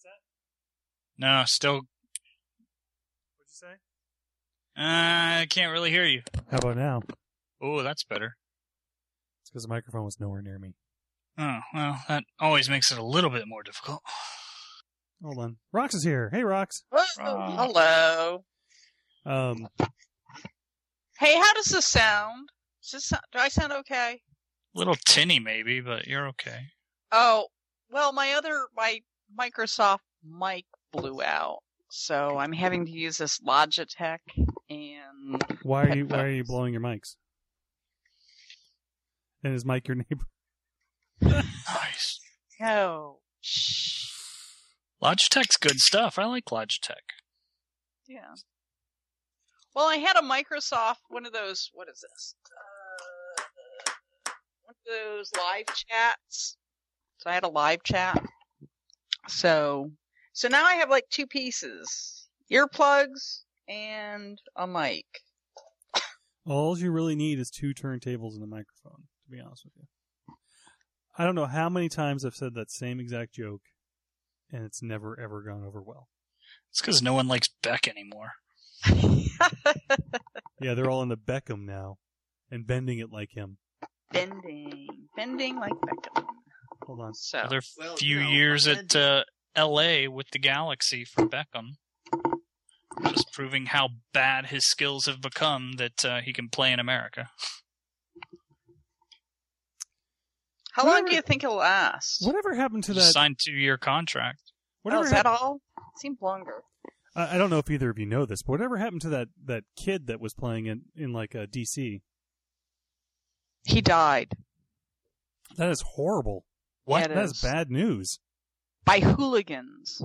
No, still. What'd you say? I can't really hear you. How about now? Oh, that's better. It's because the microphone was nowhere near me. Oh, well, that always makes it a little bit more difficult. Hold on. Rox is here. Hey, Rox. Hello. Hey, how does this sound? Do I sound okay? A little tinny maybe, but you're okay. Oh, well, my Microsoft mic blew out, so I'm having to use this Logitech and Why are you blowing your mics? And is Mike your neighbor? Nice. Oh, shh. Logitech's good stuff. I like Logitech. Yeah. Well, I had a Microsoft, one of those, what is this? One of those live chats. So I had a live chat. So now I have like two pieces. Earplugs and a mic. All you really need is two turntables and a microphone, to be honest with you. I don't know how many times I've said that same exact joke, and it's never, ever gone over well. It's because no one likes Beck anymore. Yeah, they're all in the Beckham now, and bending it like him. Bending like Beckham. Hold on. So, Another few years at L.A. with the Galaxy for Beckham. Just proving how bad his skills have become that he can play in America. How long do you think it'll last? Whatever happened to that? Signed 2-year contract. Is that all? It seemed longer. I don't know if either of you know this, but whatever happened to that kid that was playing in like D.C.? He died. That is horrible. What? Yeah, that is bad news. By hooligans.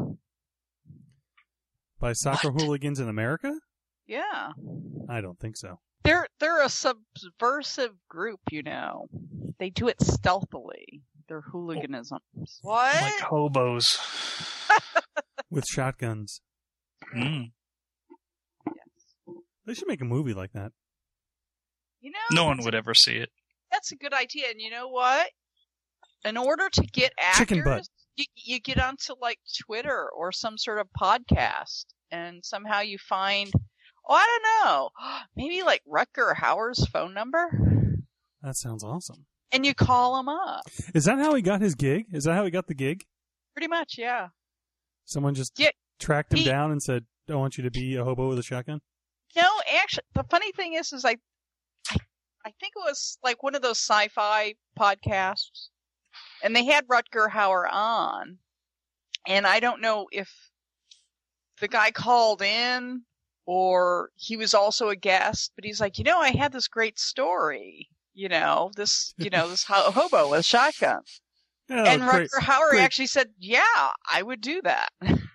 By soccer hooligans in America? Yeah. I don't think so. They're a subversive group, you know. They do it stealthily. They're hooliganisms. What? Like hobos. With shotguns. Mm. Yes. They should make a movie like that. You know, no one would ever see it. That's a good idea. And you know what? In order to get actors, Chicken butt. You get onto like Twitter or some sort of podcast, and somehow you find, I don't know, maybe like Rutger Hauer's phone number. That sounds awesome. And you call him up. Is that how he got his gig? Is that how he got the gig? Pretty much, yeah. Someone just tracked him down and said, I want you to be a hobo with a shotgun? No, actually, the funny thing is I think it was like one of those sci-fi podcasts, and they had Rutger Hauer on, and I don't know if the guy called in or he was also a guest, but he's like, I had this great story, this hobo with a shotgun. Oh, and Rutger Hauer actually said, yeah, I would do that.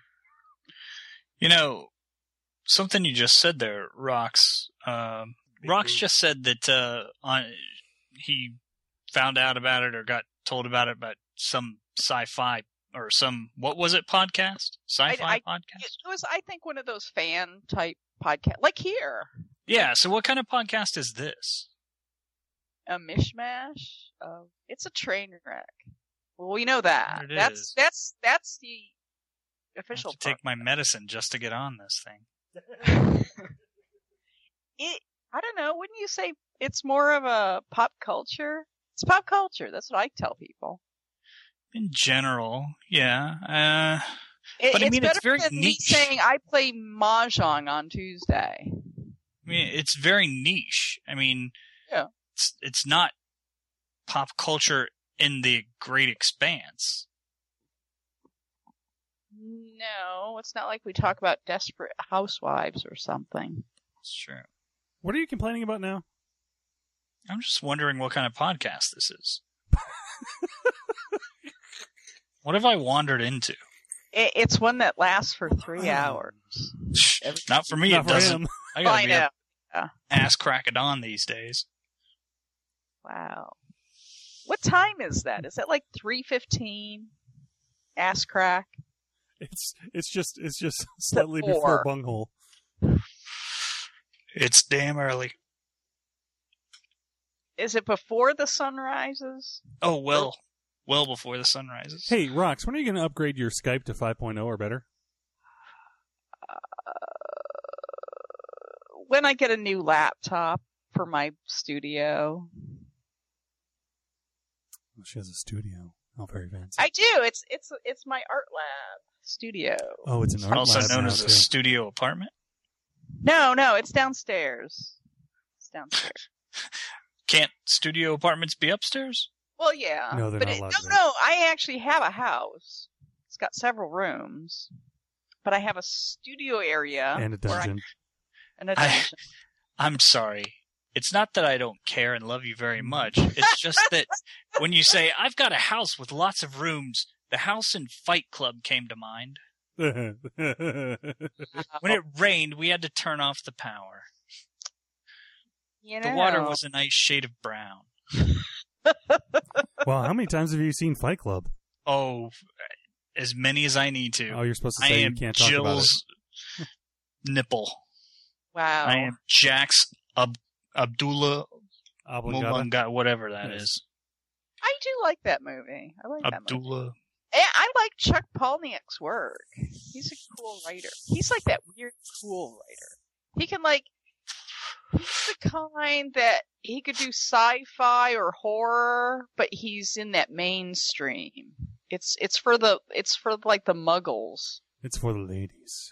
Something you just said there, Rox. Rox just said that he found out about it or got told about it by some sci-fi or some, what was it, podcast? Sci-fi podcast? It was, I think, one of those fan-type podcasts, like here. Yeah, so what kind of podcast is this? A mishmash? It's a train wreck. Well, we know that. That's the official. I have to take my medicine just to get on this thing. I don't know. Wouldn't you say it's more of a pop culture? It's pop culture. That's what I tell people. In general, yeah. But it's better it's very than niche. me saying I play Mahjong on Tuesday. I mean, it's very niche. I mean, yeah. It's not pop culture in the great expanse. No, it's not like we talk about Desperate Housewives or something. It's true. What are you complaining about now? I'm just wondering what kind of podcast this is. What have I wandered into? It's one that lasts for 3 hours. Not for me, it doesn't. I gotta be know. Ass cracking on these days. Wow. What time is that? Is that like 3:15? Ass crack? It's just slightly before bunghole. It's damn early. Is it before the sun rises? Oh, well, well before the sun rises. Hey, Rox, when are you going to upgrade your Skype to 5.0 or better? When I get a new laptop for my studio. Oh, she has a studio. Oh, very fancy. I do. It's my art lab studio. Oh, it's an art Also lab known now, as a too. studio apartment. No, it's downstairs. It's downstairs. Can't studio apartments be upstairs? Well, yeah. No, they're but not allowed to. No, I actually have a house. It's got several rooms. But I have a studio area. And a dungeon. And a dungeon. I'm sorry. It's not that I don't care and love you very much. It's just that when you say, I've got a house with lots of rooms, the house in Fight Club came to mind. When it rained, we had to turn off the power. You know. The water was a nice shade of brown. Wow, how many times have you seen Fight Club? Oh, as many as I need to. Oh, you're supposed to I say you am can't talk about it. Jill's nipple. Wow. I am Jack's Abdullah Obligata. Mulanga, whatever that Yes. is. I do like that movie. I like that movie. Abdullah. And I like Chuck Palahniuk's work. He's a cool writer. He's like that weird cool writer. He can he's the kind that he could do sci-fi or horror, but he's in that mainstream. It's for the muggles. It's for the ladies.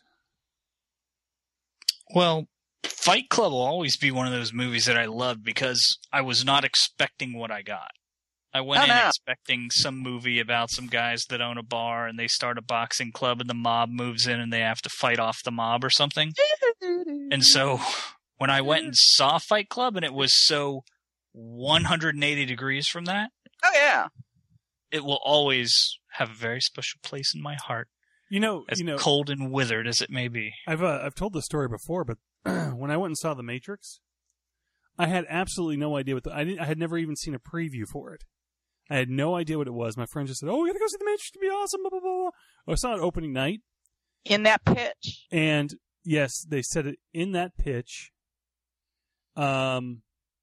Well, Fight Club will always be one of those movies that I loved because I was not expecting what I got. I went in expecting some movie about some guys that own a bar and they start a boxing club and the mob moves in and they have to fight off the mob or something. And so when I went and saw Fight Club and it was so 180 degrees from that, Oh yeah. it will always have a very special place in my heart, as cold and withered as it may be. I've told this story before, but when I went and saw The Matrix, I had absolutely no idea I had never even seen a preview for it. I had no idea what it was. My friend just said, "Oh, we gotta go see The Matrix to be awesome." Blah blah blah blah. I saw it opening night. In that pitch. And yes, they said it in that pitch. And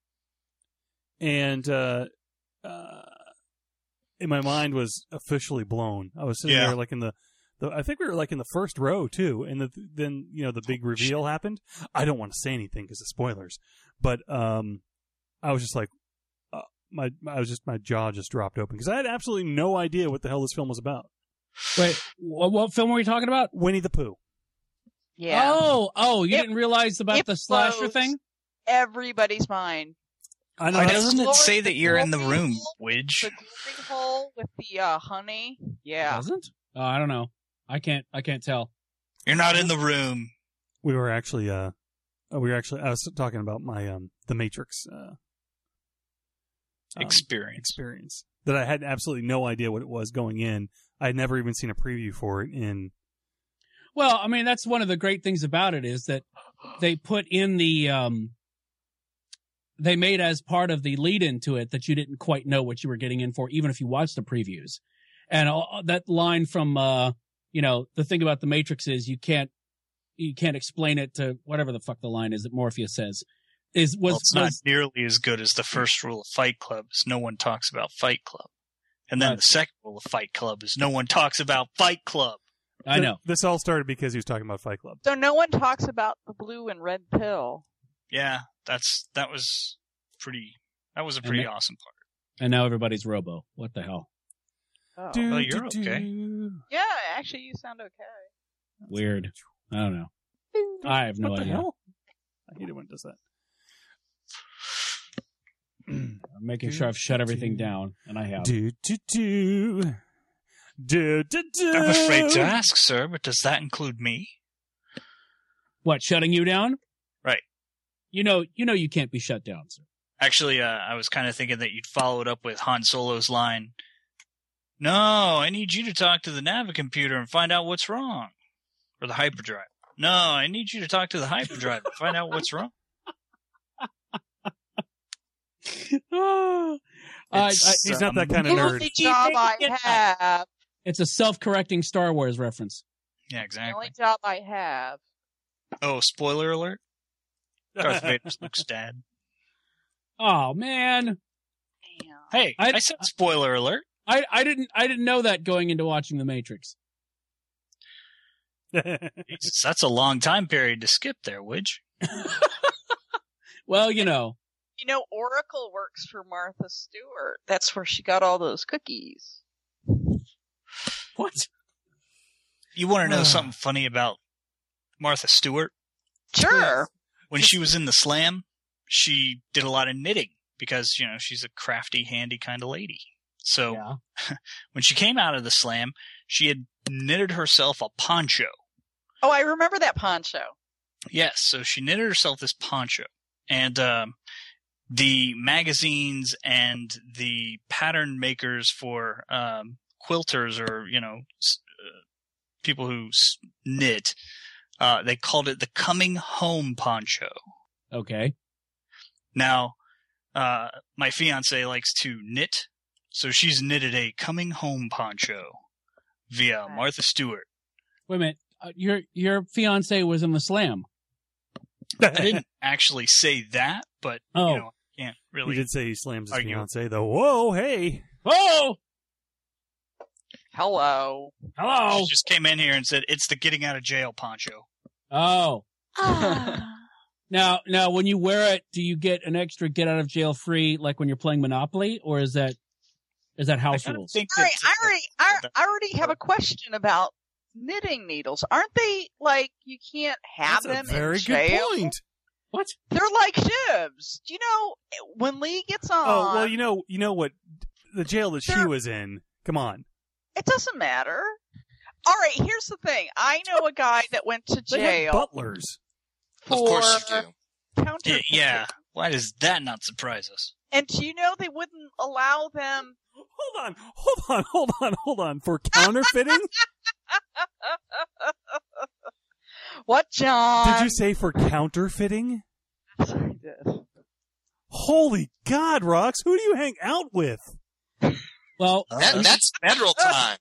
my mind was officially blown. I was sitting there in the I think we were in the first row too, and then the big reveal happened. I don't want to say anything because of spoilers, but I was just like, my jaw just dropped open because I had absolutely no idea what the hell this film was about. Wait, what film were we talking about? Winnie the Pooh. Yeah. Oh, you didn't realize about the slasher blows thing? Everybody's mind. I know. Why that's- doesn't it say that you're in the glory room, hole? Widge? The glory hole with the honey. Yeah. Doesn't? Oh, I don't know. I can't tell. You're not in the room. We were actually, I was talking about my, The Matrix, experience that I had absolutely no idea what it was going in. I had never even seen a preview for it in. Well, I mean, that's one of the great things about it is that they put in the, they made as part of the lead into it that you didn't quite know what you were getting in for, even if you watched the previews. And that line from, the thing about the Matrix is you can't explain it to whatever the fuck the line is that Morpheus says. It's not nearly as good as the first rule of Fight Club is no one talks about Fight Club. And then the second rule of Fight Club is no one talks about Fight Club. I know. This all started because he was talking about Fight Club. So no one talks about the blue and red pill. Yeah, that was a pretty awesome part. And now everybody's Robo. What the hell? Oh. Well, you're okay. Yeah, actually, you sound okay. Weird. I don't know. I have no What the idea. hell? I hate it when it does that. I'm making sure I've shut everything down, and I have. I'm I'm afraid to ask, sir, but does that include me? What, shutting you down? Right. You know you can't be shut down, sir. Actually, I was kind of thinking that you'd follow it up with Han Solo's line, "No, I need you to talk to the Navicomputer and find out what's wrong." Or the hyperdrive. "No, I need you to talk to the hyperdrive and find out what's wrong." He's not that kind The of nerd. only job I have. It's a self-correcting Star Wars reference. Yeah, The exactly. only job I have. Oh, spoiler alert. Darth Vader's Luke's dad. Oh, man. Damn. Hey, I said spoiler alert. I didn't know that going into watching The Matrix. Jesus, that's a long time period to skip there, Widge. Well, you know. You know, Oracle works for Martha Stewart. That's where she got all those cookies. What? You want to know something funny about Martha Stewart? Sure. When she was in the Slam, she did a lot of knitting because, you know, she's a crafty, handy kind of lady. So when she came out of the Slam, she had knitted herself a poncho. Oh, I remember that poncho. Yes, so she knitted herself this poncho. And the magazines and the pattern makers for quilters or, you know, people who knit, they called it the Coming Home Poncho. Okay. Now, my fiance likes to knit, so she's knitted a Coming Home Poncho via Martha Stewart. Wait a minute. Your fiance was in the Slam. I didn't actually say that, but you know, I can't really. He did say he slams his argue. fiance, though. Whoa, hey. Oh! Hello. Hello! She just came in here and said, it's the getting out of jail poncho. Oh. Now, when you wear it, do you get an extra get out of jail free, like when you're playing Monopoly, or is that house rules? Think All right, I already have a question about knitting needles. Aren't they like you can't have That's them a very in jail? good point. What? They're like shivs. Do you know when Lee gets on? Oh, well, you know what? The jail that she was in. Come on. It doesn't matter. All right, here's the thing. I know a guy that went to They had jail butlers. for Of course you do. counterfeiting. Yeah. Why does that not surprise us? And do you know they wouldn't allow them? Hold on. For counterfeiting? What, John? Did you say for counterfeiting? Yes, I did. Holy God, Rox, who do you hang out with? Well, That's federal time.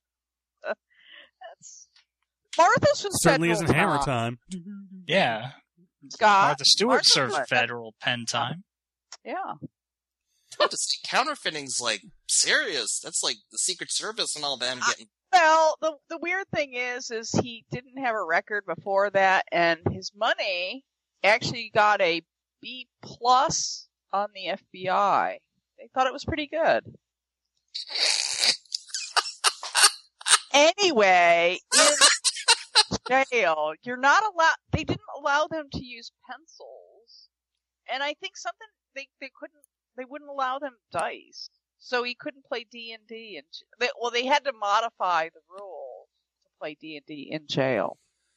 Martha's was Certainly federal isn't hammer time. time. Yeah. Scott. Martha Stewart Martha served was. federal pen time. Yeah. What to see, counterfeiting's like serious. That's like the Secret Service and all them getting. Well, the weird thing is he didn't have a record before that, and his money actually got a B+ on the FBI. They thought it was pretty good. Anyway, in jail, you're not allowed. They didn't allow them to use pencils, and I think something they wouldn't allow them dice, so he couldn't play D&D. They had to modify the rules to play D&D in jail.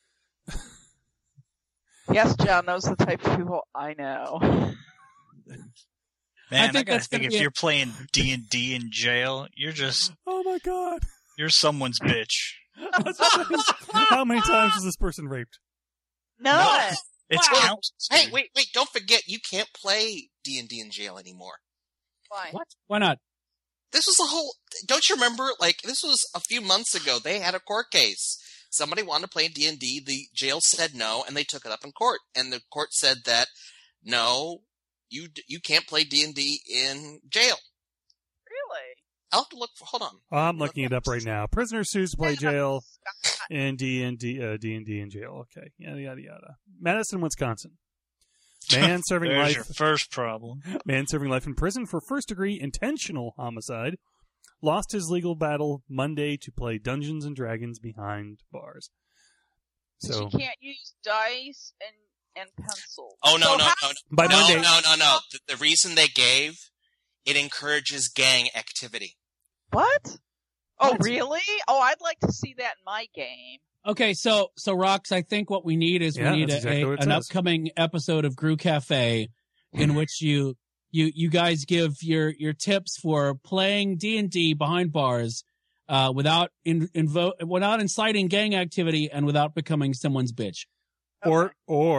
Yes, John, those are the type of people I know. Man, I think gotta that's think gonna if be you're playing D&D in jail, you're Oh my God. someone's bitch. How many times was this person raped? None. It's Wow. counts. Hey, wait! Don't forget, you can't play D&D in jail anymore. Fine. what? Why not? This was a whole. Don't you remember? Like, this was a few months ago. They had a court case. Somebody wanted to play D&D. The jail said no, and they took it up in court. And the court said that no, you can't play D&D in jail. Really? I'll have to look for. Hold on. I'm looking it up right now. Prisoner sues to play jail in D&D in jail. Okay, yada yada yada. Madison, Wisconsin. Man serving There's life. your first problem. Man serving life in prison for first-degree intentional homicide lost his legal battle Monday to play Dungeons and Dragons behind bars. So You can't use dice and pencils. Oh no So no how- no by no Monday, no. The reason they gave it encourages gang activity. What? Oh, What? really? Oh, I'd like to see that in my game. Okay, so Rox, I think what we need is Yeah, we need that's exactly what it an says. upcoming episode of Brew Cafe in which you guys give your tips for playing D&D behind bars without inciting gang activity and without becoming someone's bitch. or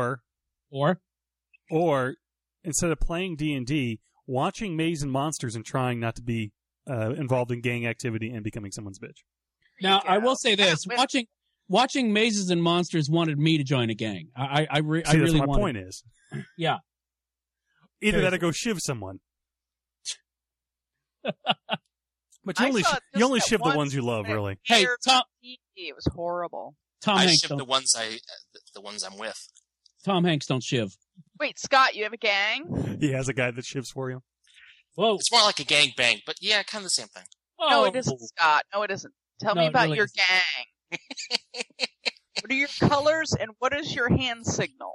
instead of playing D&D, watching Maze and Monsters and trying not to be involved in gang activity and becoming someone's bitch. Now, I will say this: Yeah, watching Mazes and Monsters wanted me to join a gang. I See, really that's what my wanted. point is. Yeah. Either that or go shiv someone. But you saw you only just shiv that the ones once you love, and it really. Hey, aired Tom- on TV. It was horrible. Tom I Hanks. ship Don't, the ones I'm with. Tom Hanks don't shiv. Wait, Scott, you have a gang? He has a guy that shivs for you. Whoa. It's more like a gang bang, but yeah, kind of the same thing. No, Oh, it isn't, Scott. No, it isn't. Tell No, me it about really your isn't. gang. What are your colors and what is your hand signal?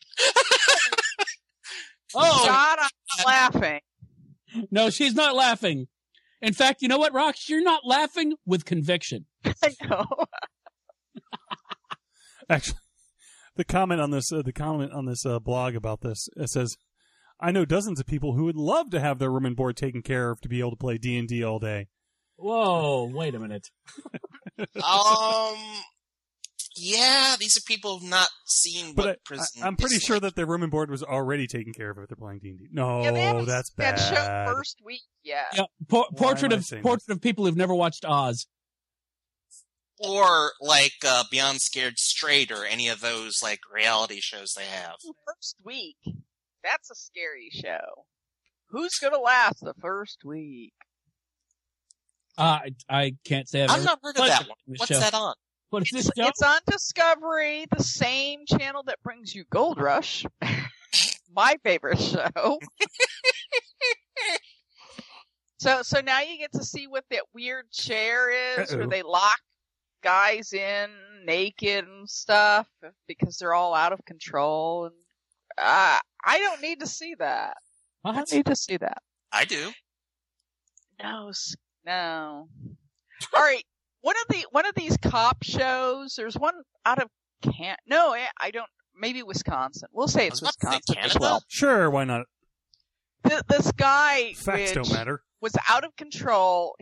Oh, Scott, I'm not laughing. no, she's not laughing. In fact, you know what, Rox? You're not laughing with conviction. I know. Actually, the comment on this blog about this, it says, "I know dozens of people who would love to have their room and board taken care of to be able to play D&D all day." Whoa, wait a minute. Yeah, these are people who've not seen But what prison I'm pretty is sure like. that their room and board was already taken care of if they're playing D&D. No, Yeah, they haven't that's seen that show bad. first week yet. Yeah, portrait am I saying of people who've never watched Oz. Or like Beyond Scared Straight or any of those like reality shows they have. First week. That's a scary show. Who's gonna last the first week? I can't say I've not heard of that one. This What's show. that on? What is this show? It's on Discovery, the same channel that brings you Gold Rush. My favorite show. So now you get to see what that weird chair is, Uh-oh. where they lock guys in naked and stuff because they're all out of control. And I don't need to see that. I What? don't need to see that. I do. No. All right. One of these cop shows. There's one out of I don't. Maybe Wisconsin. We'll say it's I was about to say Wisconsin as Canada? well. Sure, why not? This guy Facts don't matter. was out of control.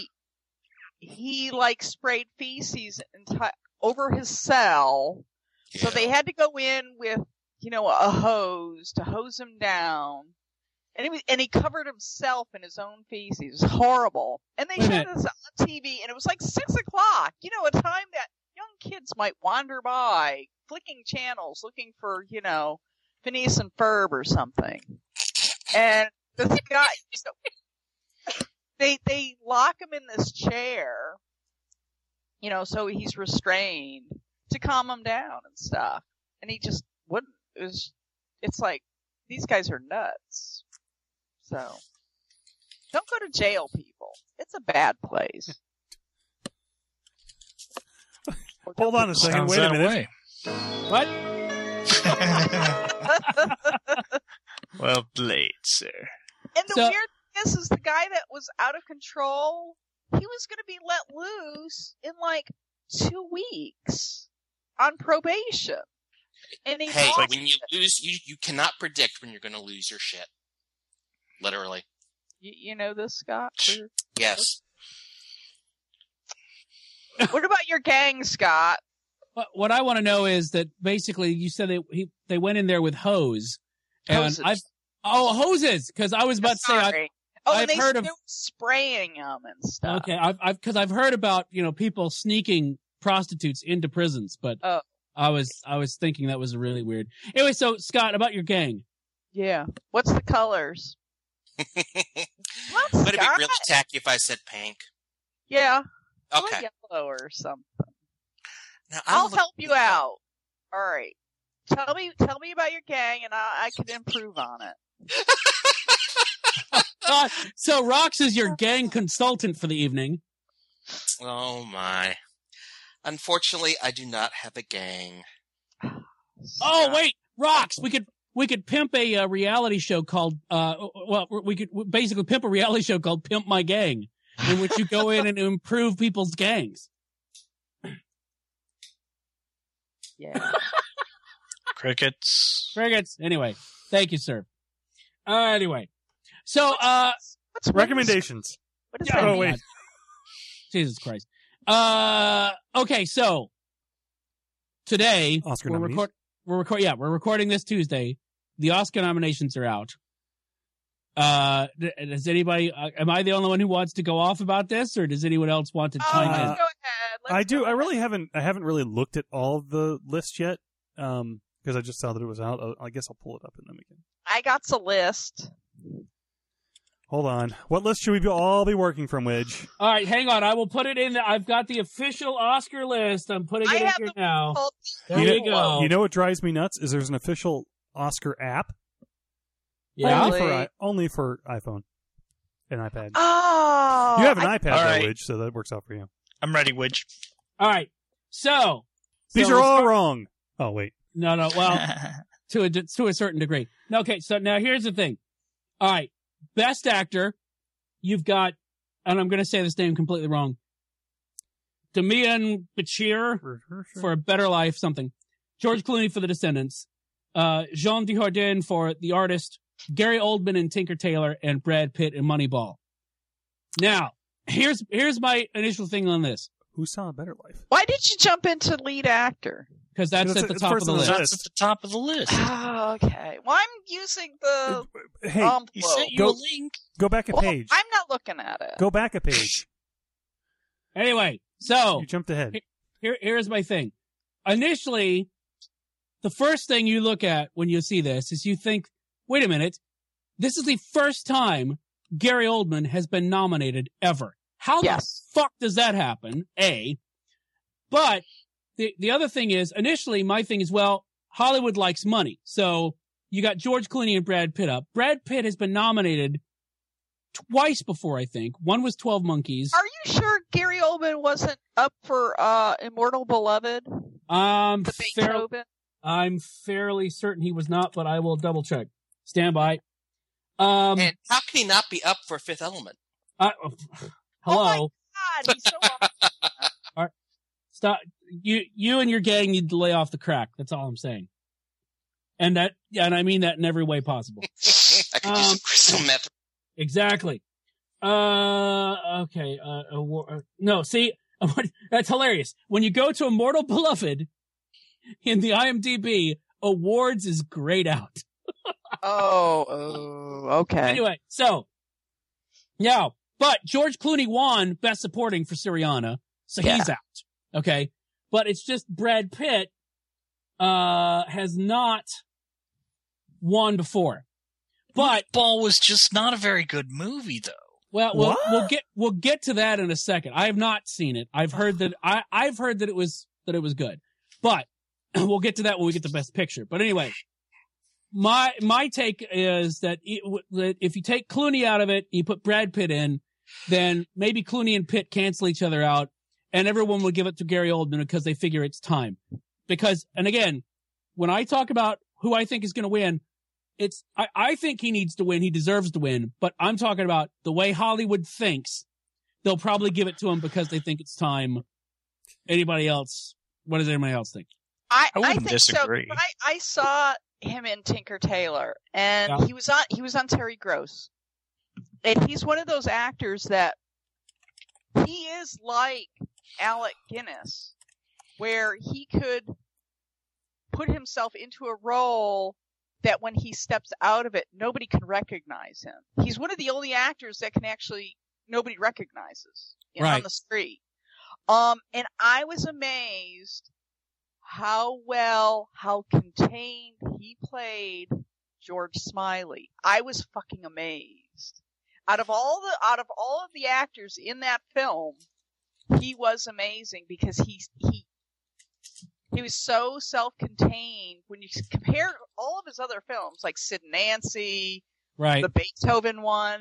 He like sprayed feces over his cell, so Yeah. they had to go in with a hose to hose him down. And he covered himself in his own feces. It was horrible. And they Wait a showed minute. this on TV, and it was like 6 o'clock. A time that young kids might wander by, flicking channels, looking for, Phineas and Ferb or something. And this guy, they lock him in this chair, so he's restrained to calm him down and stuff. And he just wouldn't. It's like, these guys are nuts. So, don't go to jail, people. It's a bad place. Hold on a second. Sounds Wait a that minute. way. What? Well played, sir. And the So- weird thing is the guy that was out of control, he was going to be let loose in like 2 weeks on probation. And he Hey, lost when you lose, you cannot predict when you're going to lose your shit. Literally. You know this, Scott? Yes. What about your gang, Scott? What I want to know is that basically you said they went in there with hose, and Hoses. hoses, because I was about to say Sorry. I've and heard they of- were spraying them and stuff. okay, because I've heard about people sneaking prostitutes into prisons, but Oh. I was thinking that was really weird. Anyway, so Scott, about your gang. Yeah. What's the colors? Would it be real tacky if I said pink? Yeah. Or Okay. yellow or something. Now, I'll help you out. All right. Tell me about your gang, and I can improve on it. So Rox is your gang consultant for the evening. Oh my. Unfortunately, I do not have a gang. Oh wait, Rox, we could pimp a reality show called we could basically pimp a reality show called Pimp My Gang, in which you go in and improve people's gangs. Yeah. Crickets. Anyway, thank you, sir. Anyway, so What's Recommendations. What does Yeah, that Oh, mean? wait. Jesus Christ. Okay, so today Oscar we're nominees. we're recording this Tuesday. The Oscar nominations are out. Does anybody? Am I the only one who wants to go off about this, or does anyone else want to Oh, chime let's in? go ahead. I do. I really haven't. I haven't really looked at all of the lists yet. Because I just saw that it was out. I guess I'll pull it up and then we can. I got a list. Hold on. What list should we all be working from, Widge? All right, hang on. I will put it in. I've got the official Oscar list. I'm putting it in here now. There you go. You know what drives me nuts is there's an official Oscar app. Yeah. Only for iPhone and iPad. Oh, You have an iPad, all though, right. Widge, so that works out for you. I'm ready, Widge. All right. So These are all wrong. Oh, wait. No. Well, to a certain degree. Okay. So now here's the thing. All right. Best actor, you've got, and I'm going to say this name completely wrong, Damian Bichir for A Better Life, something. George Clooney for The Descendants. Jean Dujardin for The Artist. Gary Oldman in Tinker Tailor, and Brad Pitt in Moneyball. Now, here's my initial thing on this. Who saw A Better Life? Why did you jump into lead actor? Because that's at the it's top of first the on the list. list. That's at the top of the list. Oh, okay. Well, I'm using the Hey, envelope. He sent you Go- a link. go back a Well, page. I'm not looking at it. Go back a page. Anyway, so You jumped ahead. here's my thing. Initially, the first thing you look at when you see this is you think, wait a minute, this is the first time Gary Oldman has been nominated ever. How Yes. the fuck does that happen? A. But the other thing is, initially, my thing is, well, Hollywood likes money. So you got George Clooney and Brad Pitt up. Brad Pitt has been nominated twice before, I think. One was 12 Monkeys. Are you sure Gary Oldman wasn't up for Immortal Beloved? I'm The Beethoven? I'm fairly certain he was not, but I will double check. Stand by. Um, And how can he not be up for Fifth Element? hello. God, he's so awesome. Stop. You and your gang need to lay off the crack. That's all I'm saying. And I mean that in every way possible. I could use some crystal meth. Exactly. Okay. No, see, that's hilarious. When you go to Immortal Beloved in the IMDb, awards is grayed out. Okay. Anyway, so, yeah, but George Clooney won Best Supporting for Syriana, so he's out. Okay. But it's just Brad Pitt, has not won before. But Ball was just not a very good movie, though. well, What? we'll get to that in a second. I have not seen it. I've heard that I've heard that it was good, but we'll get to that when we get to Best Picture. But anyway, my take is that if you take Clooney out of it, you put Brad Pitt in, then maybe Clooney and Pitt cancel each other out, and everyone will give it to Gary Oldman because they figure it's time. Because, and again, when I talk about who I think is going to win, I think he needs to win. He deserves to win. But I'm talking about the way Hollywood thinks. They'll probably give it to him because they think it's time. Anybody else? What does anybody else think? I I wouldn't think disagree. So. I saw him in Tinker Tailor, and Yeah. he was on Terry Gross, and he's one of those actors that he is like Alec Guinness, where he could put himself into a role that when he steps out of it, nobody can recognize him. He's one of the only actors that can actually nobody recognizes on the street. And I was amazed how contained he played George Smiley. I was fucking amazed. Out of all of the actors in that film, he was amazing because he was so self-contained. When you compare all of his other films, like Sid and Nancy, Right. the Beethoven one,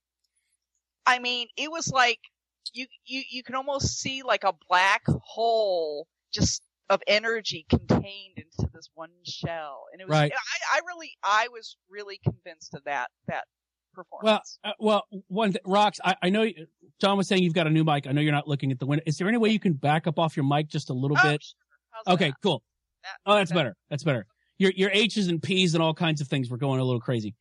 I mean, it was like you can almost see like a black hole just of energy contained into this one shell, and it was. Right. I was really convinced of that performance. Rox, I know John was saying you've got a new mic. I know you're not looking at the window. Is there any way you can back up off your mic just a little bit? Sure. How's Okay, that? cool. That's better. That's better. Your H's and P's and all kinds of things were going a little crazy.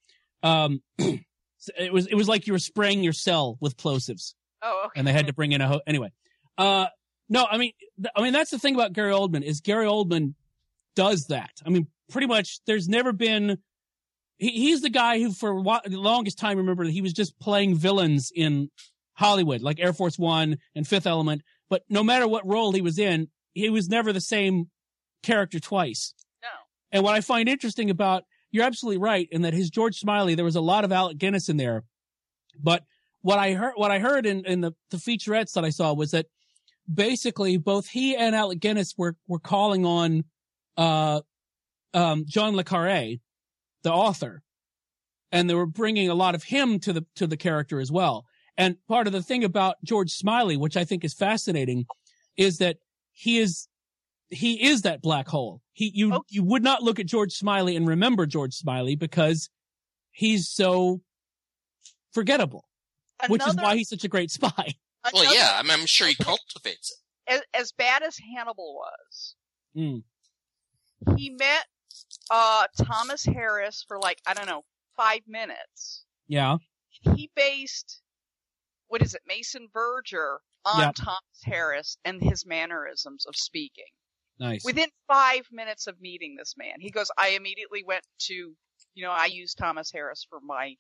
So it was like you were spraying your cell with plosives, Oh, okay. and they had to bring in anyway. No, I mean that's the thing about Gary Oldman is Gary Oldman does that. I mean, pretty much there's never been. He's the guy who for the longest time remember that he was just playing villains in Hollywood, like Air Force One and Fifth Element. But no matter what role he was in, he was never the same character twice. No. And what I find interesting about, you're absolutely right in that his George Smiley, there was a lot of Alec Guinness in there. But what I heard in the featurettes that I saw was that basically both he and Alec Guinness were calling on John le Carré, the author, and they were bringing a lot of him to the character as well. And part of the thing about George Smiley, which I think is fascinating, is that he is that black hole. You would not look at George Smiley and remember George Smiley because he's so forgettable, which is why he's such a great spy. Well, yeah, I'm sure he cultivates it. As bad as Hannibal was, he met Thomas Harris for 5 minutes. Yeah. He based, Mason Verger on Thomas Harris and his mannerisms of speaking. Nice. Within 5 minutes of meeting this man, he goes, I immediately went to, I used Thomas Harris for my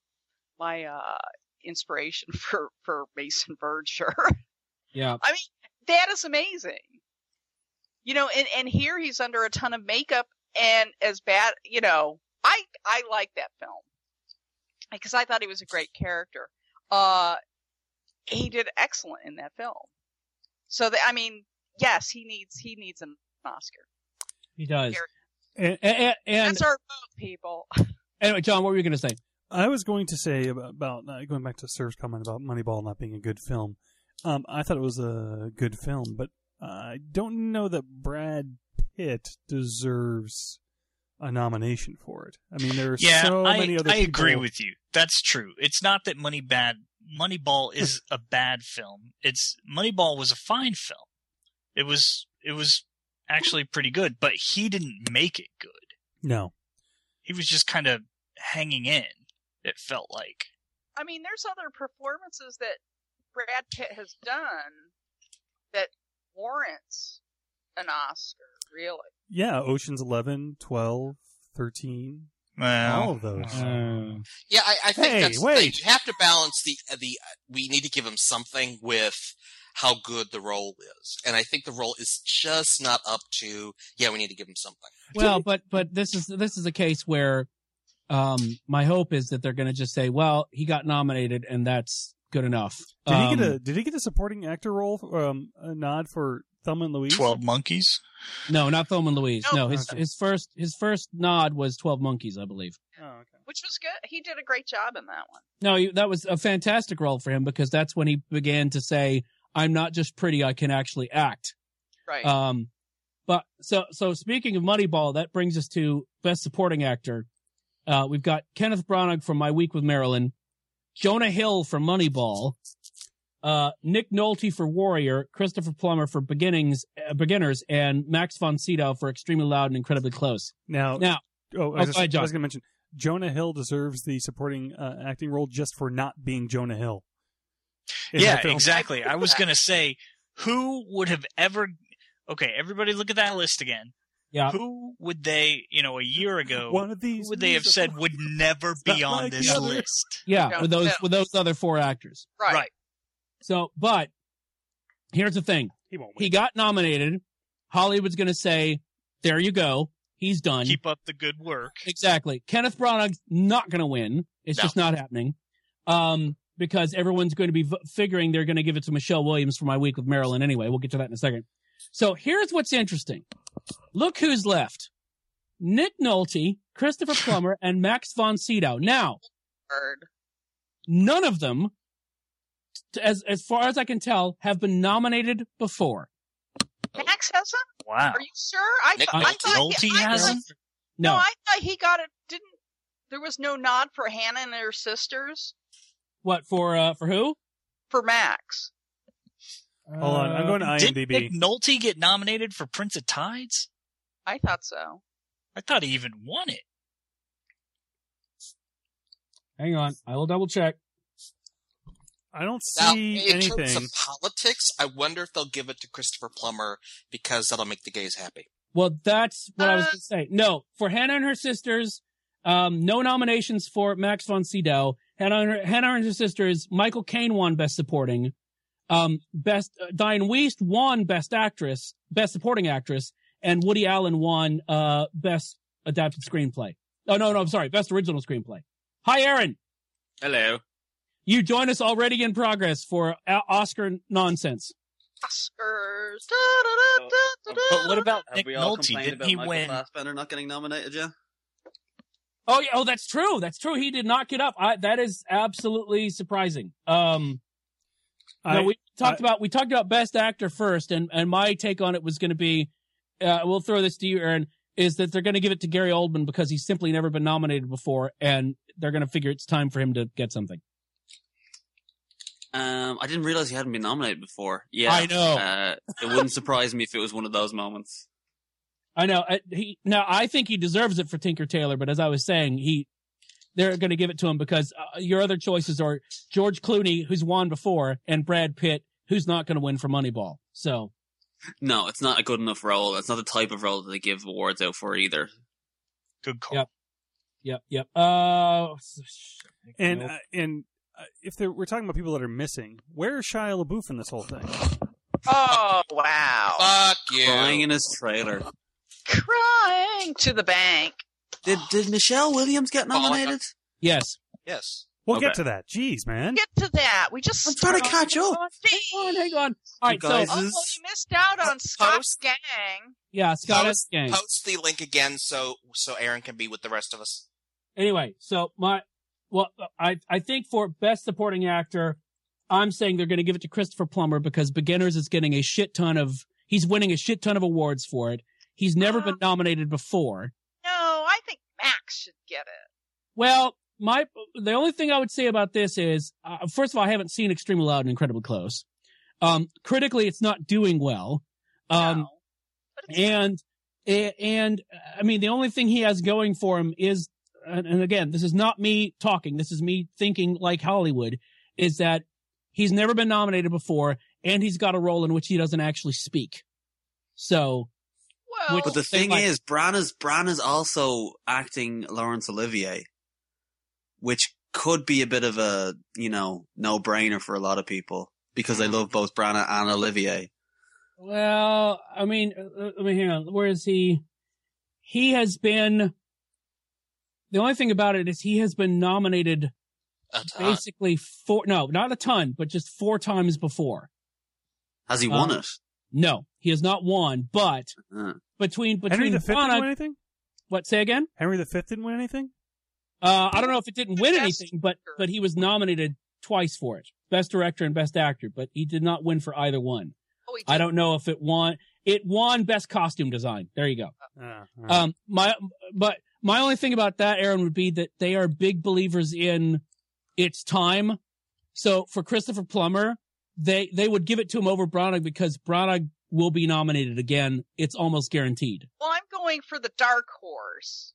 inspiration for Mason Verger. Yeah. I mean, that is amazing. And here he's under a ton of makeup and as bad, I like that film because I thought he was a great character. He did excellent in that film. So yes, he needs an Oscar. He does. And that's our vote, people. Anyway, John, what were you going to say? I was going to say about going back to Sir's comment about Moneyball not being a good film. I thought it was a good film, but I don't know that Brad Pitt deserves a nomination for it. I mean, there are so many other people. I agree with you. That's true. It's not that Moneyball is a bad film. Moneyball was a fine film. It was actually pretty good, but he didn't make it good. No. He was just kind of hanging in, it felt like. I mean, there's other performances that Brad Pitt has done that warrants an Oscar, really. Yeah, Ocean's 11, 12, 13, well, all of those. Yeah, I think that's wait. the thing. You have to balance the we need to give him something with how good the role is. And I think the role is just not up to, we need to give him something. Well, but this is a case where my hope is that they're going to just say, well, he got nominated and that's good enough. Did he get a supporting actor role, a nod for Thelma and Louise? 12 Monkeys? No, not Thelma and Louise. No, his first nod was 12 Monkeys, I believe. Oh, okay. Which was good. He did a great job in that one. No, that was a fantastic role for him because that's when he began to say, I'm not just pretty, I can actually act. Right. But so speaking of Moneyball, that brings us to Best Supporting Actor. We've got Kenneth Branagh from My Week with Marilyn, Jonah Hill for Moneyball, Nick Nolte for Warrior, Christopher Plummer for Beginners, and Max von Sydow for Extremely Loud and Incredibly Close. Now, I was going to mention, Jonah Hill deserves the supporting acting role just for not being Jonah Hill. Yeah, exactly. I was going to say, who would have ever... Okay, everybody look at that list again. Yeah. Who would they, a year ago, one of these who would they have said would never be on this list? Yeah, with those other four actors. Right. So, but here's the thing. He got nominated. Hollywood's going to say, there you go. He's done. Keep up the good work. Exactly. Kenneth Branagh's not going to win. It's just not happening. Because everyone's going to be figuring they're going to give it to Michelle Williams for My Week with Marilyn anyway. We'll get to that in a second. So here's what's interesting. Look who's left. Nick Nolte, Christopher Plummer, and Max von Sydow. Now, none of them, as far as I can tell, have been nominated before. Max hasn't? Wow. Are you sure? Nick Nolte hasn't? No, I thought he got it. There was no nod for Hannah and her sisters? What, for who? For Max. Hold on, I'm going to IMDb. Did Nick Nolte get nominated for Prince of Tides? I thought so. I thought he even won it. Hang on, I will double check. I don't see anything. In terms of politics, I wonder if they'll give it to Christopher Plummer because that'll make the gays happy. Well, that's what I was going to say. No, for Hannah and her sisters, no nominations for Max von Sydow. Hannah and her sisters, Michael Caine won Best Supporting. Diane Wiest won Best Supporting Actress, and Woody Allen won Best Adapted Screenplay. Oh, no, I'm sorry, Best Original Screenplay. Hi, Aaron. Hello. You join us already in progress for Oscar nonsense. Oscars. But what about Have Nick we all Nolte? complained Didn't about he Michael win? Fassbender not getting nominated yet? Oh, yeah. Oh, that's true. That's true. He did not get up. That is absolutely surprising. We talked about Best Actor first, and my take on it was going to be, we'll throw this to you, Aaron, is that they're going to give it to Gary Oldman because he's simply never been nominated before, and they're going to figure it's time for him to get something. I didn't realize he hadn't been nominated before. Yeah, I know. It wouldn't surprise me if it was one of those moments. I know. I think he deserves it for Tinker Tailor, but as I was saying, they're going to give it to him because your other choices are George Clooney, who's won before, and Brad Pitt, who's not going to win for Moneyball. So, no, it's not a good enough role. It's not the type of role that they give awards out for either. Good call. Yep. If we're talking about people that are missing, where's Shia LaBeouf in this whole thing? Oh, wow. Fuck you. Crying in his trailer. Crying to the bank. Did Michelle Williams get nominated? Yes. Yes. We'll Okay. get to that. Jeez, man. Get to that. We just I'm trying to catch up. Hang on. All right, guys, so Oh, you missed out on Scott's gang. yeah, Scott Post, Gang. post the link again so Aaron can be with the rest of us. Anyway, so I think for Best Supporting Actor, I'm saying they're going to give it to Christopher Plummer because Beginners is getting he's winning a shit ton of awards for it. He's never been nominated before. No, I think Max should get it. Well, the only thing I would say about this is, first of all, I haven't seen Extremely Loud and Incredibly Close. Critically, it's not doing well. No. And I mean, the only thing he has going for him is, and again, this is not me talking, this is me thinking like Hollywood, is that he's never been nominated before, and he's got a role in which he doesn't actually speak. So, Well, But the thing is, Bran is also acting Laurence Olivier, which could be a bit of a, no-brainer for a lot of people because they love both Bran and Olivier. well, I mean, hang on. Where is he? He has been, the only thing about it is he has been nominated A ton. basically not a ton, but just 4 times before. Has he won it? No, he has not won, but between Henry V didn't win Branagh, anything? what, say again? Henry V didn't win anything? I don't know if it didn't win Best anything, but he was nominated twice for it. Best Director and Best Actor, but he did not win for either one. Oh, he I did. don't know if it won. It won Best Costume Design. There you go. But my only thing about that, Aaron, would be that they are big believers in its time. So for Christopher Plummer, they would give it to him over Branagh because Branagh will be nominated again. It's almost guaranteed. Well, I'm going for the dark horse.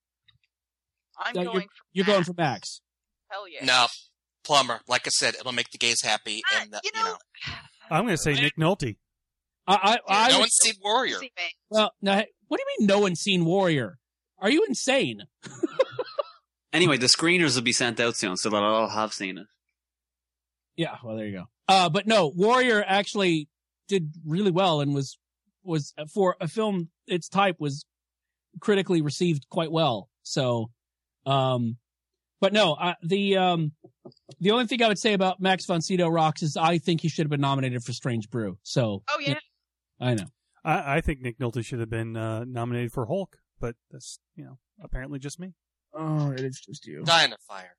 You're going for Max. Hell yeah. No, Plumber. Like I said, it'll make the gays happy. And I'm going to say Nick Nolte. I no would- one's seen Warrior. See, man. Well, now, what do you mean no one's seen Warrior? Are you insane? Anyway, the screeners will be sent out soon, so that I'll all have seen it. Yeah, well, there you go. But no, Warrior actually did really well and was for a film its type was critically received quite well. So, but no, the only thing I would say about Max von Sydow Rocks is I think he should have been nominated for Strange Brew. So, Oh, yeah. I know. I think Nick Nolte should have been nominated for Hulk, but that's, apparently just me. Oh, it is just you. Dying of Fire.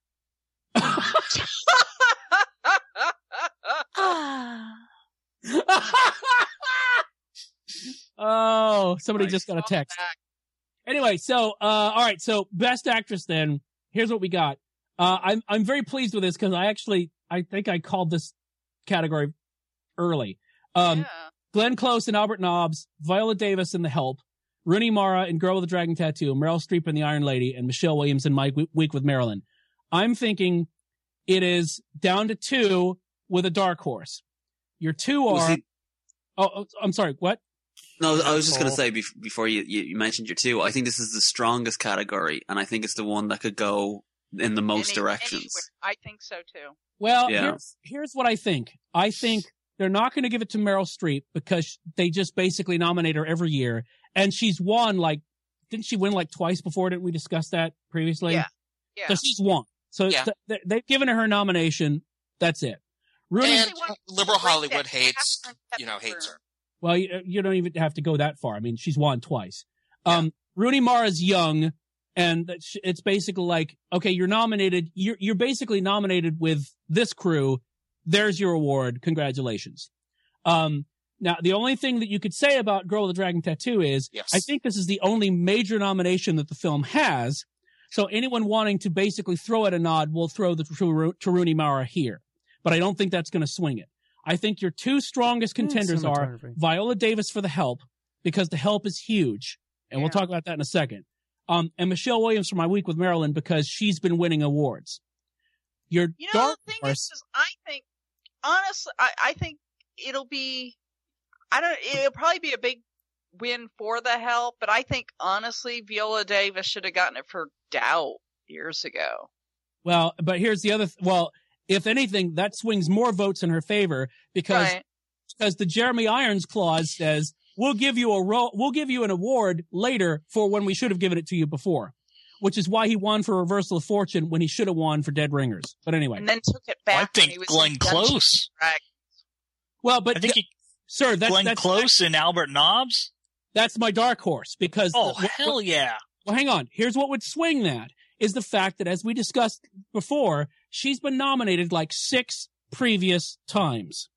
Oh, somebody Nice. just got a text. Anyway, so all right, so Best Actress then. Here's what we got. I'm very pleased with this because I think I called this category early. Yeah. Glenn Close and Albert Nobbs, Viola Davis in The Help, Rooney Mara in Girl with a Dragon Tattoo, Meryl Streep in The Iron Lady, and Michelle Williams in My Week with Marilyn. I'm thinking it is down to 2 with a dark horse. Your 2 are. I'm sorry. What? No, I was just going to say before you mentioned your 2, I think this is the strongest category, and I think it's the one that could go in the most directions. I think so too. Well, Yeah. here's what I think. I think they're not going to give it to Meryl Streep because they just basically nominate her every year. And she's won didn't she win twice before? Didn't we discuss that previously? Yeah. Yeah. So she's won. So Yeah. they've given her nomination. That's it. Rooney, And liberal Break Hollywood that hates Catherine hates her. Hepburn. well, you don't even have to go that far. I mean, she's won twice. Rooney Mara's young, and it's basically like, okay, you're nominated. You're basically nominated with this crew. There's your award. Congratulations. Now, the only thing that you could say about Girl with the Dragon Tattoo is, Yes. I think this is the only major nomination that the film has. So anyone wanting to basically throw it a nod will throw to Rooney Mara here. But I don't think that's going to swing it. I think your two strongest contenders are cinematography. Viola Davis for The Help, because The Help is huge. And we'll Yeah. talk about that in a second. And Michelle Williams for My Week with Marilyn, because she's been winning awards. Your You know, dark the thing horse, is I think, honestly, I think it'll probably be a big win for The Help, but I think, honestly, Viola Davis should have gotten it for Doubt years ago. well, but here's the other, if anything, that swings more votes in her favor, because Right. the Jeremy Irons clause says, we'll give you an award later for when we should have given it to you before, which is why he won for Reversal of Fortune when he should have won for Dead Ringers. But anyway, And then took it I back when he think was Glenn in Dungeons Close. and Dragons. well, but I think sir, Glenn Close and Albert Nobbs. that's my dark horse, because Oh, hell yeah. well, hang on. Here's what would swing that is the fact that, as we discussed before, she's been nominated like 6 previous times.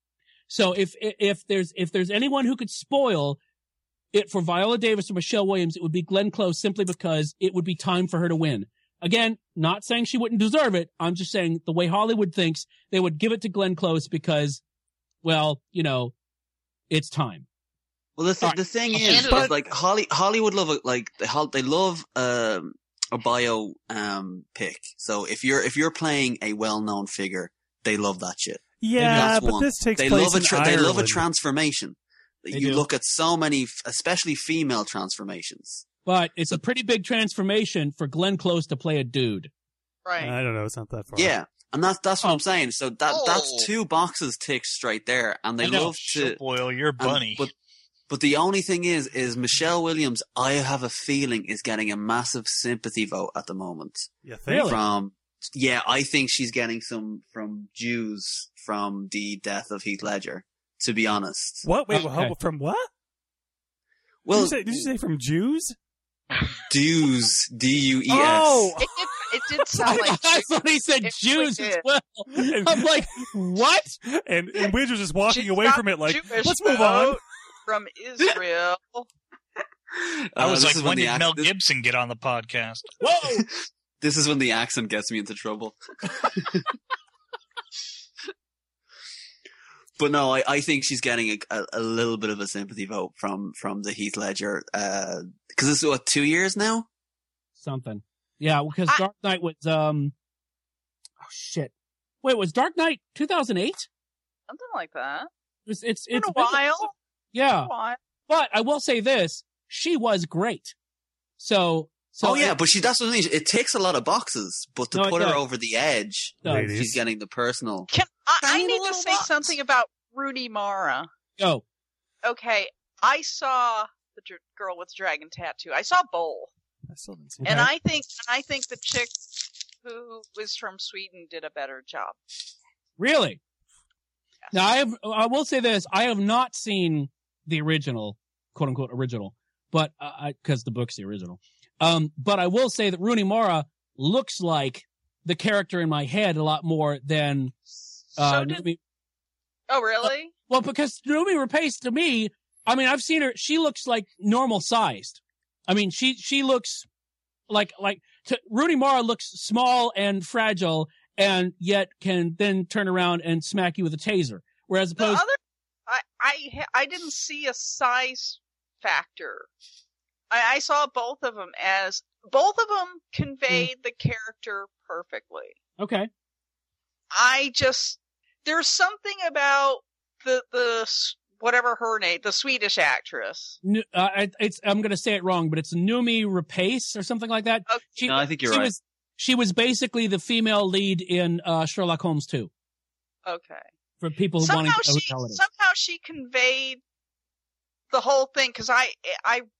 So if there's anyone who could spoil it for Viola Davis or Michelle Williams, it would be Glenn Close, simply because it would be time for her to win. Again, not saying she wouldn't deserve it. I'm just saying the way Hollywood thinks, they would give it to Glenn Close because, well, it's time. Well, the thing is, But- like Hollywood love they love a bio pic. So if you're playing a well-known figure, they love that shit. Yeah, That's but one. this takes They place love in they love a Ireland. transformation. They You do. look at so many, especially female transformations. But it's a pretty big transformation for Glenn Close to play a dude. Right. I don't know. It's not that far. Yeah, and that's what I'm saying. So that's Oh. 2 boxes ticked straight there, and they I know. love to. Boyle, you're bunny. But the only thing is Michelle Williams, I have a feeling, is getting a massive sympathy vote at the moment. You think? Really? I think she's getting some from Jews from the death of Heath Ledger, to be honest. What? Wait, Okay. from what? Well, Did you say from Jews? Jews, D-U-E-S. Oh! It did sound like I thought he said It Jews really as did. well. I'm like, what? And Widge was just walking She's away got from it like, Jewish let's move on. vote from Israel. I was this like, is when the did Mel this- Gibson get on the podcast? Whoa! This is when the accent gets me into trouble. But no, I think she's getting a little bit of a sympathy vote from the Heath Ledger, because this is what, 2 years now? Something. Yeah, because I- Dark Knight was, oh shit. Wait, was Dark Knight 2008? Something like that. It's Been a been- while. Yeah. A while. But I will say this, she was great. So Oh yeah, but that's what I mean. It takes a lot of boxes, but to No, it put her does. over the edge, Ladies. she's getting the personal. I Tiny need to little say box. something about Rooney Mara. go. Okay, I saw the girl with the dragon tattoo. I saw both, I still didn't see Okay. and I think the chick who was from Sweden did a better job. Really? Now I will say this, I have not seen the original, quote unquote original, but because the book's the original. But I will say that Rooney Mara looks like the character in my head a lot more than So did. Noomi. Oh, really? Well, because Noomi Rapace, to me, I mean, I've seen her. She looks like normal sized. I mean, she looks like Rooney Mara looks small and fragile, and yet can then turn around and smack you with a taser. Whereas The opposed, other, I didn't see a size factor. I saw both of them conveyed the character perfectly. okay, There's something about the whatever her name, the Swedish actress. I'm going to say it wrong, but it's Noomi Rapace or something like that. Okay. No, I think you're she right. She was basically the female lead in Sherlock Holmes 2. Okay. For people who wanting to know who the hell it is. Somehow she conveyed the whole thing, because I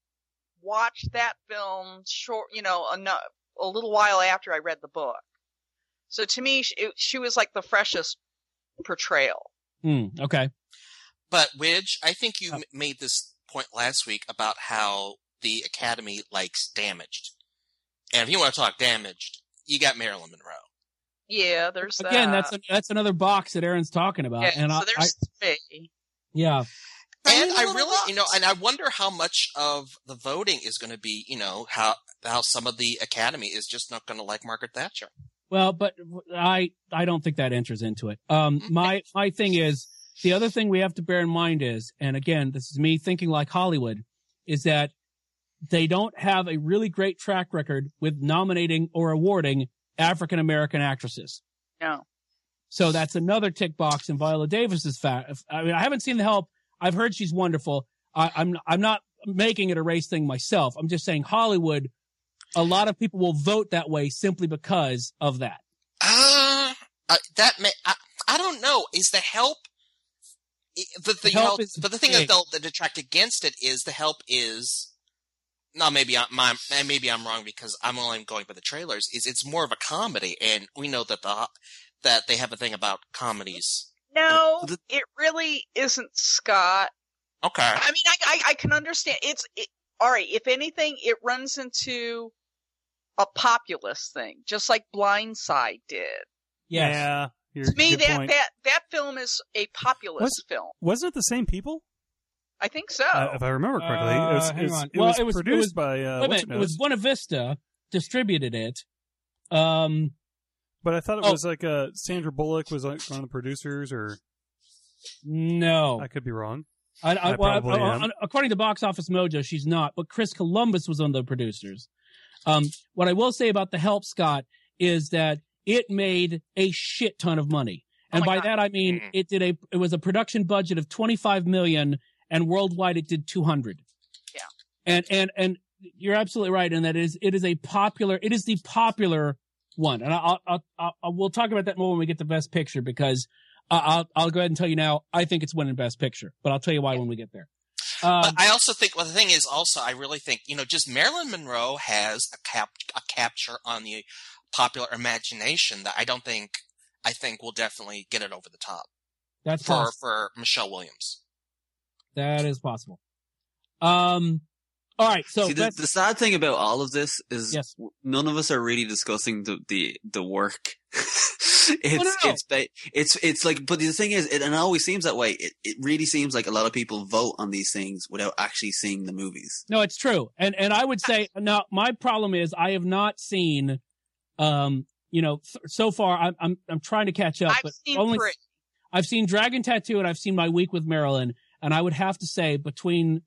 watched that film a little while after I read the book. So to me, she was like the freshest portrayal. Okay. But Widge, I think you made this point last week about how the Academy likes damaged. And if you want to talk damaged, you got Marilyn Monroe. Yeah, there's that. Again, that's another box that Aaron's talking about. Yeah, and so there's three. Yeah. And I really, and I wonder how much of the voting is going to be, how some of the Academy is just not going to like Margaret Thatcher. Well, but I don't think that enters into it. My thing is, the other thing we have to bear in mind is, and again, this is me thinking like Hollywood, is that they don't have a really great track record with nominating or awarding African American actresses. No. So that's another tick box in Viola Davis's fact. I mean, I haven't seen The Help. I've heard she's wonderful. I'm not making it a race thing myself. I'm just saying Hollywood, a lot of people will vote that way simply because of that. I don't know. Is The Help? But the thing that detract against it is The Help is. No, maybe I'm wrong because I'm only going by the trailers. It's more of a comedy, and we know that that they have a thing about comedies. No, it really isn't, Scott. Okay. I mean, I can understand. All right. If anything, it runs into a populist thing, just like Blindside did. Yes. Yeah. To me, that film is a populist film. Wasn't it the same people? I think so. If I remember correctly, it was produced by. It was Buena Vista distributed it. But I thought it was like Sandra Bullock was like one of the producers, or no, I could be wrong. According to Box Office Mojo, she's not. But Chris Columbus was one of the producers. What I will say about The Help, Scott, is that it made a shit ton of money, and by that I mean it was a production budget of $25 million. And worldwide, it did 200. Yeah. And you're absolutely right in that it is the popular one. And we'll talk about that more when we get to Best Picture because I'll go ahead and tell you now, I think it's winning Best Picture, but I'll tell you why when we get there. But I also think, the thing is also, I really think, just Marilyn Monroe has a capture on the popular imagination that I think will definitely get it over the top. That's for Michelle Williams. That is possible. All right. So see, the sad thing about all of this is none of us are really discussing the work. It's like, but the thing is, it always seems that way. It really seems like a lot of people vote on these things without actually seeing the movies. No, it's true. And I would say now my problem is I have not seen, so far I'm trying to catch up. I've seen three. I've seen Dragon Tattoo and I've seen My Week with Marilyn. And I would have to say between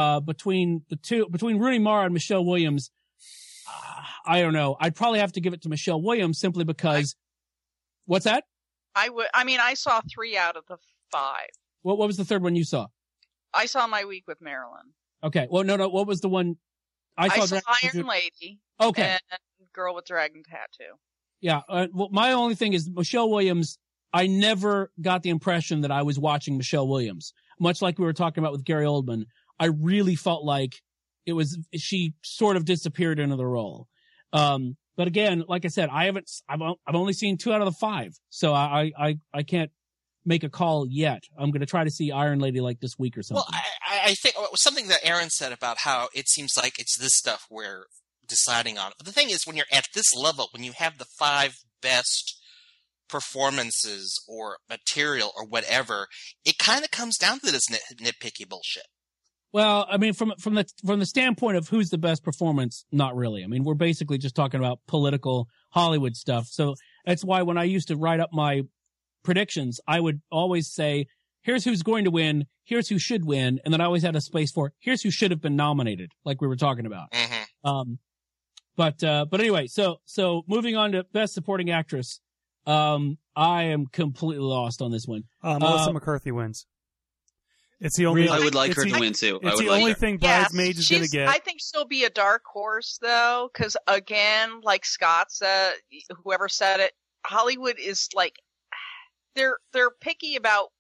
Rooney Mara and Michelle Williams, I don't know. I'd probably have to give it to Michelle Williams simply because. What's that? I saw 3 out of the 5. What was the third one you saw? I saw My Week with Marilyn. Okay. Well, no. What was the one? I saw Iron Lady. Okay. And Girl with Dragon Tattoo. Yeah. Well, my only thing is Michelle Williams. I never got the impression that I was watching Michelle Williams. Much like we were talking about with Gary Oldman, I really felt like she sort of disappeared into the role. But again, like I said, I've only seen 2 out of the 5, so I can't make a call yet. I'm going to try to see Iron Lady like this week or something. Well, I think something that Aaron said about how it seems like it's this stuff we're deciding on. But the thing is, when you're at this level, when you have the 5 best performances or material or whatever, it kind of comes down to this nitpicky bullshit. Well, I mean, from the standpoint of who's the best performance, not really. I mean, we're basically just talking about political Hollywood stuff. So that's why when I used to write up my predictions, I would always say, here's who's going to win, here's who should win, and then I always had a space for, here's who should have been nominated, like we were talking about. Mm-hmm. But anyway, so moving on to Best Supporting Actress. I am completely lost on this one. Melissa McCarthy wins. It's the only. I would like her to win too. It's the only thing Bridesmaids is going to get. I think she'll be a dark horse though, because again, like Scott said, whoever said it, Hollywood is like they're picky about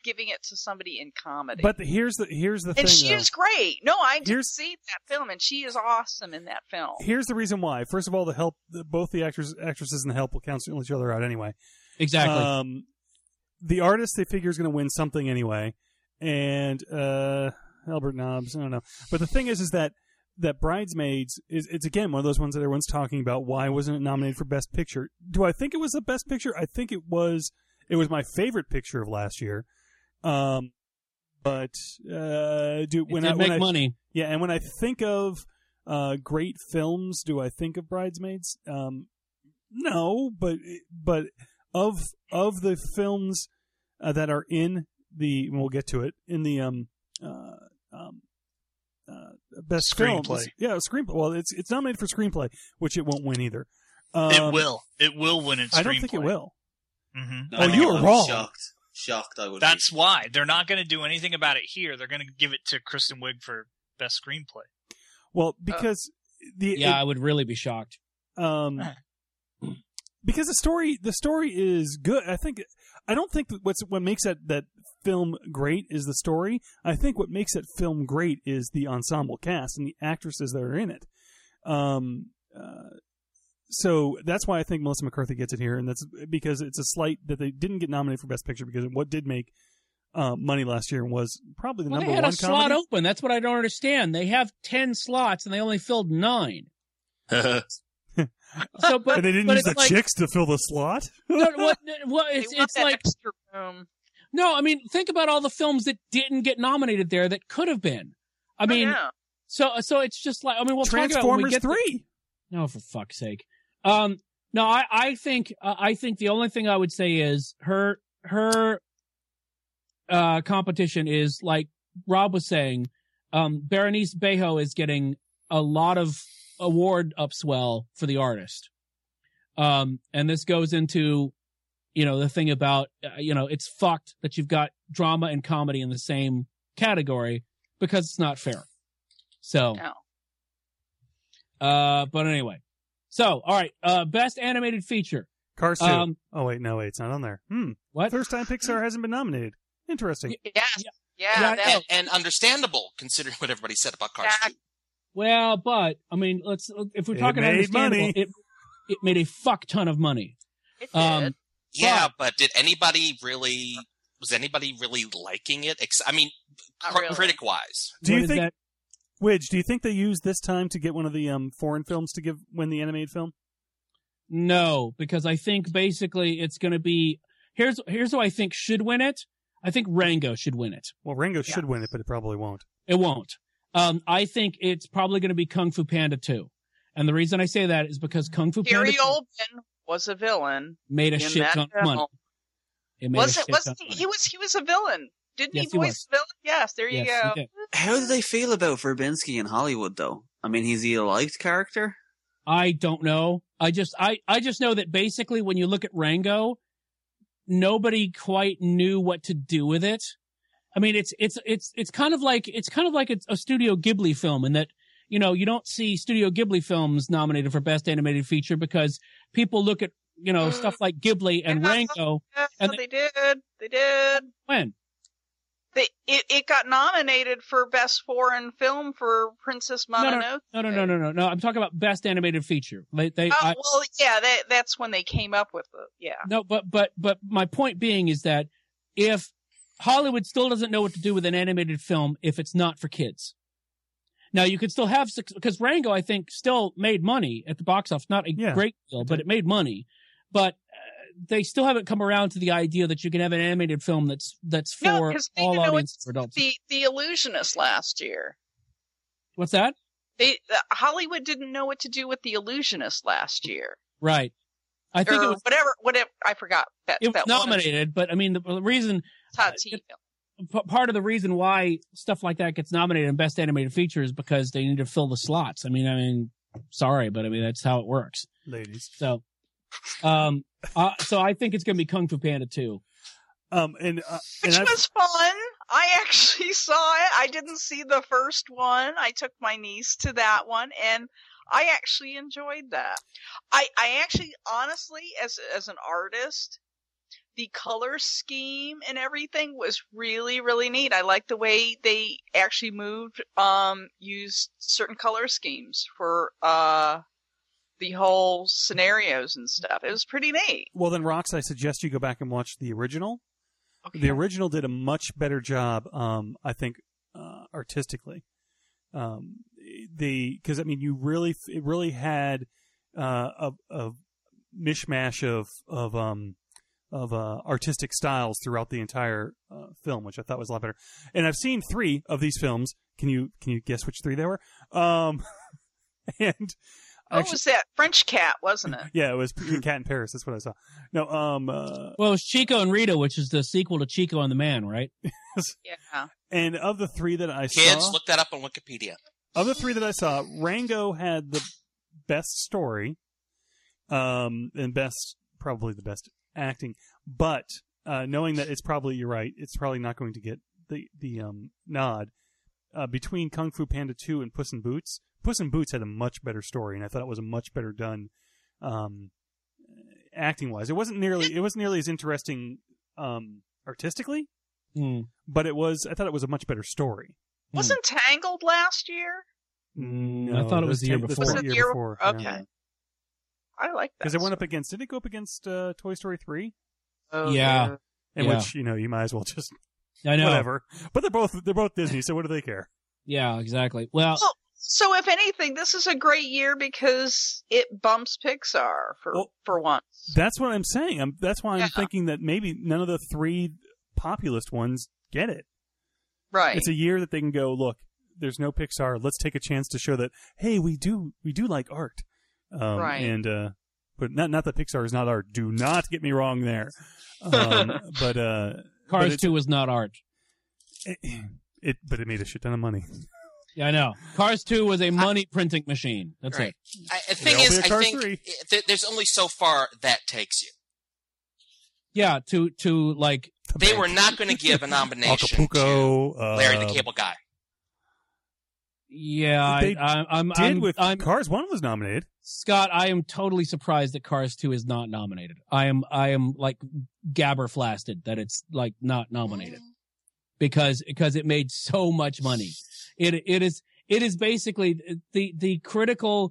giving it to somebody in comedy. But here's the thing. And she though. is great. No, I did Here's- see that film, and she is awesome in that film. Here's the reason why. First of all, both the actresses and the help will cancel each other out anyway. Exactly. The artist they figure is going to win something anyway, and Albert Nobbs, I don't know. But the thing is that Bridesmaids it's again one of those ones that everyone's talking about. Why wasn't it nominated for Best Picture? Do I think it was the Best Picture? I think it was. It was my favorite picture of last year. But when I make money. Yeah, and when I think of great films, do I think of Bridesmaids? No, but of the films that are in the, we'll get to it, in the best Screenplay. films. Yeah, screenplay. Well, it's nominated for screenplay, which it won't win either. It will. It will win in screenplay. I don't think it will. Mm-hmm. No, Oh, you were wrong. Shocked I would That's be. why they're not going to do anything about it here. They're going to give it to Kristen Wiig for best screenplay. Well, because I would really be shocked. Because the story is good. I don't think that what makes that film great is the story. I think what makes that film great is the ensemble cast and the actresses that are in it. So that's why I think Melissa McCarthy gets it here, and that's because it's a slight that they didn't get nominated for Best Picture, because what did make money last year was probably the number they had one a slot comedy. open. That's what I don't understand. They have 10 slots and they only filled 9. So, but And they didn't but use the it's like, chicks to fill the slot. no, what, They it's want that like extra room. no. I mean, think about all the films that didn't get nominated there that could have been. I mean, yeah. so it's just like, I mean, we'll talk about when we Transformers get 3. No, for fuck's sake. No, I think the only thing I would say is her competition is, like Rob was saying, Berenice Bejo is getting a lot of award upswell for the artist. And this goes into, the thing about, it's fucked that you've got drama and comedy in the same category, because it's not fair. So, No. but anyway. So, all right, best animated feature. Cars 2. It's not on there. What? First time Pixar hasn't been nominated. Interesting. Yes. Yeah, Yeah. And understandable, considering what everybody said about Cars 2. Well, but I mean, if we're It talking made understandable, money. it made a fuck ton of money. It did. Yeah, but was anybody really liking it? I mean, Not really. critic-wise. Do What you is think, that? Widge, do you think they used this time to get one of the foreign films to win the animated film? No, because I think basically it's going to be here's who I think should win it. I think Rango should win it. Well, Rango should win it, but it probably won't. It won't. I think it's probably going to be Kung Fu Panda 2. And the reason I say that is because Kung Fu Panda Gary 2 Oldman was a villain made a in shit that ton of money. film. It made a shit Wasn't ton of he? money. He was a villain. Didn't Yes, he he voice was. the villain? Yes, there you Yes, go. he did. How do they feel about Verbinski in Hollywood, though? I mean, is he a liked character? I don't know. I just know that basically when you look at Rango, nobody quite knew what to do with it. I mean, it's kind of like it's a Studio Ghibli film in that, you don't see Studio Ghibli films nominated for Best Animated Feature because people look at, stuff like Ghibli and Yeah. Rango. Yeah, And they did. When? It got nominated for Best Foreign Film for Princess Mononoke. No. I'm talking about Best Animated Feature. That's when they came up with it. Yeah. No, but my point being is that if Hollywood still doesn't know what to do with an animated film if it's not for kids. Now you could still have, because Rango, I think, still made money at the box office. Not a great deal, but it made money. But they still haven't come around to the idea that you can have an animated film that's for all audiences for adults. The Illusionist last year. What's that? Hollywood didn't know what to do with The Illusionist last year. Right. I think it was whatever. I forgot. it was nominated, but I mean the reason. Part of the reason why stuff like that gets nominated in Best Animated Feature is because they need to fill the slots. I mean, sorry, but I mean that's how it works. Ladies. So, so I think it's going to be Kung Fu Panda 2. Which was fun. I actually saw it. I didn't see the first one. I took my niece to that one, and I actually enjoyed that. I actually, honestly, as an artist, the color scheme and everything was really, really neat. I like the way they actually used certain color schemes for the whole scenarios and stuff. It was pretty neat. Well, then, Rox, I suggest you go back and watch the original. Okay. The original did a much better job, I think, artistically. Because I mean, it really had a mishmash of artistic styles throughout the entire film, which I thought was a lot better. And I've seen 3 of these films. Can you guess which 3 they were? And What was that? French Cat, wasn't it? yeah, it was Cat in Paris. That's what I saw. No, Well, it was Chico and Rita, which is the sequel to Chico and the Man, right? Yeah. and of the 3 that I Kids, saw, look that up on Wikipedia. of the 3 that I saw, Rango had the best story, and probably the best acting. But knowing that you're right, it's probably not going to get the nod. Between Kung Fu Panda 2 and Puss in Boots had a much better story, and I thought it was a much better done acting wise. It wasn't nearly as interesting artistically, but I thought it was a much better story. Wasn't Tangled last year? No, I thought it was the year before. Was it the year before? Okay. Yeah. I like that. Because it went up against. Did it go up against Toy Story 3? Oh, Yeah. In Yeah. which you might as well just I know. whatever. But they're both Disney, so what do they care? Yeah, exactly. Well, So if anything, this is a great year because it bumps Pixar for once. That's what I'm saying. That's why I'm Yeah. thinking that maybe none of the 3 populist ones get it. Right. It's a year that they can go, look, there's no Pixar. Let's take a chance to show that, hey, we do like art. Right. And but not that Pixar is not art. Do not get me wrong there. But Cars 2 was not art. But it made a shit ton of money. Yeah, I know. Cars 2 was a money printing machine. That's Right. it. The thing There'll is, be a I Cars think 3. there's only so far that takes you. Yeah, to like They were not going to give a nomination Acapulco, to Larry the Cable Guy. yeah, They I'm Cars 1 was nominated. Scott, I am totally surprised that Cars 2 is not nominated. I am like gabberflasted that it's like not nominated because it made so much money. It is basically the critical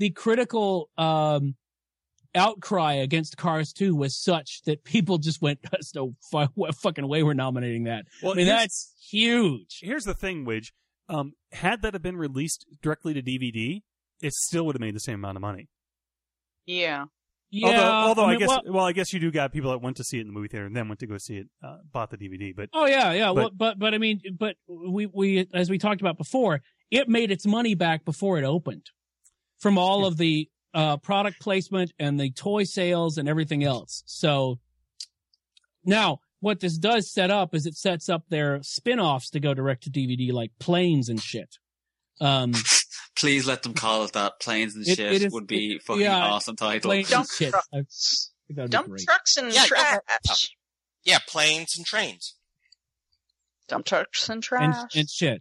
outcry against Cars 2 was such that people just went, "There's no fucking way we're nominating that." Well, I mean, that's huge. Here's the thing, Widge. Had that have been released directly to DVD, it still would have made the same amount of money. Yeah. Yeah, Although I I mean, guess, well, I guess you do got people that went to see it in the movie theater and then went to go see it, bought the DVD. But oh yeah. But I mean, but we as we talked about before, it made its money back before it opened from all of the product placement and the toy sales and everything else. So now what this does set up is it sets up their spin-offs to go direct to DVD like Planes and shit. Please let them call it that. Planes and It shit is- would be fucking yeah, awesome title. Planes and Dump shit. trucks. I think that'd be Dump great. trucks and Yeah, trash. Yeah, planes and trains. Dump trucks and And, trash. and shit.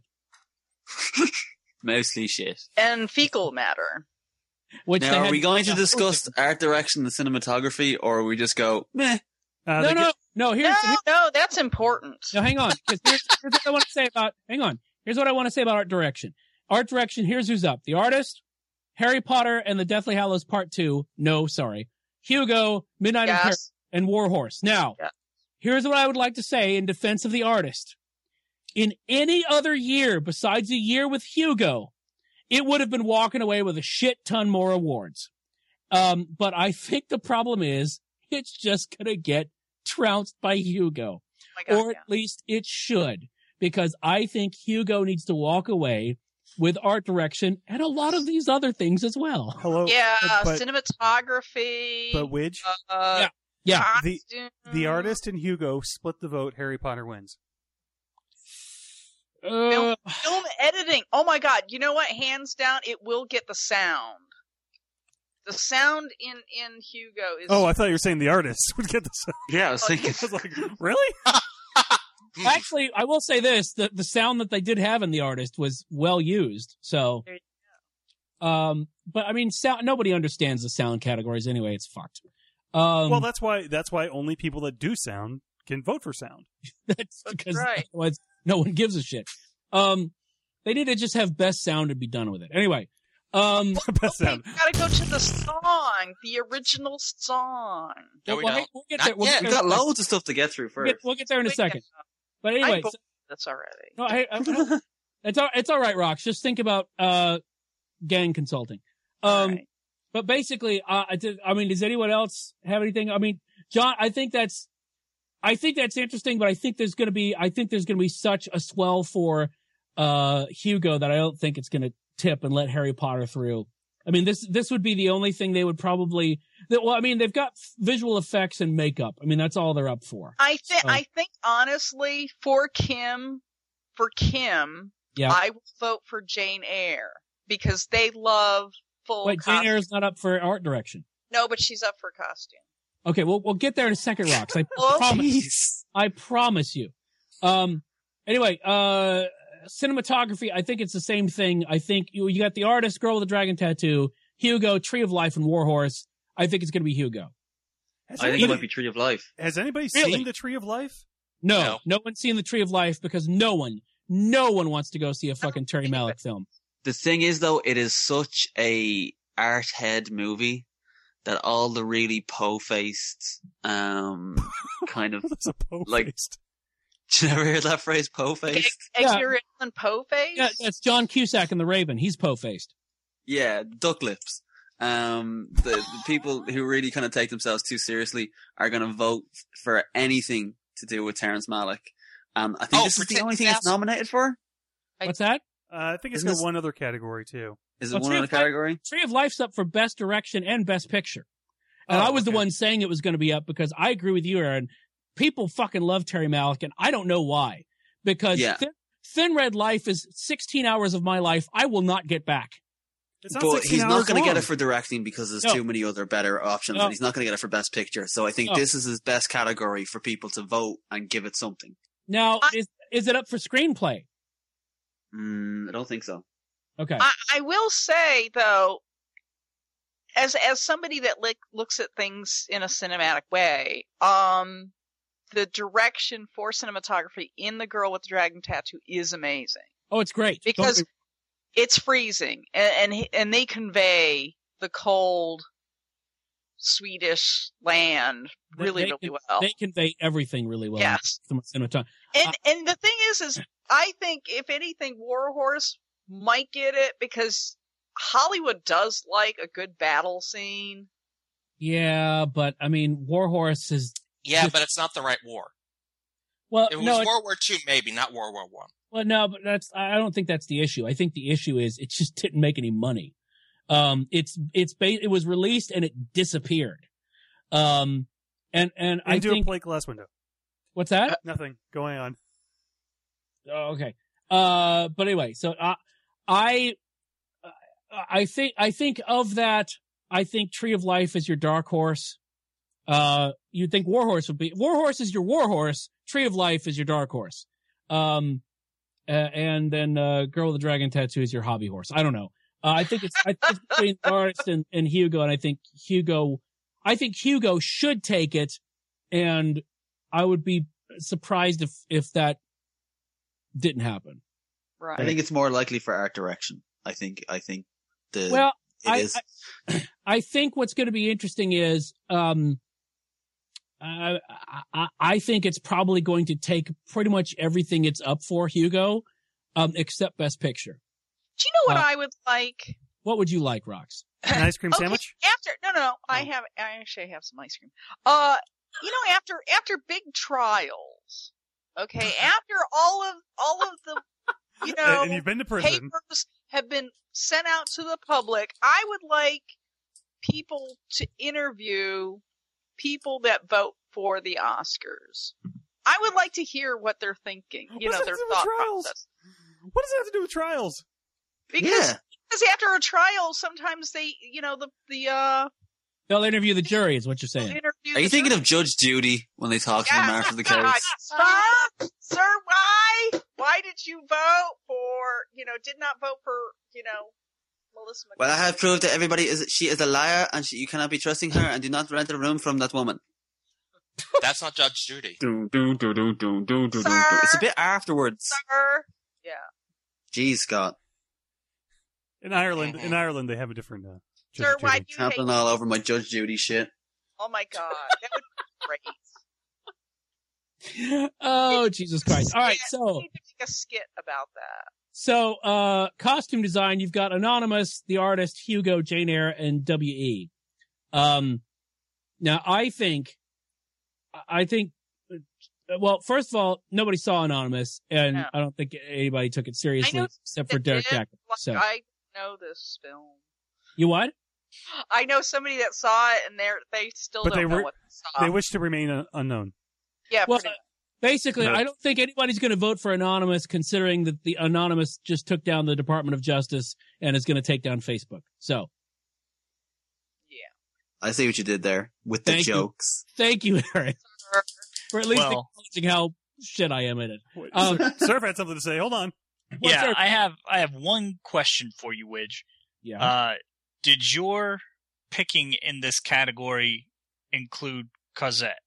Mostly shit. And fecal matter. Which they Now, are had- we going to yeah, discuss art direction and cinematography, or we just go, meh? No. Here's No, that's important. Now, hang on, because here's what I want to say about. Hang on. Here's what I want to say about art direction. Art direction. Here's who's up: the artist, Harry Potter and the Deathly Hallows Part 2. No, sorry, Hugo, Midnight in Paris, and War Horse. Now, here's what I would like to say in defense of the artist. In any other year besides a year with Hugo, it would have been walking away with a shit ton more awards. But I think the problem is it's just gonna get trounced by Hugo. Oh my God, Or at least it should, because I think Hugo needs to walk away with art direction and a lot of these other things as well. Hello. Yeah, but cinematography. Widge, Yeah. the artist and Hugo split the vote. Harry Potter wins. Film editing. Oh my God! You know what? Hands down, it will get the sound. The sound in Hugo is. Oh, I thought you were saying the artist would get this. Yeah, I was thinking. I was like, really? Actually, I will say this: the sound that they did have in the artist was well used. So, There but I mean, sound. Nobody understands the sound categories anyway. It's fucked. Well, that's why only people that do sound can vote for sound. That's because right. otherwise no one gives a shit. They need to just have best sound and be done with it. Anyway, Best sound. You gotta go to the song, the original song. No, we well, don't. hey, we'll get Not there. We'll yet. get We've there in got a second. loads of stuff to get through first. We'll get there in a second. But I anyway, voted this already. no, it's all right, Rox. Just think about gang consulting. All right. But basically, does anyone else have anything? I mean, John, I think that's interesting, but I think there's going to be such a swell for Hugo that I don't think it's going to tip and let Harry Potter through. I mean, this would be the only thing they would probably. Well, I mean, they've got visual effects and makeup. I mean, that's all they're up for. I think honestly, for Kim, Yeah. I will vote for Jane Eyre because they love full. Wait, Jane Eyre's not up for art direction. No, but she's up for costume. Okay, we'll get there in a second, Rox. I Oh, promise. I promise you. Anyway, cinematography, I think it's the same thing. I think you got the artist, Girl with the Dragon Tattoo, Hugo, Tree of Life, and Warhorse. I think it's going to be Hugo. I think it might be Tree of Life. Has anybody Really? seen the Tree of Life? No one's seen the Tree of Life because no one wants to go see a fucking Terry Malick film. The thing is, though, it is such a art head movie that all the really po-faced, kind of That's a like. po-faced. Did you ever hear that phrase, po-faced? Edgar Allan Poe face. Yeah, that's John Cusack in The Raven. He's po-faced. Yeah, duck lips. The people who really kind of take themselves too seriously are going to vote for anything to do with Terrence Malick. I think this is the only thing it's nominated for. What's that? I think it's Isn't got this- one other category too. Is it Well, one Tree other of Life- category? Tree of Life's up for Best Direction and Best Picture. And Oh, I was the okay. one saying it was going to be up because I agree with you, Aaron. People fucking love Terry Malick, and I don't know why. Because Yeah. Thin Red Life is 16 hours of my life I will not get back. It's not But 16 he's not hours going to get long. it for directing because there's No. too many other better options, No. and he's not going to get it for Best Picture. So I think No. this is his best category for people to vote and give it something. Now, is it up for screenplay? I don't think so. Okay. I will say though, as somebody that looks at things in a cinematic way, the direction for cinematography in The Girl with the Dragon Tattoo is amazing Oh, it's great. because Don't- it's freezing and they convey the cold Swedish land really well. They convey everything really well. Yes. From cinematography. And the thing is I think if anything, Warhorse might get it because Hollywood does like a good battle scene. Yeah, but I mean, Warhorse is. Yeah, but it's not the right war. Well, It was no, World War II, maybe, not World War I. well, no, but I don't think that's the issue. I think the issue is it just didn't make any money. It was released and it disappeared. And I Into think a plate glass window. what's that? Nothing going on. Oh, okay. But anyway, so I think of that. I think Tree of Life is your dark horse. You'd think Warhorse is your warhorse. Tree of Life is your dark horse. And then Girl with the Dragon Tattoo is your hobby horse. I don't know. I think it's between the artist and Hugo, and I think Hugo should take it, and I would be surprised if that didn't happen. Right. I think it's more likely for art direction. I think it is. I think what's going to be interesting is, I think it's probably going to take pretty much everything it's up for, Hugo, except Best Picture. Do you know what I would like? What would you like, Rox? An ice cream sandwich? No. I actually have some ice cream. After big trials, okay, after all of the, And you've been to prison. papers have been sent out to the public, I would like people to interview people that vote for the Oscars. I would like to hear what they're thinking, What their does that have to do with thought trials? process. What does that have to do with trials? Because after a trial, sometimes they, They'll interview the jury, is what you're saying. interview. Are you the thinking jury. of Judge Judy when they talk to them after the God, case? Sir, why did you vote for, did not vote for, Melissa McCarthy. Well, I have proved that she is a liar, and you cannot be trusting her, and do not rent a room from that woman. That's not Judge Judy. Sir? Sir? It's a bit afterwards. Sir? Yeah. Jeez, Scott. In Ireland, they have a different. Judge Sir, Judy. why do you hate Trampling all over my Judge Judy shit. Oh my god. That would be great. Oh, Jesus Christ. All right, We so need to make a skit about that. costume design, you've got Anonymous, the artist, Hugo, Jane Eyre, and W.E. Now, I think, well, first of all, nobody saw Anonymous, and No. I don't think anybody took it seriously, I know except for It Derek did. Jacob. Like, So, I know this film. you what? I know somebody that saw it, and they still But don't they know were- what they saw. They wish to remain unknown. Yeah, Well, pretty much. basically, No. I don't think anybody's going to vote for Anonymous, considering that the Anonymous just took down the Department of Justice and is going to take down Facebook. So, I see what you did there with the Thank you. jokes. thank you, Aaron, for at least Well- acknowledging how shit I am at it. Surf had something to say. Hold on. What's Yeah, our- I have one question for you, Widge. Yeah. Did your picking in this category include Cosette?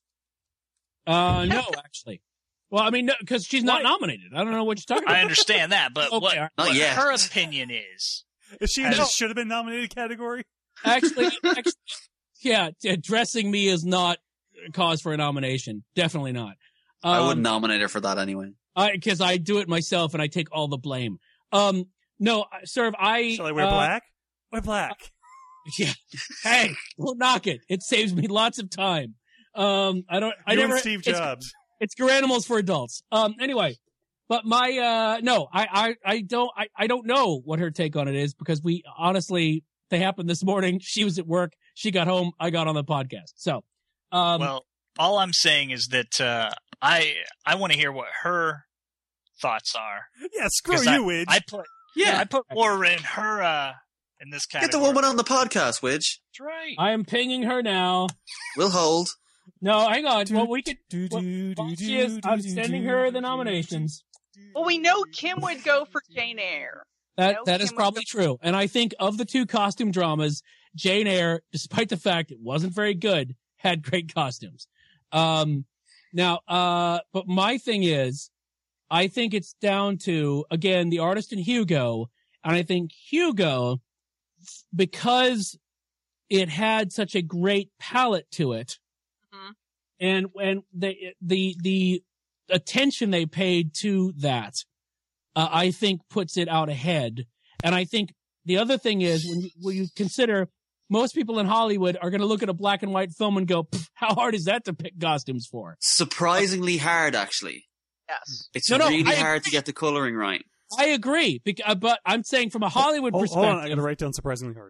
No, actually. Well, I mean, no, because she's not Why? nominated. I don't know what you're talking I about. understand that, but Okay, what, all right. Not what yet. her opinion is? Is she in As- this should have been nominated category? Actually, yeah, addressing me is not a cause for a nomination. Definitely not. I wouldn't nominate her for that anyway. Because I do it myself and I take all the blame. No, Serv, Shall I wear black? Wear black. Yeah. Hey, we'll knock it. It saves me lots of time. I You never. and Steve it's- Jobs. It's Garanimals for adults. Anyway, but my, no, I don't know what her take on it is because they happened this morning. She was at work. She got home. I got on the podcast. So, Well, all I'm saying is that I want to hear what her thoughts are. Yeah, screw 'Cause you, Widge. I put more in her in this category. Get the woman on the podcast, Widge. That's right. I am pinging her now. We'll hold. No, hang on. Well, we could. Do, Well, do, do, she is. do, I'm do, sending do, her do, the do, nominations. Well, we know Kim would go for Jane Eyre. That is Kim probably was true. And I think of the two costume dramas, Jane Eyre, despite the fact it wasn't very good, had great costumes. But my thing is, I think it's down to, again, the artist and Hugo. And I think Hugo, because it had such a great palette to it, Mhm. and the attention they paid to that, I think puts it out ahead. And I think the other thing is when you consider most people in Hollywood are going to look at a black and white film and go, how hard is that to pick costumes for? Surprisingly hard, actually. Yes. It's No, really I hard to get the coloring right. I agree, but I'm saying from a Hollywood Hold on, I perspective. gotta write down surprisingly hard.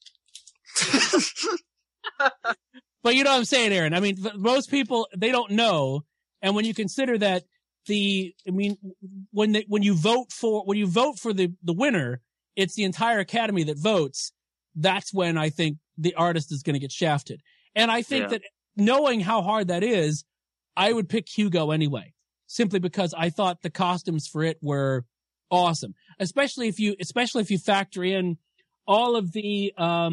But you know what I'm saying, Aaron? I mean, most people, they don't know. And when you consider that when you vote for the winner, it's the entire Academy that votes. That's when I think the artist is going to get shafted. And I think that knowing how hard that is, I would pick Hugo anyway, simply because I thought the costumes for it were awesome. Especially if you factor in all of the,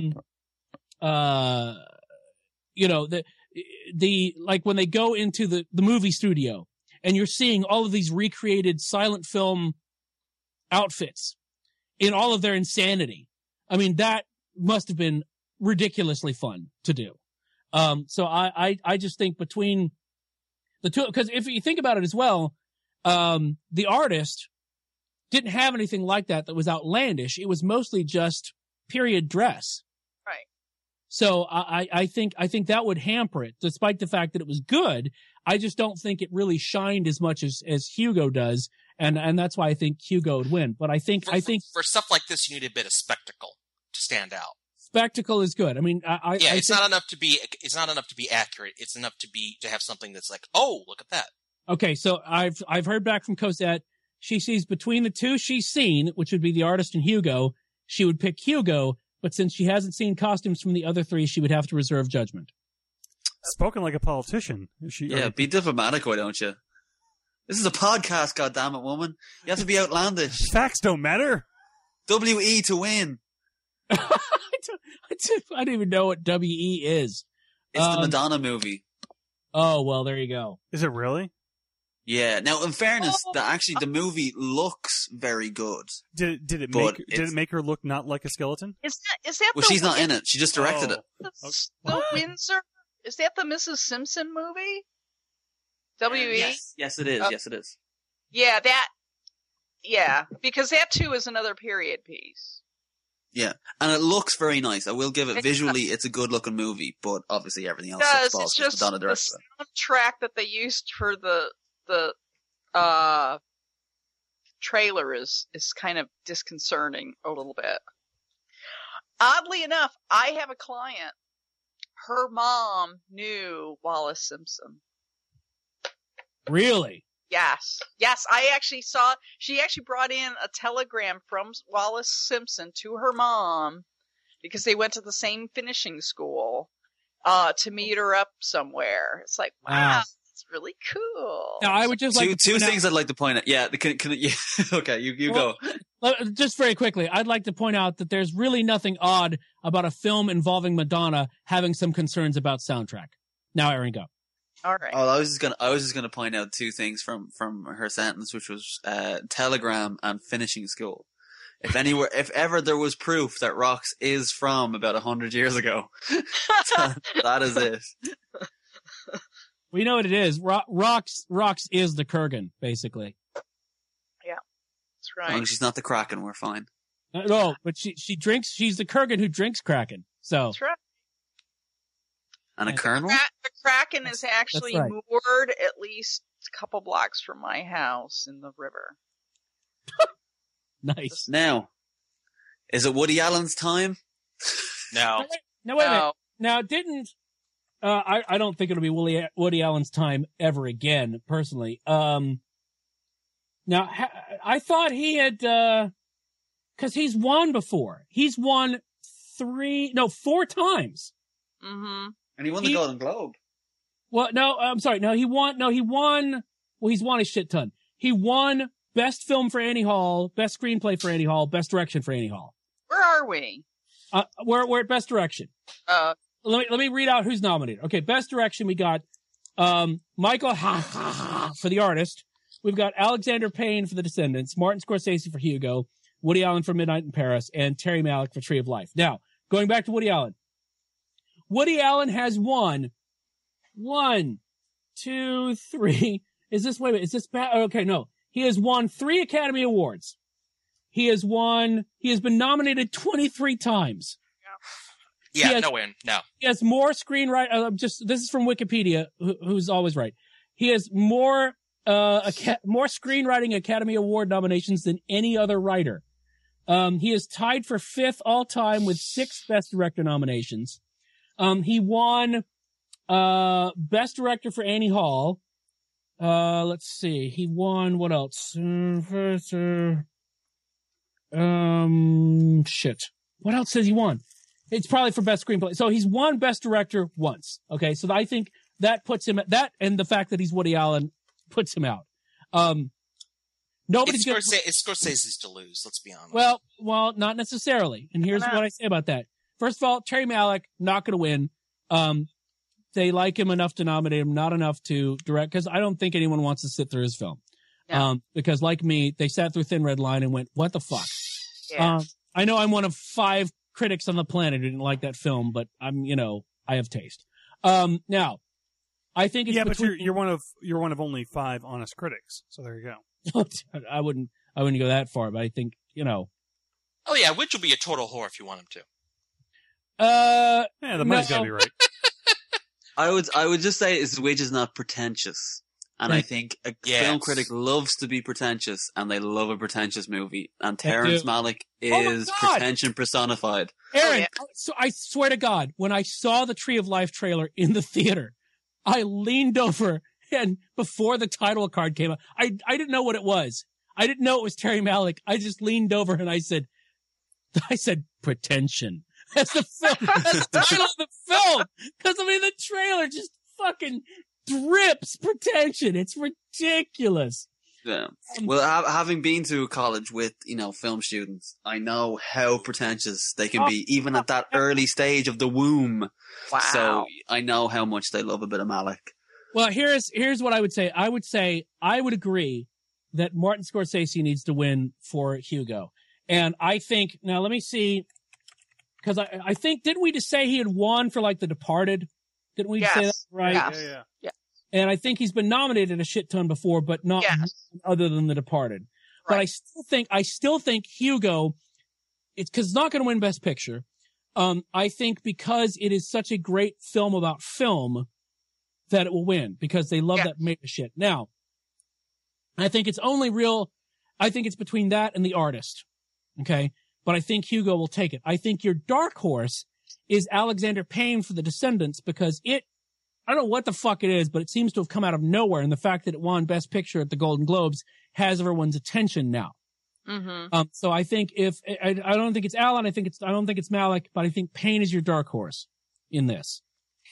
like when they go into the movie studio and you're seeing all of these recreated silent film outfits in all of their insanity. I mean, that must have been ridiculously fun to do. So I just think between the two, because if you think about it as well, the artist didn't have anything like that was outlandish. It was mostly just period dress. Right. So I think that would hamper it, despite the fact that it was good. I just don't think it really shined as much as Hugo does, and that's why I think Hugo would win. But I think For stuff like this, you need a bit of spectacle to stand out. spectacle is good. I mean, It's not enough to be accurate. It's enough to have something that's like, oh, look at that. Okay, so I've heard back from Cosette. She sees between the two she's seen, which would be the artist and Hugo, she would pick Hugo. But since she hasn't seen costumes from the other three, she would have to reserve judgment. Spoken like a politician. Yeah, be diplomatic, why don't you? This is a podcast, goddammit, woman. You have to be outlandish. Facts don't matter. WE to win. I don't even know what WE is. It's the Madonna movie. Oh, well, there you go. Is it really? Yeah. Now, in fairness, the movie looks very good. Did it make her look not like a skeleton? Is that? Well, she's not in it. She just directed it. The Windsor. Is that the Mrs. Simpson movie? WE. Yes, it is. Oh. Yes, it is. Yeah, that. Yeah, because that too is another period piece. Yeah, and it looks very nice. I will give it visually. It's a good-looking movie, but obviously everything else sucks balls. It's just Madonna the directed it. soundtrack that they used for the trailer is kind of disconcerting a little bit. Oddly enough, I have a client. Her mom knew Wallace Simpson. Really? Yes. I actually saw. She actually brought in a telegram from Wallace Simpson to her mom because they went to the same finishing school to meet her up somewhere. It's like, wow, that's really cool. Now, I would just like two things I'd like to point out. Yeah, okay, you go. Just very quickly, I'd like to point out that there's really nothing odd about a film involving Madonna having some concerns about soundtrack. Now, Aaron, go. All right. Oh, I was just gonna point out two things from her sentence, which was telegram and finishing school. If ever there was proof that Rox is from about 100 years ago, that is it. We know what it is. Rox is the Kurgan, basically. Yeah, that's right. As long as she's not the Kraken, we're fine. No, but she drinks. She's the Kurgan who drinks Kraken. So that's right. And a Colonel? The Kraken is actually right. moored at least a couple blocks from my house in the river. Nice. Now, is it Woody Allen's time? No. No, wait a minute. Now, didn't I don't think it'll be Woody Allen's time ever again, personally. Now, I thought he had, cause he's won before. He's won 4 times. Mm-hmm. And he won the Golden Globe. Well, no, I'm sorry. No, he won, well, he's won a shit ton. He won Best Film for Annie Hall, Best Screenplay for Annie Hall, Best Direction for Annie Hall. Where are we? We're at Best Direction. Let me read out who's nominated. Okay, Best Direction, we got Michael for The Artist. We've got Alexander Payne for The Descendants, Martin Scorsese for Hugo, Woody Allen for Midnight in Paris, and Terry Malick for Tree of Life. Now, going back to Woody Allen. Woody Allen has won 1, 2, 3. Is this bad? Okay, no. He has won 3 Academy Awards. He has been nominated 23 times. Yeah, no win. No. He has more screenwriting. This is from Wikipedia, who's always right. He has more screenwriting Academy Award nominations than any other writer. He is tied for 5th all time with 6 Best Director nominations. He won Best Director for Annie Hall. Let's see. He won what else? Shit. What else has he won? It's probably for Best Screenplay. So he's won Best Director once. Okay, so I think that puts him at that, and the fact that he's Woody Allen puts him out. Nobody's it's Scorsese's to lose. Let's be honest. Well, not necessarily. And here's what I say about that. First of all, Terry Malick not going to win. They like him enough to nominate him, not enough to direct, because I don't think anyone wants to sit through his film. Yeah. Because like me, they sat through Thin Red Line and went, "What the fuck?" Yeah. I know I'm one of 5 critics on the planet who didn't like that film, but I have taste. Now, I think it's but you're one of only 5 honest critics. So there you go. I wouldn't go that far, but I think Oh yeah, Widge will be a total whore if you want him to. Yeah, the money's gotta be right. I would just say Widge is not pretentious. And I think a film critic loves to be pretentious, and they love a pretentious movie. And Terrence Malick is pretension personified. Aaron, so I swear to God, when I saw the Tree of Life trailer in the theater, I leaned over, and before the title card came up, I didn't know what it was. I didn't know it was Terry Malick. I just leaned over and I said, pretension. That's the film. That's the title of the film. Because, the trailer just fucking drips pretension. It's ridiculous. Yeah. Well, having been to college with, film students, I know how pretentious they can be, even at that early stage of the womb. Wow. So I know how much they love a bit of Malick. Well, here's what I would say. I would agree that Martin Scorsese needs to win for Hugo. And I think, now let me see, because I think, didn't we just say he had won for like The Departed? Didn't we say that right? Yes. Yeah. And I think he's been nominated a shit ton before, but not other than The Departed. Right. But I still think Hugo, it's because it's not going to win Best Picture. I think because it is such a great film about film that it will win because they love that meta shit. Now, I think it's between that and The Artist. Okay. But I think Hugo will take it. I think your dark horse is Alexander Payne for The Descendants because I don't know what the fuck it is, but it seems to have come out of nowhere. And the fact that it won Best Picture at the Golden Globes has everyone's attention now. Mm-hmm. So I think I don't think it's Alan. I don't think it's Malick, but I think Payne is your dark horse in this.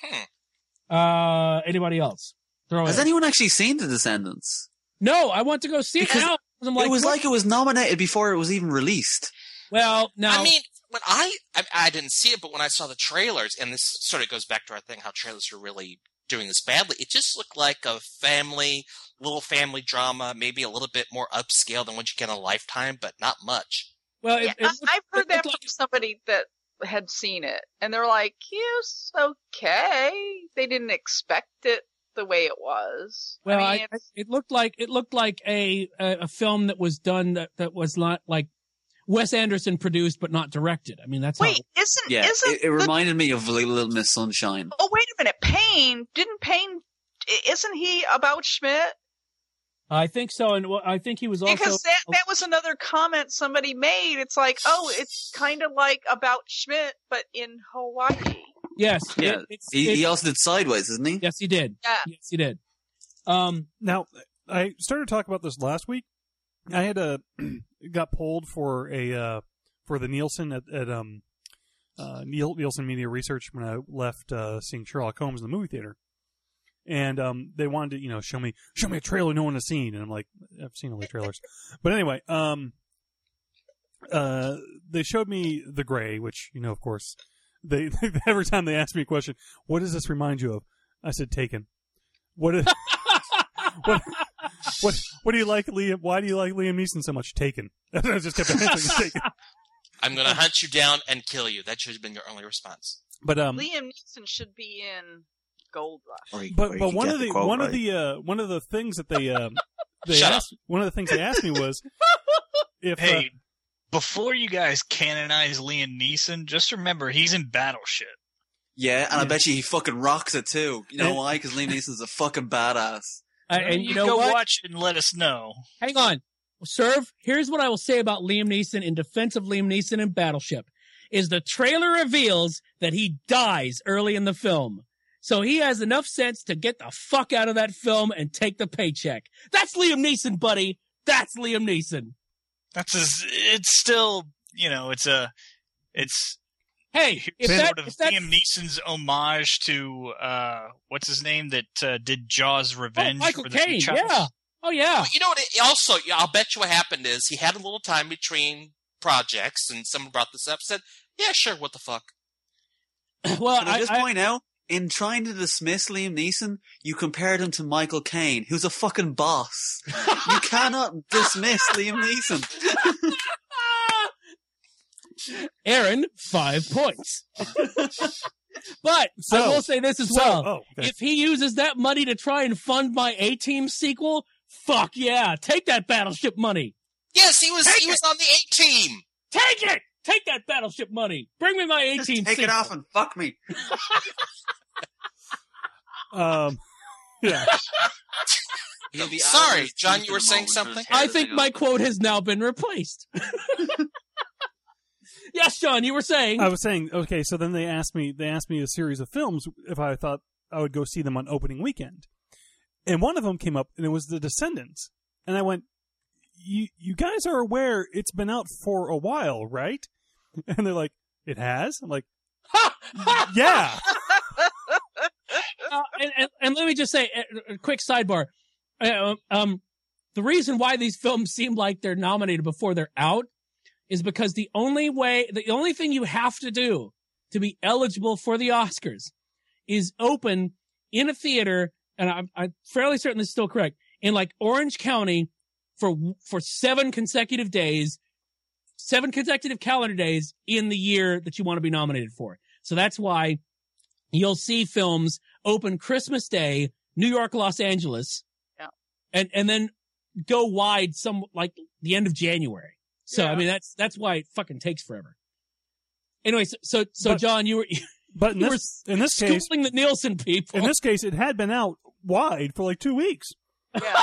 Anybody else? Has anyone actually seen The Descendants? No, I want to go see it now. It was like it was nominated before it was even released. Well, now I mean, when I didn't see it, but when I saw the trailers, and this sort of goes back to our thing, how trailers are really doing this badly. It just looked like a little family drama, maybe a little bit more upscale than what you get in a Lifetime, but not much. Well, I've heard that from somebody that had seen it, and they're like, "Yes, okay." They didn't expect it the way it was. Well, it looked like a film that was done that was not like Wes Anderson produced but not directed. I mean, that's it reminded me of Little Miss Sunshine. Oh, wait a minute, Payne isn't he about Schmidt? I think so, and I think he was also because that was another comment somebody made. It's like, oh, it's kind of like About Schmidt, but in Hawaii. Yes, yeah. He also did Sideways, isn't he? Yes, he did. Yeah. Yes, he did. Now, I started to talk about this last week. I had got pulled for the Nielsen at Nielsen Media Research when I left seeing Sherlock Holmes in the movie theater, and they wanted to show me a trailer no one has seen, and I'm like, I've seen all the trailers, but anyway, they showed me The Grey, which of course they every time they ask me a question, what does this remind you of? I said Taken. What do you like, Liam? Why do you like Liam Neeson so much? Taken. I just kept answering Taken. I'm going to hunt you down and kill you. That should have been your only response. But Liam Neeson should be in Gold Rush. But one of the things that they asked me was if before you guys canonize Liam Neeson, just remember he's in Battleship. Yeah, and I bet you he fucking rocks it too. You know why? Because Liam Neeson's a fucking badass. And you know what? Watch it and let us know. Hang on. Serve, here's what I will say about Liam Neeson in defense of Liam Neeson in Battleship, is the trailer reveals that he dies early in the film. So he has enough sense to get the fuck out of that film and take the paycheck. That's Liam Neeson, buddy. That's Liam Neeson. It's still, Hey, Liam Neeson's homage to what's his name that did Jaws Revenge? Michael Caine, yeah. Oh yeah. Well, you know what? Also, I'll bet you what happened is he had a little time between projects, and someone brought this up. Said, "Yeah, sure. What the fuck?" Well, can I just point out, in trying to dismiss Liam Neeson, you compared him to Michael Caine, who's a fucking boss. You cannot dismiss Liam Neeson. Aaron, 5 points. But I will say this as well. If he uses that money to try and fund my A-Team sequel, fuck yeah. Take that Battleship money. Yes, he was on the A-Team. Take it! Take that Battleship money. Bring me my A-Team sequel. Take it off and fuck me. Yeah. Sorry, John, you were saying something? I think my quote has now been replaced. Yes, John, you were saying. I was saying, okay, so then they asked me a series of films if I thought I would go see them on opening weekend. And one of them came up, and it was The Descendants. And I went, you guys are aware it's been out for a while, right? And they're like, it has? I'm like, yeah. And let me just say, a quick sidebar. the reason why these films seem like they're nominated before they're out is because the only thing you have to do to be eligible for the Oscars is open in a theater, and I'm fairly certain this is still correct, in like Orange County for 7 consecutive days, 7 consecutive calendar days in the year that you want to be nominated for. So that's why you'll see films open Christmas Day, New York, Los Angeles, and then go wide some like the end of January. So I mean that's why it fucking takes forever. Anyway, so John, you were in this case, schooling the Nielsen people. In this case, it had been out wide for like 2 weeks. Yeah.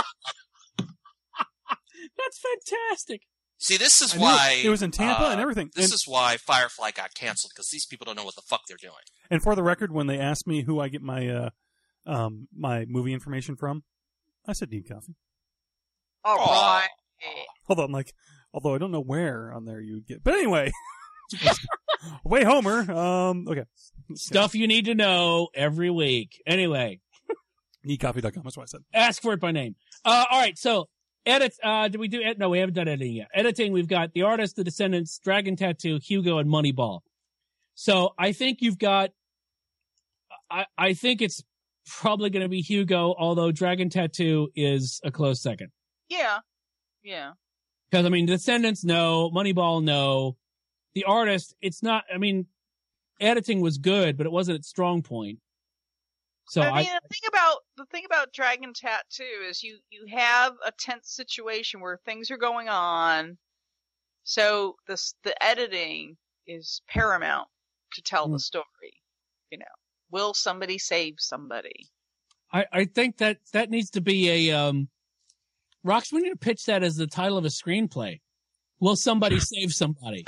That's fantastic. See, this is why it was in Tampa and everything. This is why Firefly got canceled, because these people don't know what the fuck they're doing. And for the record, when they asked me who I get my my movie information from, I said Dean Coffey. All right. Hold on, like, although I don't know where on there you would get, but anyway, way Homer. Okay, stuff you need to know every week. Anyway, neatcoffee.com. That's what I said. Ask for it by name. All right, so. Edit, did we do it? No, we haven't done editing yet. Editing, we've got The Artist, The Descendants, Dragon Tattoo, Hugo, and Moneyball. So I think you've got, I think it's probably going to be Hugo, although Dragon Tattoo is a close second. Yeah. Yeah. Because, I mean, Descendants, no. Moneyball, no. The Artist, it's not, I mean, editing was good, but it wasn't its strong point. So I mean, the thing about Dragon Tattoo is you have a tense situation where things are going on, so the editing is paramount to tell the story. You know, will somebody save somebody? I think that needs to be a Rox, we need to pitch that as the title of a screenplay. Will somebody save somebody?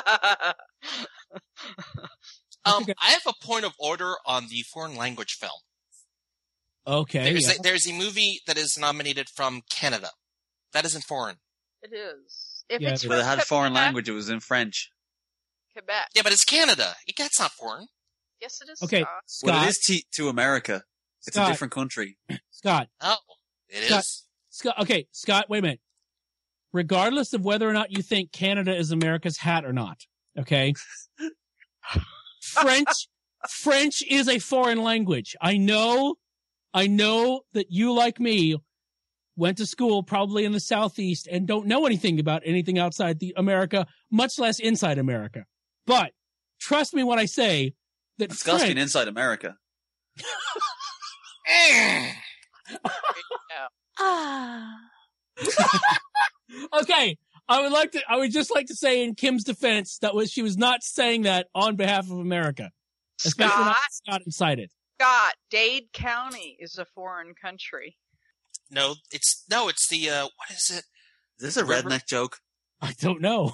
I have a point of order on the foreign language film. Okay. There's a movie that is nominated from Canada. That isn't foreign. It is. But it had foreign language. It was in French. Quebec. Yeah, but it's Canada. That's not foreign. Yes, it is. Okay, Scott. Well, it is to America. It's a different country. Scott. Oh, it is. Scott. Okay, Scott. Wait a minute. Regardless of whether or not you think Canada is America's hat or not, okay. French is a foreign language. I know that you, like me, went to school probably in the Southeast and don't know anything about anything outside the America, much less inside America. But trust me when I say that Scott's been inside America. Okay, I would just like to say in Kim's defense she was not saying that on behalf of America. Especially not Scott incited. Scott, Dade County is a foreign country. No, it's the what is it? Is this a redneck joke? I don't know.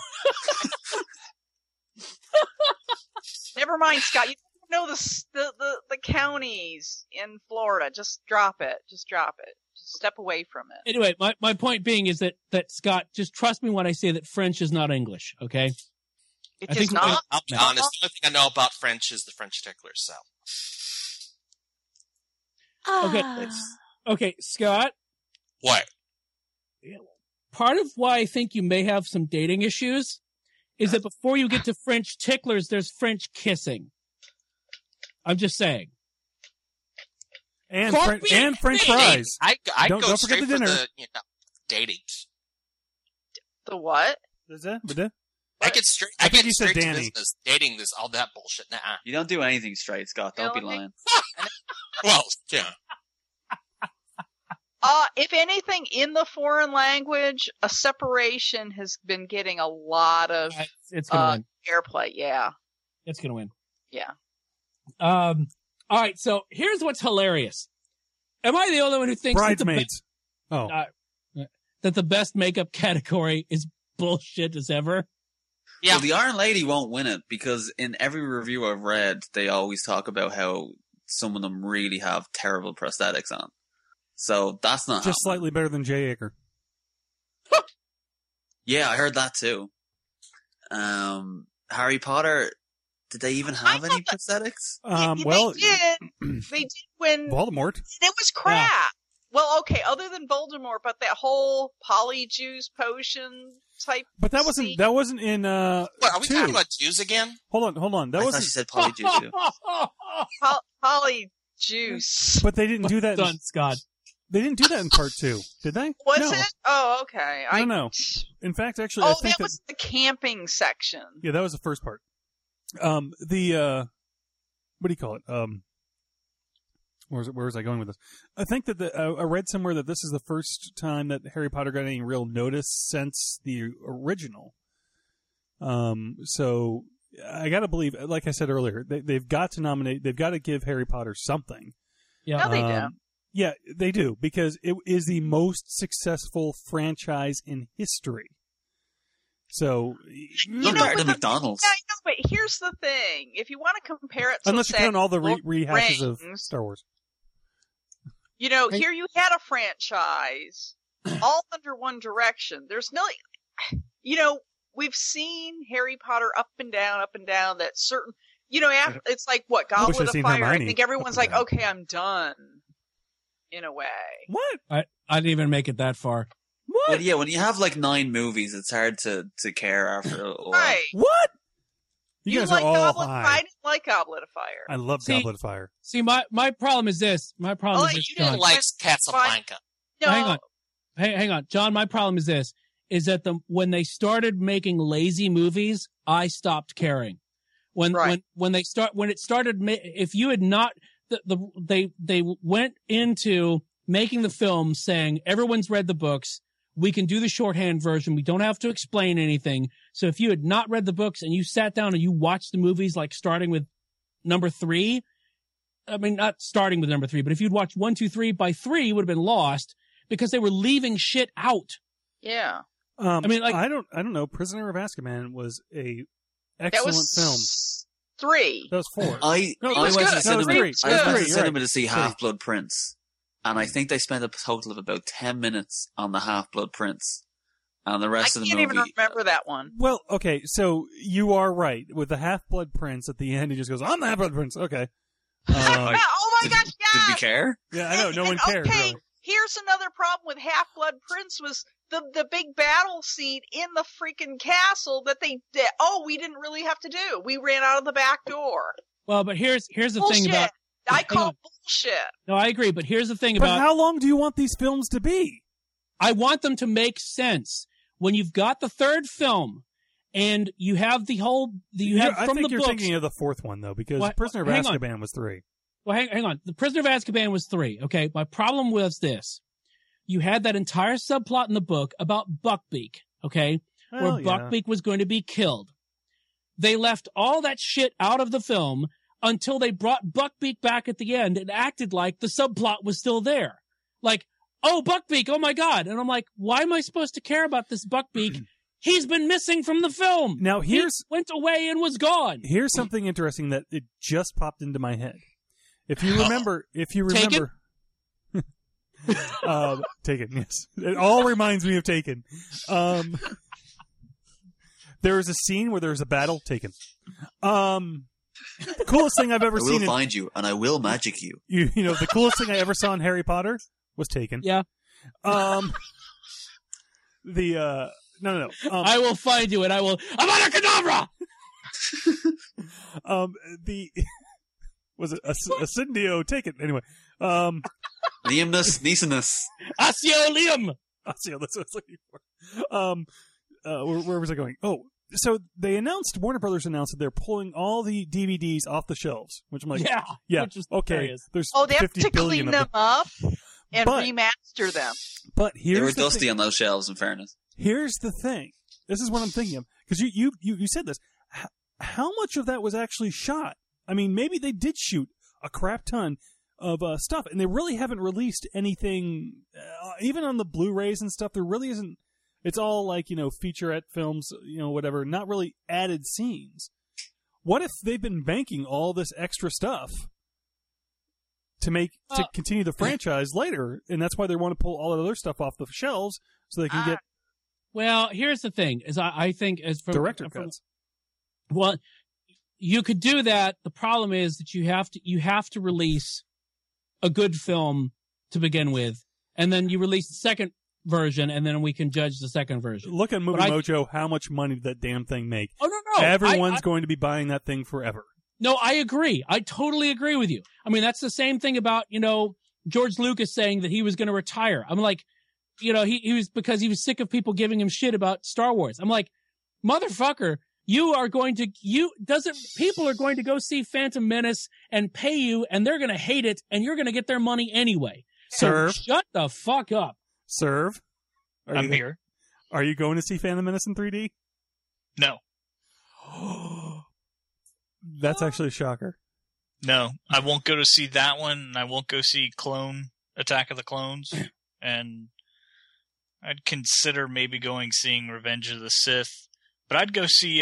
Never mind, Scott. You don't know the counties in Florida. Just drop it. Just step away from it. Anyway, my point being is that Scott, just trust me when I say that French is not English, okay? It is not. I'll be honest. The only thing I know about French is the French tickler, so. Okay, Scott. What? Part of why I think you may have some dating issues is that before you get to French ticklers, there's French kissing. I'm just saying. And French fries. I Don't go forget straight the for dinner. the dating. The what? Is that? I get straight. I I think get you said straight to Danny. business. Dating this, all that bullshit. Nah. You don't do anything straight, Scott. Don't be lying. Well, yeah. If anything, in the foreign language, a separation has been getting a lot of it's gonna win. airplay. Yeah. It's gonna win. Yeah. All right, so here's what's hilarious. Am I the only one who thinks Bridesmaids. that the best makeup category is bullshit as ever? Yeah. Well, the Iron Lady won't win it because in every review I've read, they always talk about how some of them really have terrible prosthetics on. So that's not just slightly better than Jay Aker. Yeah, I heard that too. Harry Potter, did they even have any prosthetics? Well, they did when Voldemort. it was crap. well, okay, other than Voldemort, but that whole polyjuice potion type. But that scene. wasn't in What, are we 2. talking about Jews again? Hold on. That I thought wasn't. she said polyjuice too. Polyjuice. But they didn't do that. Done, Scott. They didn't do that in part 2, did they? Was no. it? Oh, okay. No. In fact, actually, Oh, I think that was the camping section. yeah, that was the first part. What do you call it? Where was I going with this? I think that I read somewhere that this is the first time that Harry Potter got any real notice since the original. So I got to believe, like I said earlier, they've got to give Harry Potter something. Yeah. No, they do. Yeah, they do, because it is the most successful franchise in history. So, Look know, better than but McDonald's. Yeah, I know, but here's the thing. If you want to compare it to, unless you say, count all the Lord rehashes of Rings, Star Wars. You know, Right. here you had a franchise all under one direction. There's no, you know, we've seen Harry Potter up and down, that certain, you know, after, it's like what, I wish Goblet I'd of seen Fire. Hermione I think everyone's up and like, down. okay, I'm done. In a way. What? I didn't even make it that far. What? Well, yeah, when you have like 9 movies, it's hard to care after a while. Right. What? You guys like are all Goblet high. I didn't like Goblet of Fire. I love See- Goblet of Fire. See, my problem is this. My problem is Oh, this, You didn't John. like Casablanca. No, Hang on. Hang on, John. My problem is this: is that when they started making lazy movies, I stopped caring. When Right. when it started, if you had not, they went into making the film saying everyone's read the books. We can do the shorthand version. We don't have to explain anything. So if you had not read the books and you sat down and you watched the movies, like starting with number 3, I mean, not starting with number 3, but if you'd watched 1, 2, 3, by 3, you would have been lost because they were leaving shit out. yeah. I mean, like- I don't know. Prisoner of Azkaban was a That excellent was film. 3. That was 4. I No, I it was went to good. the No, it was cinema. great. I went to You're the cinema right. to see Sorry. Half-Blood Prince, and I think they spent a total of about 10 minutes on the Half-Blood Prince, and the I rest of the can't movie. even remember that one. Well, okay, so you are right. With the Half-Blood Prince at the end, he just goes, "I'm the Half-Blood Prince." Okay. Oh my gosh, Did yeah. we care? Yeah, I know. No one And, cares. Okay, Really. here's another problem with Half-Blood Prince was the big battle scene in the freaking castle that we didn't really have to do. We ran out of the back door. Well, but here's the Bullshit. thing about. I hang call on. bullshit. No, I agree. But here's the thing But about. how long do you want these films to be? I want them to make sense. When you've got the third film, and you have the whole, I from think the you're books. thinking of the 4th one though, because What? Prisoner of Hang on. Azkaban was 3. Well, hang on. The Prisoner of Azkaban was 3. Okay, my problem was this: you had that entire subplot in the book about Buckbeak. Okay, Well, where Buckbeak was going to be killed. They left all that shit out of the film until they brought Buckbeak back at the end and acted like the subplot was still there. Like, oh, Buckbeak, oh my God. And I'm like, why am I supposed to care about this Buckbeak? He's been missing from the film. Now He here's went away and was gone. here's something interesting that it just popped into my head. If you remember, Taken? Taken, yes. It all reminds me of Taken. There is a scene where there's a battle. Taken. The coolest thing I've ever I seen will find you, and I will magic you. you know, the coolest thing I ever saw in Harry Potter was Taken. Yeah. No. I will find you and I will. Avada Kedavra! The was it Ascendio Taken? Anyway, Liamness, Neesonus. Asio Liam! that's what I was looking for. Where was I going? Oh, so Warner Brothers announced that they're pulling all the DVDs off the shelves, which I'm like, yeah, Which is okay. hilarious. There's Oh, they have 50 to billion clean of them up and But- remaster them. But They here's were the dusty thing. on those shelves, in fairness. Here's the thing. This is what I'm thinking of, because you said this. How much of that was actually shot? I mean, maybe they did shoot a crap ton of stuff, and they really haven't released anything, even on the Blu-rays and stuff. There really isn't. It's all like, you know, featurette films, you know, whatever. Not really added scenes. What if they've been banking all this extra stuff to continue the franchise later, and that's why they want to pull all that other stuff off the shelves so they can get Well, here's the thing: is I think as from director from- cuts. Well, you could do that. The problem is that you have to release a good film to begin with, and then you release the second version, and then we can judge the second version. Look at Movie Mojo, how much money did that damn thing make? Oh, no. Everyone's going to be buying that thing forever. No, I agree. I totally agree with you. I mean, that's the same thing about, George Lucas saying that he was going to retire. I'm like, he was, because he was sick of people giving him shit about Star Wars. I'm like, motherfucker, people are going to go see Phantom Menace and pay you, and they're going to hate it, and you're going to get their money anyway. Serve. So shut the fuck up. Serve. I'm here. Are you going to see Phantom Menace in 3D? No. That's actually a shocker. No, I won't go to see that one, and I won't go see Attack of the Clones, and I'd consider maybe seeing Revenge of the Sith, but I'd go see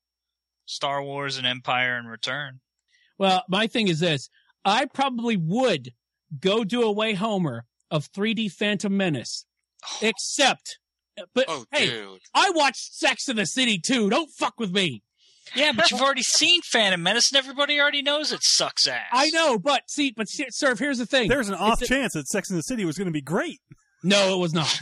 Star Wars and Empire and Return. Well, my thing is this. I probably would go do a Way Homer of 3D Phantom Menace, except, hey, dude. I watched Sex and the City too. Don't fuck with me. Yeah, but you've already seen Phantom Menace, and everybody already knows it sucks ass. I know, but Serve, here's the thing. There's an off chance that Sex and the City was going to be great. No, it was not.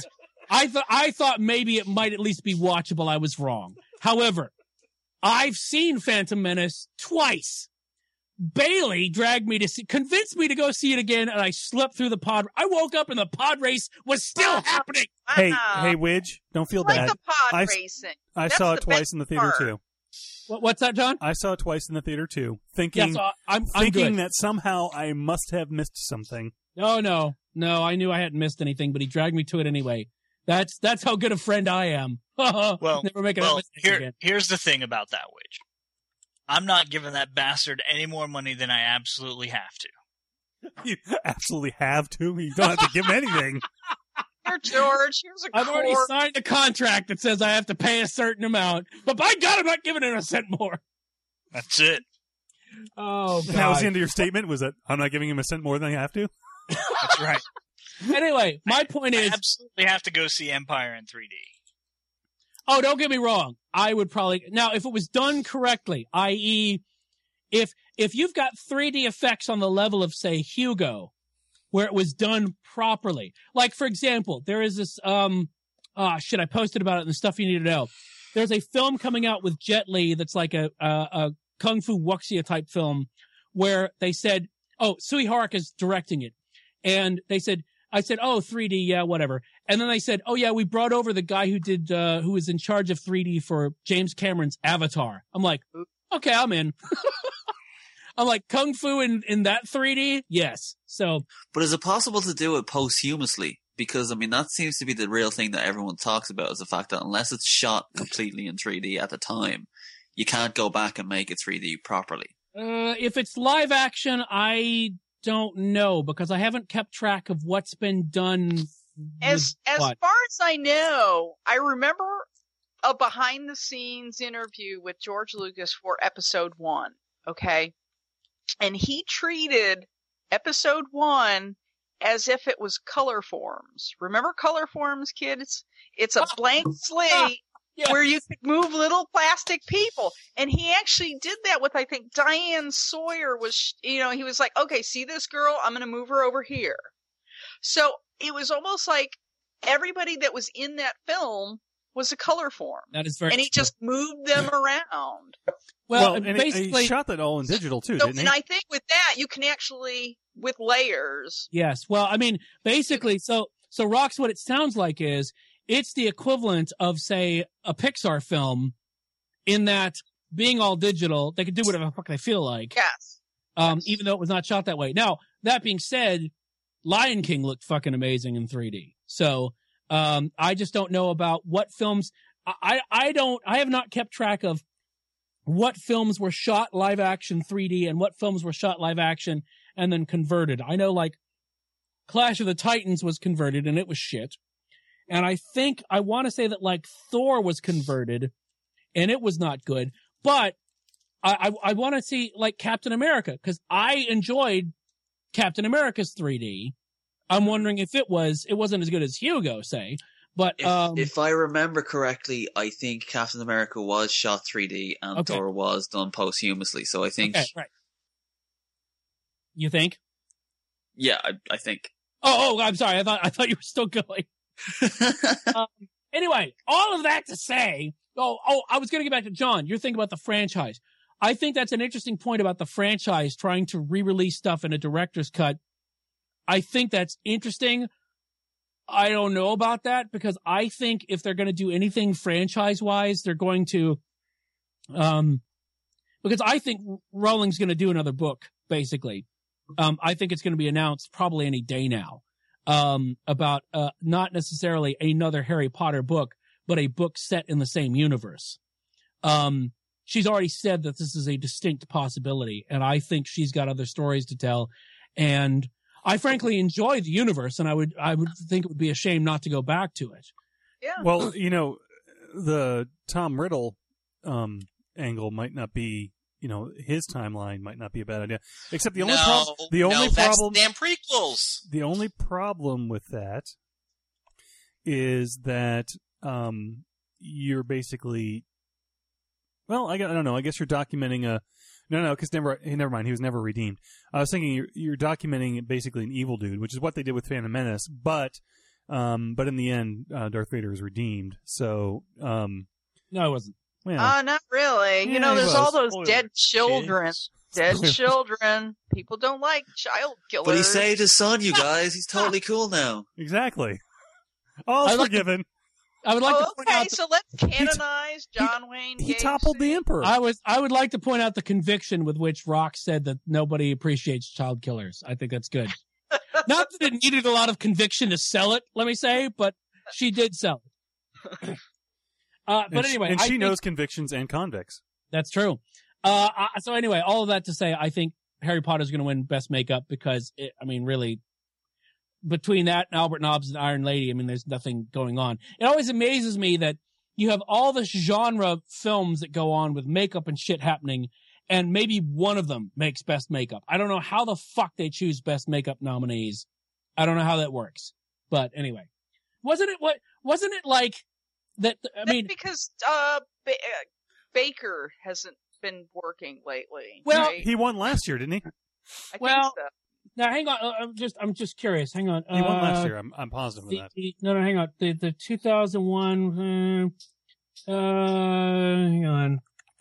I thought maybe it might at least be watchable. I was wrong. However, I've seen Phantom Menace twice. Bailey convinced me to go see it again, and I slept through the pod. I woke up and the pod race was still happening. Hey, Widge, don't feel bad. The pod racing. I saw it twice in the theater too. What's that, John? I saw it twice in the theater too, thinking I'm good. That somehow I must have missed something. No, I knew I hadn't missed anything, but he dragged me to it anyway. That's how good a friend I am. Never make that mistake again. Here's the thing about that, Widge. I'm not giving that bastard any more money than I absolutely have to. You absolutely have to? You don't have to give him anything. Here, George, here's a I've already signed a contract that says I have to pay a certain amount, but by God, I'm not giving it a cent more. That's it. Oh, God. That was the end of your statement? Was that I'm not giving him a cent more than I have to? That's right. Anyway, my point is... I absolutely have to go see Empire in 3D. Oh, don't get me wrong. I would probably... Now, if it was done correctly, i.e., if you've got 3D effects on the level of, say, Hugo, where it was done properly. Like, for example, there is this... I posted about it in the Stuff You Need to Know. There's a film coming out with Jet Li that's like a Kung Fu Wuxia type film where they said... Oh, Sui Hark is directing it. And I said, oh, 3D, yeah, whatever. And then they said, oh, yeah, we brought over the guy who was in charge of 3D for James Cameron's Avatar. I'm like, okay, I'm in. I'm like, Kung Fu in that 3D? Yes. So. But is it possible to do it posthumously? Because, I mean, that seems to be the real thing that everyone talks about, is the fact that unless it's shot completely in 3D at the time, you can't go back and make it 3D properly. If it's live action, I don't know, because I haven't kept track of what's been done. As far as I know, I remember a behind the scenes interview with George Lucas for episode 1. Okay. And he treated episode 1 as if it was color forms. Remember color forms, kids? It's a blank slate. Yes. Where you could move little plastic people. And he actually did that with, I think, Diane Sawyer was, he was like, okay, see this girl? I'm going to move her over here. So it was almost like everybody that was in that film was a color form. That is very And he just moved them around. Well, and basically, he shot that all in digital too, didn't he? And I think with that, you can actually, with layers. Yes. Well, I mean, basically, so Rox, what it sounds like is, it's the equivalent of, say, a Pixar film in that being all digital, they can do whatever the fuck they feel like. Yes. Even though it was not shot that way. Now, that being said, Lion King looked fucking amazing in 3D. So, I just don't know about what films, I have not kept track of what films were shot live action 3D and what films were shot live action and then converted. I know, like, Clash of the Titans was converted and it was shit. And I want to say that, like, Thor was converted and it was not good, but I want to see, like, Captain America, because I enjoyed Captain America's 3D. I'm wondering if it wasn't as good as Hugo, say, but, if I remember correctly, I think Captain America was shot 3D and Thor was done posthumously. So I think, right. You think? Yeah, I think. Oh, I'm sorry. I thought you were still going. Anyway, all of that to say, I was going to get back to John. You're thinking about the franchise. I think that's an interesting point about the franchise trying to re-release stuff in a director's cut. I think that's interesting. I don't know about that because I think if they're going to do anything franchise-wise, they're going to, because I think Rowling's going to do another book, basically. I think it's going to be announced probably any day now, about, not necessarily another Harry Potter book, but a book set in the same universe. She's already said that this is a distinct possibility, and I think she's got other stories to tell. And I frankly enjoy the universe, and I would think it would be a shame not to go back to it. Yeah. Well, the Tom Riddle angle might not be, his timeline might not be a bad idea. Except the only problem, that's damn prequels. The only problem with that is that you're basically, well, I don't know. I guess you're documenting a. No, because never mind. He was never redeemed. I was thinking you're documenting basically an evil dude, which is what they did with Phantom Menace. But in the end, Darth Vader was redeemed. So, no, it wasn't. Well, not really. Yeah, There's all those Spoiler. dead children. Dead children. People don't like child killers. But he saved his son, you guys. He's totally cool now. exactly. All's I like forgiven. I would like to point out. So let's canonize John Wayne He Gacy. toppled the Emperor. I would like to point out the conviction with which Rock said that nobody appreciates child killers. I think that's good. Not that it needed a lot of conviction to sell it, let me say, but she did sell it. But anyway, and I she think knows convictions and convicts. that's true. So anyway, all of that to say, I think Harry Potter's going to win Best Makeup because, really, between that and Albert Nobbs and Iron Lady, there's nothing going on. It always amazes me that you have all this genre films that go on with makeup and shit happening, and maybe one of them makes Best Makeup. I don't know how the fuck they choose Best Makeup nominees. I don't know how that works. But anyway, wasn't it like that? That's because Baker hasn't been working lately. Well, right? He won last year, didn't he? I well, think so. now hang on. I'm just curious. Hang on. He won last year. I'm positive of that. No, hang on. The 2001. Hang on.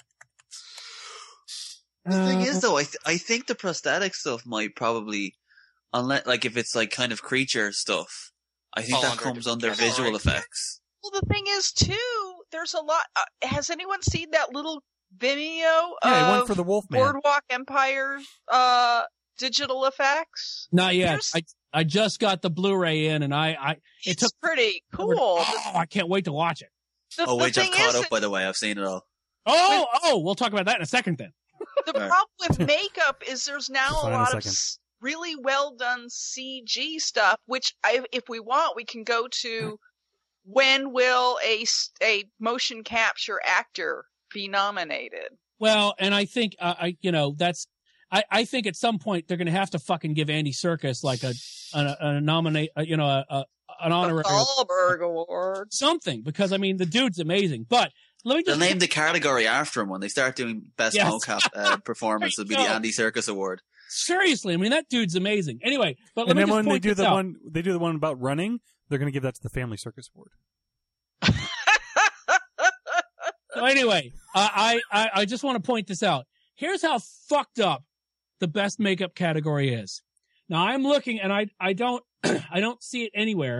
The thing is, though, I think the prosthetic stuff might probably, unless if it's kind of creature stuff, I think Fall that under comes a under different visual category. effects. Well, the thing is, too, there's a lot. Has anyone seen that little Vimeo Yeah, he won of for the Wolfman. Boardwalk Empire digital effects? Not yet. Here's- I just got the Blu-ray in, and it It's took. pretty cool. Oh, I can't wait to watch it. Oh, wait, I've thing caught is, up, by the way. I've seen it all. Oh, we'll talk about that in a second then. the Right. problem with makeup is there's now Just a hold on a lot of second. really well done CG stuff, which if we want, we can go to when will a motion capture actor be nominated? Well, and I think that's. I think at some point they're going to have to fucking give Andy Serkis a nominate, an honorary The Thalberg Award. something because the dude's amazing. But let me They'll just name the category after him when they start doing best Yes. mocap performance. It'll be the There you go. Andy Serkis Award. seriously. That dude's amazing. Anyway, but let And me then just when point they do this the out. one, they do the one about running. They're going to give that to the Family Circus Award. So anyway, I just want to point this out. Here's how fucked up the best makeup category is. Now I'm looking and I don't I don't see it anywhere.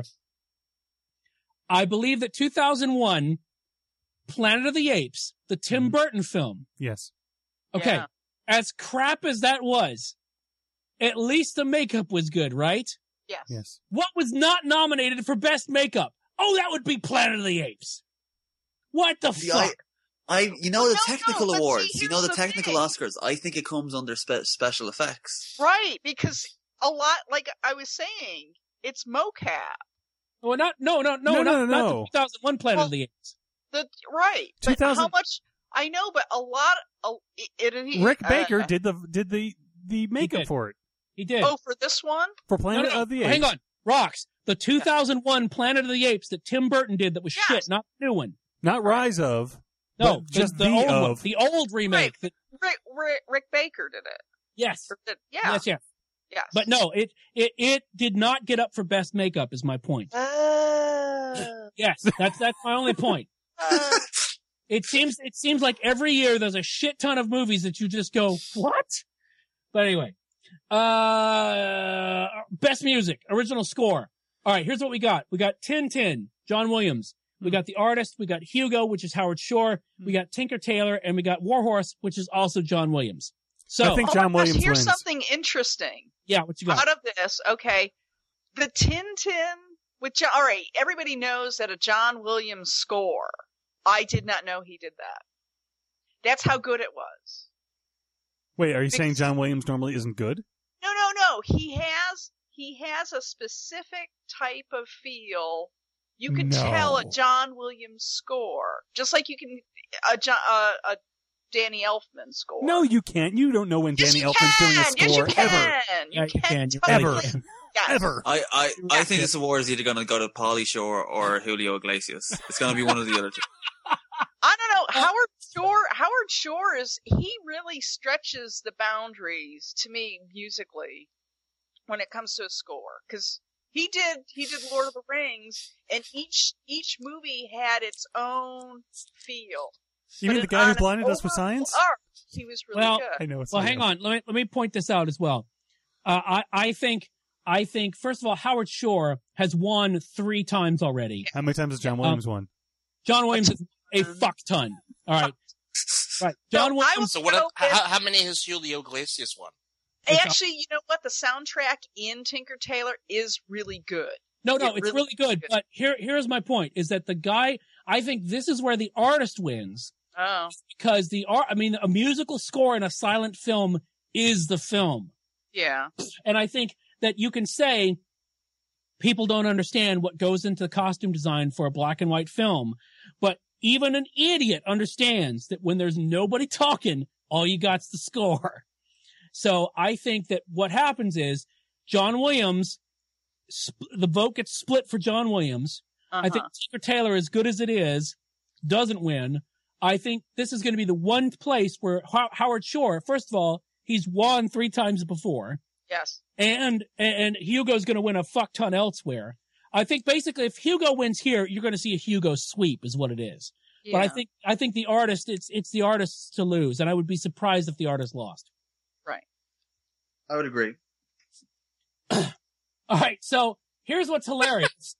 I believe that 2001 Planet of the Apes, the Tim Burton film. Yes. Okay. Yeah. As crap as that was, at least the makeup was good, right? Yes. Yes. What was not nominated for best makeup? Oh, that would be Planet of the Apes. What the See, fuck? the No, technical but see, awards, here's the the technical thing. Oscars, I think it comes under special effects. Right, because a lot, like I was saying, it's mocap. Well, not No. the 2001 Planet Well, of the Apes. Right. But 2000 how much? I know, but a lot. Rick Baker did the makeup did. for it He did. Oh, for this one? for Planet of the Apes. Hang on. Rocks. The 2001 Planet of the Apes that Tim Burton did that was Yes. shit, not the new one. Not Rise of. No, but just the the old one. of. The old remake. Right. Rick Baker did it. Yes. Or did- yeah. Yes, yes. Yes. But no, it did not get up for best makeup. Is my point. Yes, that's my only point. It seems like every year there's a shit ton of movies that you just go, what? But anyway, best music, original score. All right, here's what we got. We got Tintin, John Williams. We got The Artist. We got Hugo, which is Howard Shore. We got Tinker Tailor, and we got Warhorse, which is also John Williams. So I think John Williams here's wins. something interesting. Yeah, what you got? Out of this, okay, the Tintin, which, all right, everybody knows that a John Williams score. I did not know he did that. That's how good it was. Wait, are you saying John Williams normally isn't good? No. He has a specific type of feel. You can tell a John Williams score, just like you can a Danny Elfman score. No, you can't. You don't know when Danny Elfman's doing a score ever. You can. Ever. Yes. Ever. I think this award is either going to go to Pauly Shore or Julio Iglesias. It's going to be one of the other two. I don't know. Howard Shore he really stretches the boundaries to me musically when it comes to a score, because he did Lord of the Rings, and each movie had its own feel. You mean the guy who blinded us with science? He was really good. I know. It's hang on. Let me point this out as well. I think first of all, Howard Shore has won 3 times already. How many times has John Williams won? John Williams is a fuck ton. All right. Right. John Williams. So how many has Julio Iglesias won? Actually, you know what? The soundtrack in Tinker Tailor is really good. No, it's really good. But here's my point: is that the guy? I think this is where The Artist wins. Oh, because a musical score in a silent film is the film. Yeah. And I think that you can say people don't understand what goes into costume design for a black and white film, but even an idiot understands that when there's nobody talking, all you got's the score. So I think that what happens is John Williams, the vote gets split for John Williams. I think Tinker Tailor, as good as it is, doesn't win. I think this is going to be the one place where Howard Shore, first of all, he's won 3 times before. Yes. And Hugo's going to win a fuck ton elsewhere. I think basically if Hugo wins here, you're going to see a Hugo sweep is what it is. Yeah. But I think The Artist, it's The Artist's to lose, and I would be surprised if The Artist lost. Right. I would agree. All right, so here's what's hilarious.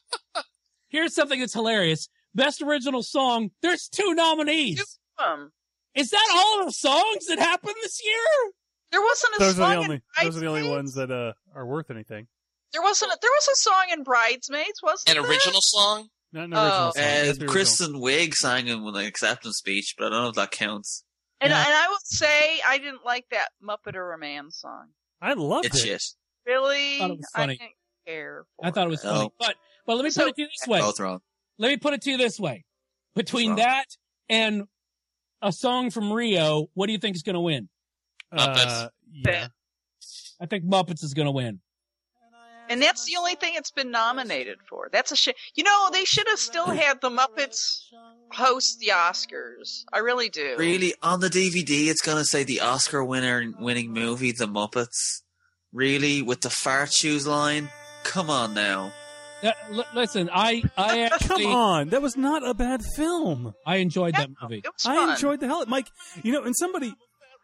Here's something that's hilarious. Best Original Song, there's 2 nominees. Is that all of the songs that happened this year? There wasn't a song those are the only ones that are worth anything. There was a song in Bridesmaids, wasn't there? An original song? Not an original song. Kristen Wiig sang him with an acceptance speech, but I don't know if that counts. And I will say I didn't like that Muppet or a Man song. I loved it. Shit. Really? I thought it was funny. I didn't care for I thought it was funny. But let me put it to you this way. Both wrong. Let me put it to you this way. Between that and a song from Rio, what do you think is going to win? Muppets. Yeah. I think Muppets is going to win. And that's the only thing it's been nominated for. That's a shame. You know, they should have still had the Muppets host the Oscars. I really do. Really? On the DVD, it's going to say the Oscar-winning movie, The Muppets? Really? With the fart shoes line? Come on now. Listen, I actually... Come on, that was not a bad film. I enjoyed that movie. It was fun. I enjoyed the hell, Mike. You know, and somebody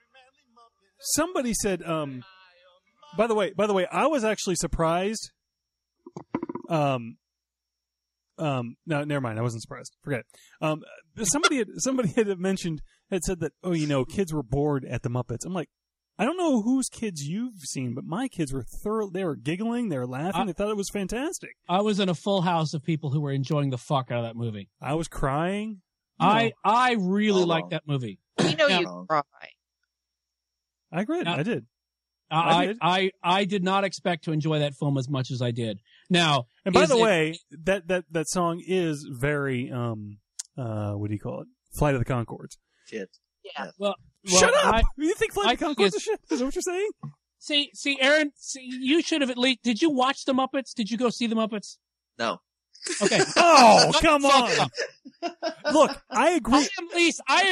said, by the way, I was actually surprised. No, never mind. I wasn't surprised. Forget it. Somebody had said that, kids were bored at the Muppets. I'm like, I don't know whose kids you've seen, but my kids were they were giggling, they were laughing, they thought it was fantastic. I was in a full house of people who were enjoying the fuck out of that movie. I was crying. I really liked that movie. We know you cry. I agree. I did. I did not expect to enjoy that film as much as I did. Now, and by the way, that song is very what do you call it? Flight of the Conchords. Shit. Yeah. Well, shut up! You think Flight of the Conchords is shit? Is that what you're saying? See, Aaron, you should have at least. Did you watch the Muppets? Did you go see the Muppets? No. Okay. Oh, come on! Look, I agree.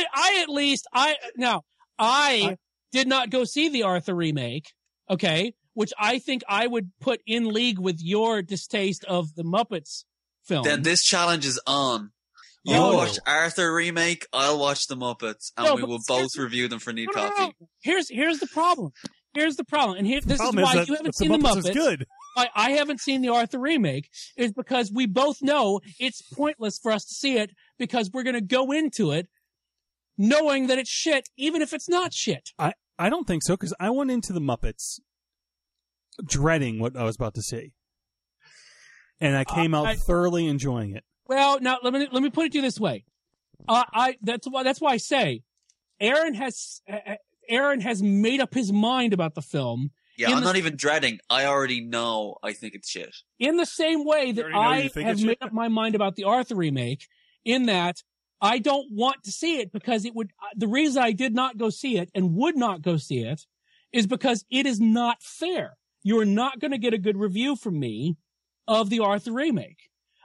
I did not go see the Arthur remake. Okay. which I think I would put in league with your distaste of the Muppets film. Then this challenge is on. You Oh. watch Arthur remake, I'll watch the Muppets, and No, we but will both review them for Need Coffee. Here's the problem. Here's the problem, and this is Problem why that you haven't the seen the Muppets was Muppets. good. Why I haven't seen the Arthur remake is because we both know it's pointless for us to see it because we're going to go into it knowing that it's shit, even if it's not shit. I don't think so, because I went into the Muppets dreading what I was about to see, and I came out thoroughly enjoying it. Well, now let me put it to you this way. That's why I say Aaron has made up his mind about the film. Yeah, I'm not even dreading. I already know I think it's shit. In the same way that I have made up my mind about the Arthur remake, in that I don't want to see it because it would. The reason I did not go see it and would not go see it is because it is not fair. You're not going to get a good review from me of the Arthur remake,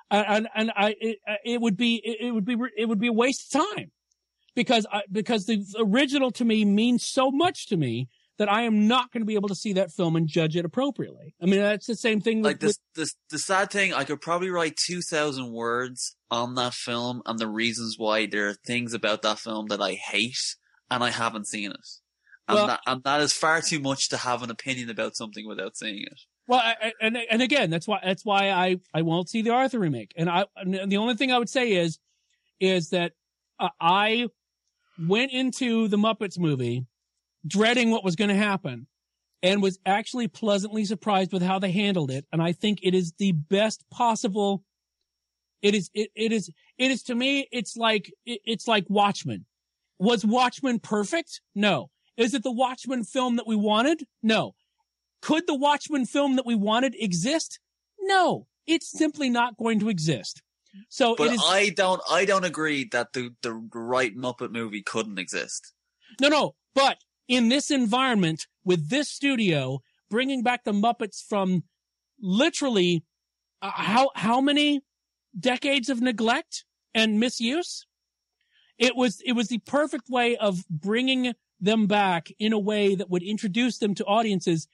it would be a waste of time because the original to me means so much to me that I am not going to be able to see that film and judge it appropriately. I mean, that's the same thing with... Like, the sad thing, I could probably write 2,000 words on that film and the reasons why there are things about that film that I hate, and I haven't seen it. And that is far too much to have an opinion about something without seeing it. Well, and again, that's why I won't see the Arthur remake. And the only thing I would say is that I went into the Muppets movie dreading what was going to happen and was actually pleasantly surprised with how they handled it. And I think it is the best possible. It is to me, it's like Watchmen. Was Watchmen perfect? No. Is it the Watchmen film that we wanted? No. Could the Watchmen film that we wanted exist? No. It's simply not going to exist. So but I don't agree that the right Muppet movie couldn't exist. No. But in this environment, with this studio, bringing back the Muppets from literally how many decades of neglect and misuse? It was the perfect way of bringing them back in a way that would introduce them to audiences.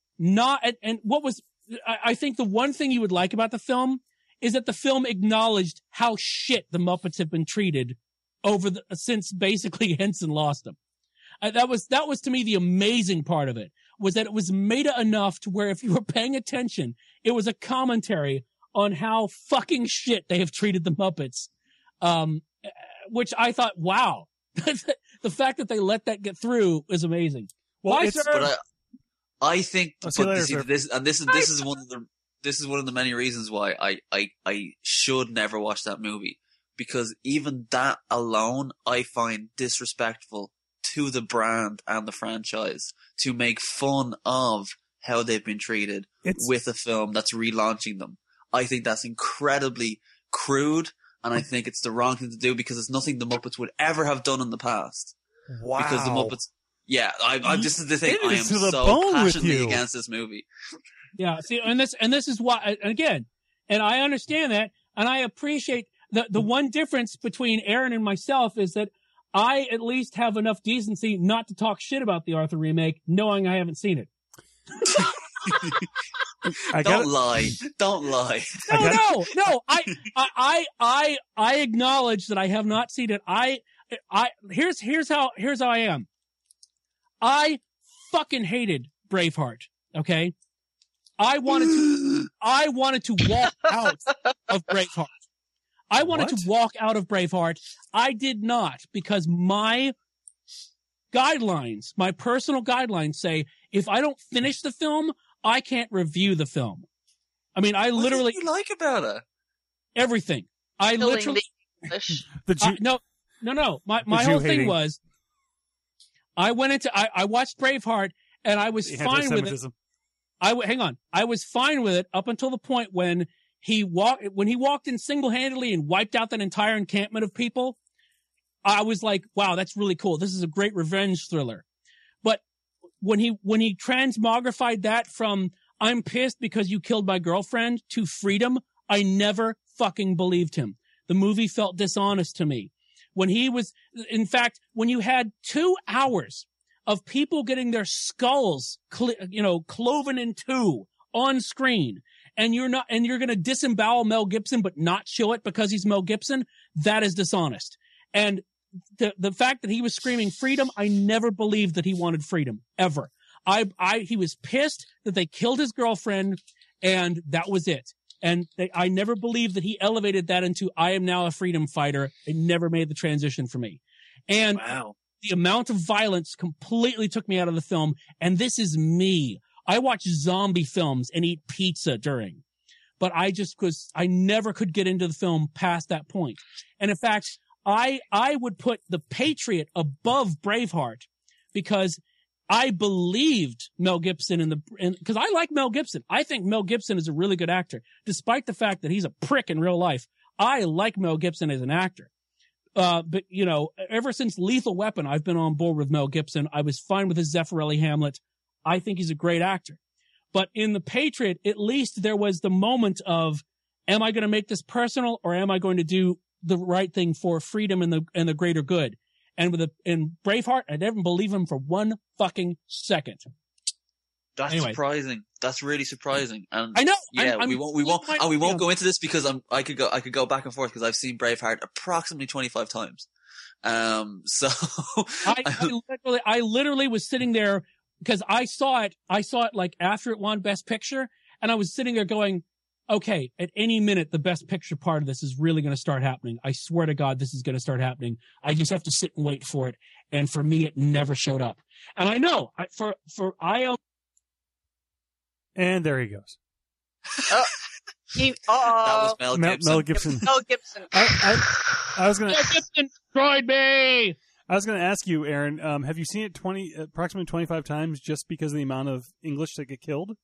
I think the one thing you would like about the film is that the film acknowledged how shit the Muppets have been treated since basically Henson lost them. That was to me the amazing part of it, was that it was meta enough to where if you were paying attention, it was a commentary on how fucking shit they have treated the Muppets. Which I thought, wow, the fact that they let that get through is amazing. Well, but I think, this is one of the many reasons why I should never watch that movie, because even that alone I find disrespectful to the brand and the franchise to make fun of how they've been treated with a film that's relaunching them. I think that's incredibly crude, and I think it's the wrong thing to do because it's nothing the Muppets would ever have done in the past. Wow. Because the Muppets... Yeah, this is the thing. I am so passionately against this movie. Yeah, see, and this is why, again, and I understand that, and I appreciate the one difference between Aaron and myself is that I at least have enough decency not to talk shit about the Arthur remake, knowing I haven't seen it. Don't lie. No. I acknowledge that I have not seen it. Here's how I am. I fucking hated Braveheart. Okay. I wanted to walk out of Braveheart. I wanted to walk out of Braveheart. I did not, because my personal guidelines say if I don't finish the film, I can't review the film. I mean, I literally... What did you like about it? Everything. I literally... No. My whole thing was, I watched Braveheart and I was fine with it. I was fine with it up until the point when he walked in single-handedly and wiped out that entire encampment of people. I was like, wow, that's really cool. This is a great revenge thriller. But when he transmogrified that from I'm pissed because you killed my girlfriend to freedom, I never fucking believed him. The movie felt dishonest to me. When you had 2 hours of people getting their skulls, cloven in two on screen, and you're going to disembowel Mel Gibson but not show it because he's Mel Gibson, that is dishonest. And the fact that he was screaming freedom, I never believed that he wanted freedom, ever. He was pissed that they killed his girlfriend, and that was it. And I never believed that he elevated that into, I am now a freedom fighter. It never made the transition for me. And Wow. the amount of violence completely took me out of the film. And this is me. I watch zombie films and eat pizza during. But I never could get into the film past that point. And in fact, I would put The Patriot above Braveheart because I believed Mel Gibson because I like Mel Gibson. I think Mel Gibson is a really good actor, despite the fact that he's a prick in real life. I like Mel Gibson as an actor. But ever since Lethal Weapon, I've been on board with Mel Gibson. I was fine with his Zeffirelli Hamlet. I think he's a great actor. But in The Patriot, at least there was the moment of, am I going to make this personal, or am I going to do the right thing for freedom and the greater good? And in Braveheart, I didn't believe him for one fucking second. That's surprising. That's really surprising. And I know. Yeah, we won't go into this because I could go back and forth because I've seen Braveheart approximately 25 times. So I literally was sitting there because I saw it like after it won Best Picture, and I was sitting there going, okay, at any minute, the Best Picture part of this is really going to start happening. I swear to God, this is going to start happening. I just have to sit and wait for it. And for me, it never showed up. And I know and there he goes. That was Mel Gibson. Mel Gibson. Mel Gibson. I was gonna. Mel Gibson destroyed me. I was going to ask you, Aaron. Have you seen it approximately 25 times just because of the amount of English that get killed?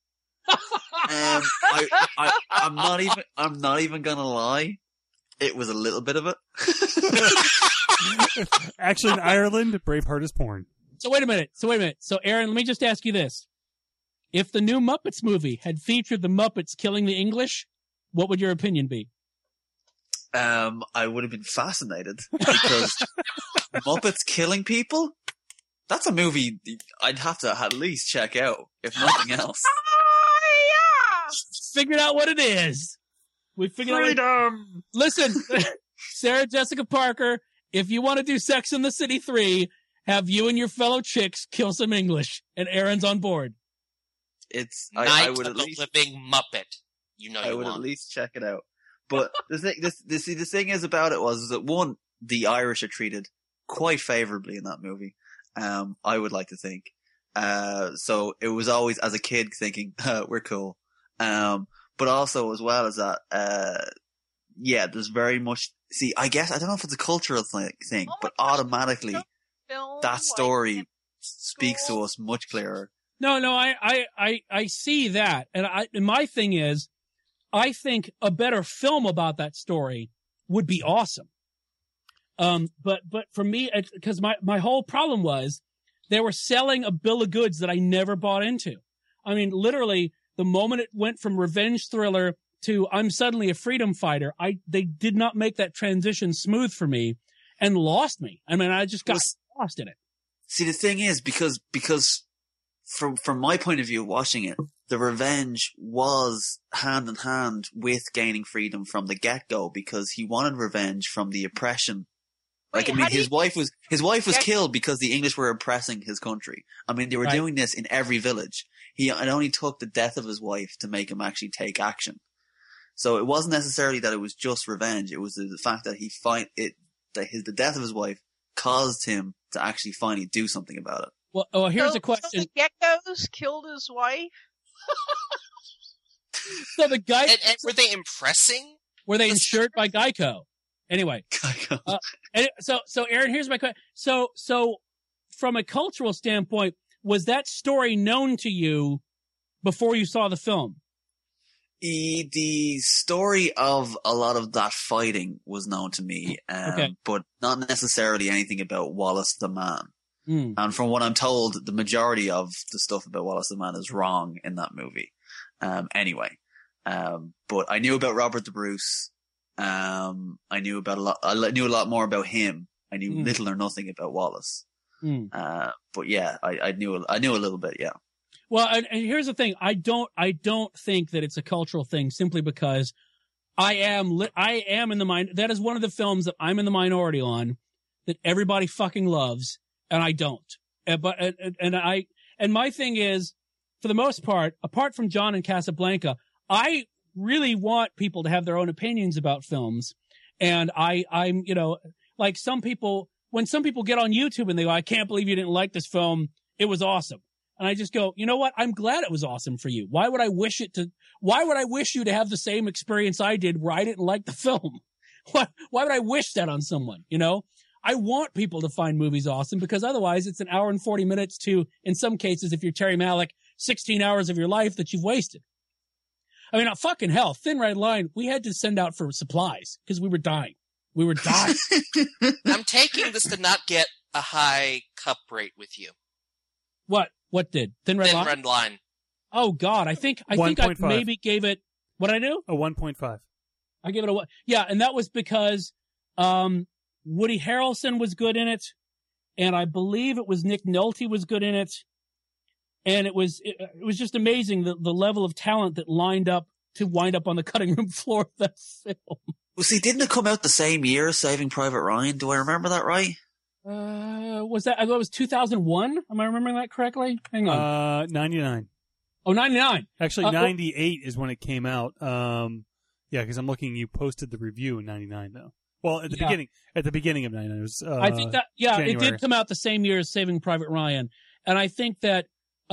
I'm not even gonna lie. It was a little bit of it. Actually, in Ireland, Braveheart is porn. So wait a minute. So Aaron, let me just ask you this. If the new Muppets movie had featured the Muppets killing the English, what would your opinion be? I would have been fascinated because Muppets killing people? That's a movie I'd have to at least check out, if nothing else. Figured out what it is. We figured Freedom! Listen, Sarah Jessica Parker, if you want to do Sex and the City 3, have you and your fellow chicks kill some English, and Aaron's on board. I would of at the least Living Muppet. I would at least check it out. But the thing is about it was that one, the Irish are treated quite favorably in that movie. I would like to think. So it was always as a kid thinking, we're cool. But also as well as that, there's very much, I guess, I don't know if it's a cultural thing, but automatically that story speaks to us much clearer. No, I see that. And my thing is, I think a better film about that story would be awesome. But for me, because my whole problem was they were selling a bill of goods that I never bought into. I mean, literally, the moment it went from revenge thriller to I'm suddenly a freedom fighter, they did not make that transition smooth for me and lost me. I mean, I just got lost in it. See, the thing is, because from my point of view, watching it, the revenge was hand in hand with gaining freedom from the get-go because he wanted revenge from the oppression. His wife was killed because the English were oppressing his country. I mean, they were doing this in every village. It only took the death of his wife to make him actually take action. So it wasn't necessarily that it was just revenge. It was the fact that the death of his wife caused him to actually finally do something about it. Well, here's a question. So the geckos killed his wife? So the guy... And were they impressing? Were they insured by Geico? Anyway. So Aaron, here's my question. So from a cultural standpoint, was that story known to you before you saw the film? The story of a lot of that fighting was known to me, but not necessarily anything about Wallace the Man. Mm. And from what I'm told, the majority of the stuff about Wallace the Man is wrong in that movie. But I knew about Robert the Bruce. I knew a lot more about him. I knew little or nothing about Wallace. But yeah, I knew a little bit. Yeah. Well, and here's the thing. I don't think that it's a cultural thing simply because I am in the mind. That is one of the films that I'm in the minority on that everybody fucking loves, and I don't. And my thing is, for the most part, apart from John and Casablanca, I really want people to have their own opinions about films. And I'm, like some people, when some people get on YouTube and they go, I can't believe you didn't like this film. It was awesome. And I just go, you know what? I'm glad it was awesome for you. Why would I wish you to have the same experience I did where I didn't like the film? Why would I wish that on someone? I want people to find movies awesome because otherwise it's an hour and 40 minutes to, in some cases, if you're Terry Malick, 16 hours of your life that you've wasted. I mean, fucking hell, Thin Red Line, we had to send out for supplies because we were dying. I'm taking this to not get a high cup rate with you. What did? Thin Red Line? Oh, God. I think I maybe gave it, what'd I do? A 1.5. I gave it a 1. Yeah, and that was because Woody Harrelson was good in it, and I believe it was Nick Nolte was good in it, and it was just amazing the level of talent that lined up to wind up on the cutting room floor of that film. Well, see, didn't it come out the same year as Saving Private Ryan? Do I remember that right? Was that? I thought it was 2001. Am I remembering that correctly? Hang on. 99. Oh, 99. Actually, 98 is when it came out. Yeah, because I'm looking. You posted the review in 99, though. Well, at the beginning. At the beginning of 99, it was. I think that. Yeah, January. It did come out the same year as Saving Private Ryan, and I think that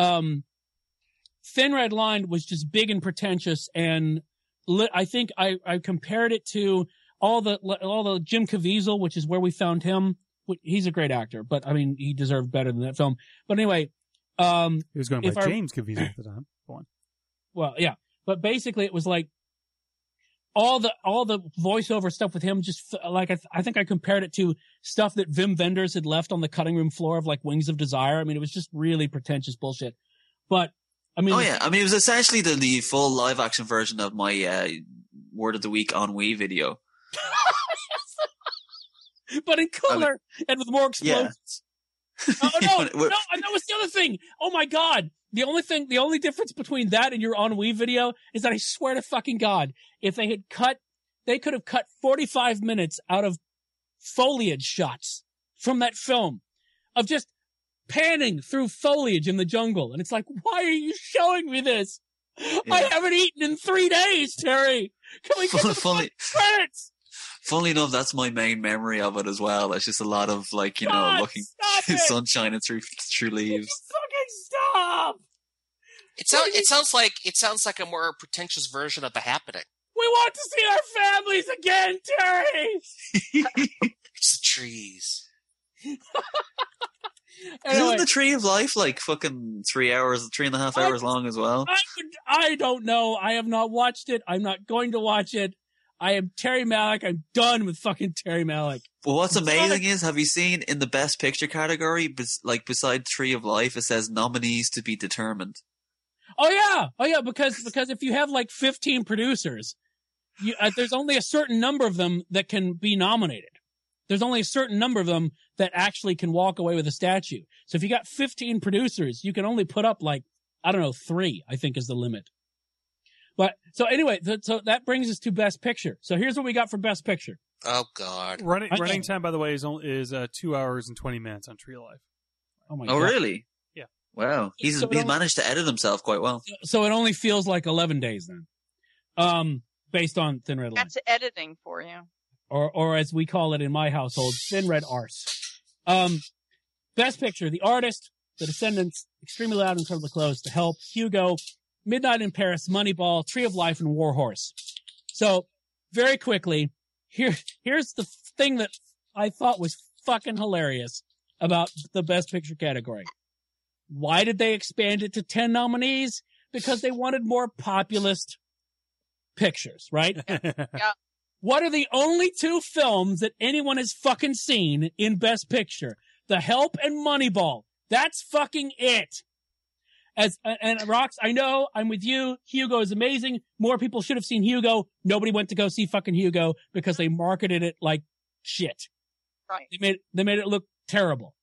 Thin Red Line was just big and pretentious, and I think I compared it to all the Jim Caviezel, which is where we found him. He's a great actor, but I mean, he deserved better than that film. But anyway, he was going by James Caviezel at the time. Go on. Well, yeah, but basically, it was like all the voiceover stuff with him. Just like I think I compared it to stuff that Wim Wenders had left on the cutting room floor of like Wings of Desire. I mean, it was just really pretentious bullshit. But I mean, it was essentially the full live action version of my Word of the Week ennui video. But in cooler and with more explosions. Yeah. Oh no, and that was the other thing. Oh my God. The only difference between that and your ennui video is that I swear to fucking God, if they could have cut 45 minutes out of foliage shots from that film of just panning through foliage in the jungle. And it's like, why are you showing me this? Yeah. I haven't eaten in 3 days, Terry. Can we get the credits? Funnily enough, that's my main memory of it as well. It's just a lot of looking sun shining through leaves. Fucking stop! It sounds like a more pretentious version of The Happening. We want to see our families again, Terry. It's the trees. Anyway, isn't the Tree of Life like fucking 3.5 hours long as well? I don't know. I have not watched it. I'm not going to watch it. I am Terry Malick. I'm done with fucking Terry Malick. Well, what's amazing is, have you seen in the Best Picture category, beside Tree of Life, it says nominees to be determined. Oh yeah, because if you have like 15 producers, there's only a certain number of them that can be nominated. There's only a certain number of them that actually can walk away with a statue. So if you got 15 producers, you can only put up 3, I think is the limit. But so anyway, so that brings us to Best Picture. So here's what we got for Best Picture. Oh God! Running time, by the way, is 2 hours and 20 minutes on Tree of Life. Oh my God! Oh really? Yeah. Wow, he's managed to edit himself quite well. So it only feels like 11 days then, based on Thin Red Line. That's editing for you. Or as we call it in my household, Thin Red Arse. Best Picture: The Artist, The Descendants, Extremely Loud and Incredibly Close, The Help, Hugo, Midnight in Paris, Moneyball, Tree of Life, and War Horse. So, very quickly, here's the thing that I thought was fucking hilarious about the Best Picture category. Why did they expand it to 10 nominees? Because they wanted more populist pictures, right? Yeah. What are the only 2 films that anyone has fucking seen in Best Picture? The Help and Moneyball. That's fucking it. And Rox, I know, I'm with you. Hugo is amazing. More people should have seen Hugo. Nobody went to go see fucking Hugo because they marketed it like shit. Right. They made it look terrible.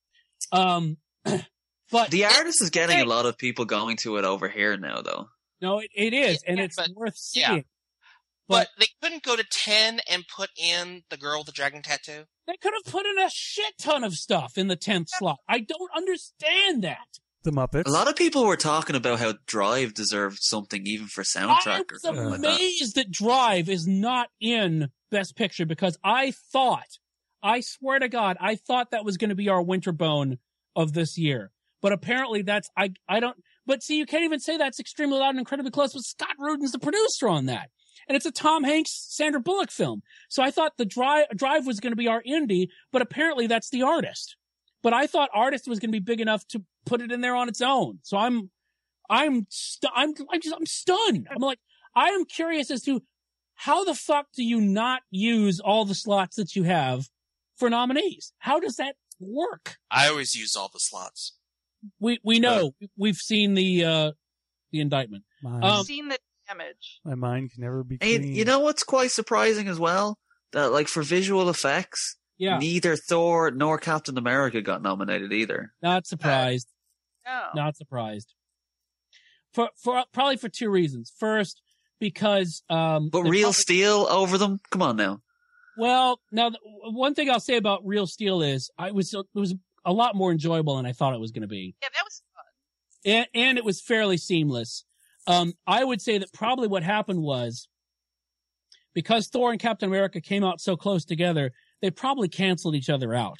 But The Artist is getting a lot of people going to it over here now, though. no, it is, and Yeah, it's but- worth yeah. seeing. But they couldn't go to 10 and put in the girl with the dragon tattoo? They could have put in a shit ton of stuff in the 10th slot. I don't understand that. The Muppets. A lot of people were talking about how Drive deserved something even for soundtrack I or was something like that. amazed that Drive is not in Best Picture because I swear to God, I thought that was going to be our winter bone of this year. But apparently that's, I don't, but see, you can't even say that's Extremely Loud and Incredibly Close, but Scott Rudin's the producer on that. And it's a Tom Hanks, Sandra Bullock film. So I thought the Drive was going to be our indie, but apparently that's The Artist. But I thought Artist was going to be big enough to put it in there on its own. So I'm stunned. I'm like, I am curious as to how the fuck do you not use all the slots that you have for nominees? How does that work? I always use all the slots. We know. We've seen the indictment. I've seen the damage. My mind can never be clean. And you know what's quite surprising as well? That, like, for visual effects, Yeah, neither Thor nor Captain America got nominated either. not surprised. No. Not surprised. For probably for two reasons. First, because But they Real probably- Steel over them? Come on now. Well, now one thing I'll say about Real Steel is it was a lot more enjoyable than I thought it was going to be, Yeah, that was fun. and it was fairly seamless. I would say that probably what happened was because Thor and Captain America came out so close together, they probably canceled each other out.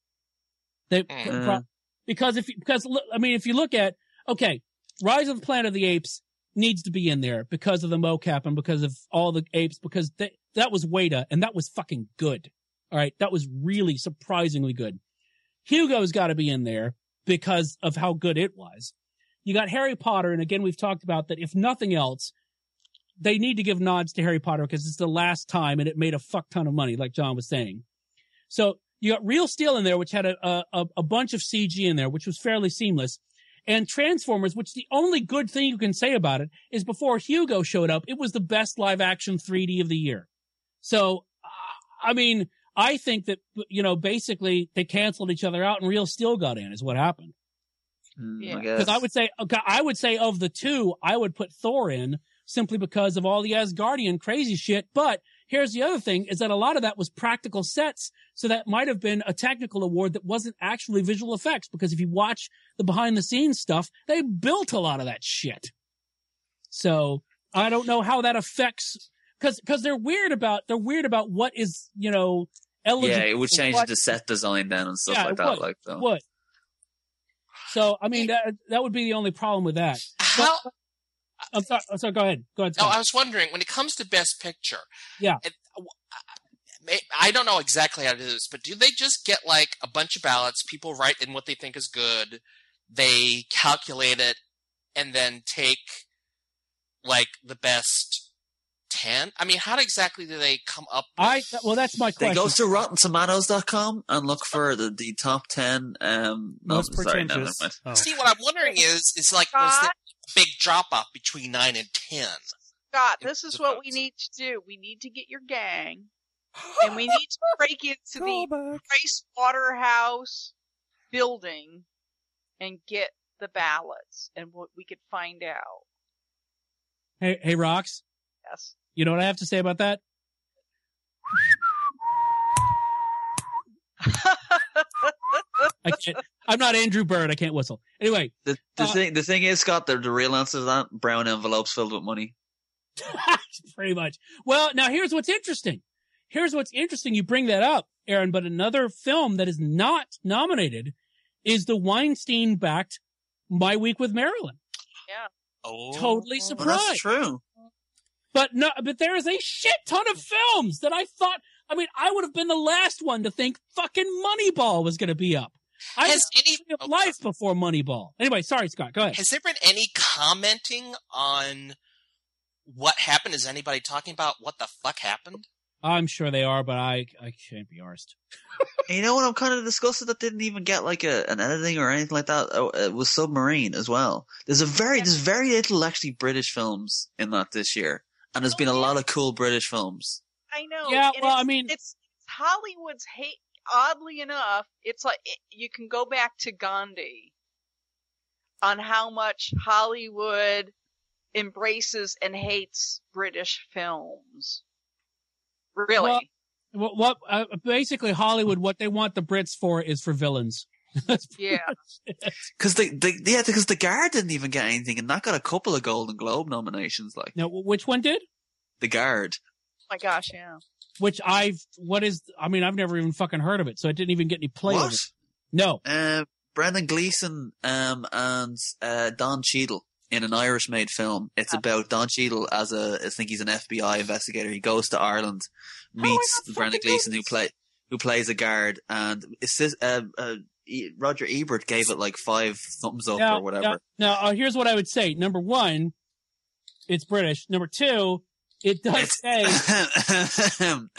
Because if you look at, okay, Rise of the Planet of the Apes needs to be in there because of the mocap and because of all the apes, because that was Weta and that was fucking good. All right. That was really surprisingly good. Hugo's got to be in there because of how good it was. You got Harry Potter. And again, we've talked about that. If nothing else, they need to give nods to Harry Potter because it's the last time and it made a fuck ton of money, like John was saying. So you got Real Steel in there, which had a bunch of CG in there, which was fairly seamless. And Transformers, which the only good thing you can say about it is before Hugo showed up, it was the best live action 3D of the year. So, I mean, I think that, basically they canceled each other out and Real Steel got in is what happened. Yeah. Because I would say of the two, I would put Thor in simply because of all the Asgardian crazy shit. But here's the other thing is that a lot of that was practical sets. So that might have been a technical award that wasn't actually visual effects. Because if you watch the behind the scenes stuff, they built a lot of that shit. So I don't know how that affects, cause they're weird about what is, eligible. Yeah, it would change what- the set design then and stuff Yeah, like it that. would. Like, though. Would. So, I mean, that would be the only problem with that. How? I'm sorry, go ahead. Go ahead. No, Scott. I was wondering, when it comes to Best Picture, Yeah. I don't know exactly how to do this, but do they just get like a bunch of ballots, people write in what they think is good, they calculate it, and then take like the best 10? I mean, how exactly do they come up with... Well, that's my They question. go to RottenTomatoes.com and look for the top 10. Most sorry, no, never pretentious. mind. Oh. See, what I'm wondering is like, was there a big drop-off between 9 and 10? Scott, this is what we need to do. We need to get your gang, and we need to break into the Callback. Price Waterhouse building and get the ballots, and what we could find out. Hey, Rox, Yes. you know what I have to say about that? I'm not Andrew Bird. I can't whistle. Anyway, The thing is, Scott, the real answer to that: brown envelopes filled with money. pretty much. Well, now here's what's interesting. You bring that up, Aaron, but another film that is not nominated is the Weinstein-backed My Week with Marilyn. Oh. Totally Well, surprised. that's true. But there is a shit ton of films that I thought, I would have been the last one to think fucking Moneyball was going to be up. I Has was any of life before Moneyball. Anyway, sorry, Scott, go ahead. Has there been any commenting on what happened? Is anybody talking about what the fuck happened? I'm sure they are, but I can't be arsed. And you know what? I'm kind of disgusted that didn't even get like an editing or anything like that. Oh, it was Submarine as well. There's very little actually British films in that this year, and there's been a lot of cool British films. I know. Yeah, and well, it's Hollywood's hate. oddly enough, it's like you can go back to Gandhi on how much Hollywood embraces and hates British films. Really? What basically Hollywood, what they want the Brits for is for villains. Yeah. Because because The Guard didn't even get anything, and that got a couple of Golden Globe nominations. Like, No, which one did? The Guard. Oh my gosh, yeah. Which I've never even fucking heard of it, so it didn't even get any play. What? Over it. No. Brendan Gleeson and Don Cheadle in an Irish-made film. It's about Don Cheadle I think he's an FBI investigator. He goes to Ireland, meets Brendan Gleeson who plays a guard, and Roger Ebert gave it like 5 thumbs up or whatever. Now, here's what I would say. Number 1, it's British. Number 2, it does say. You want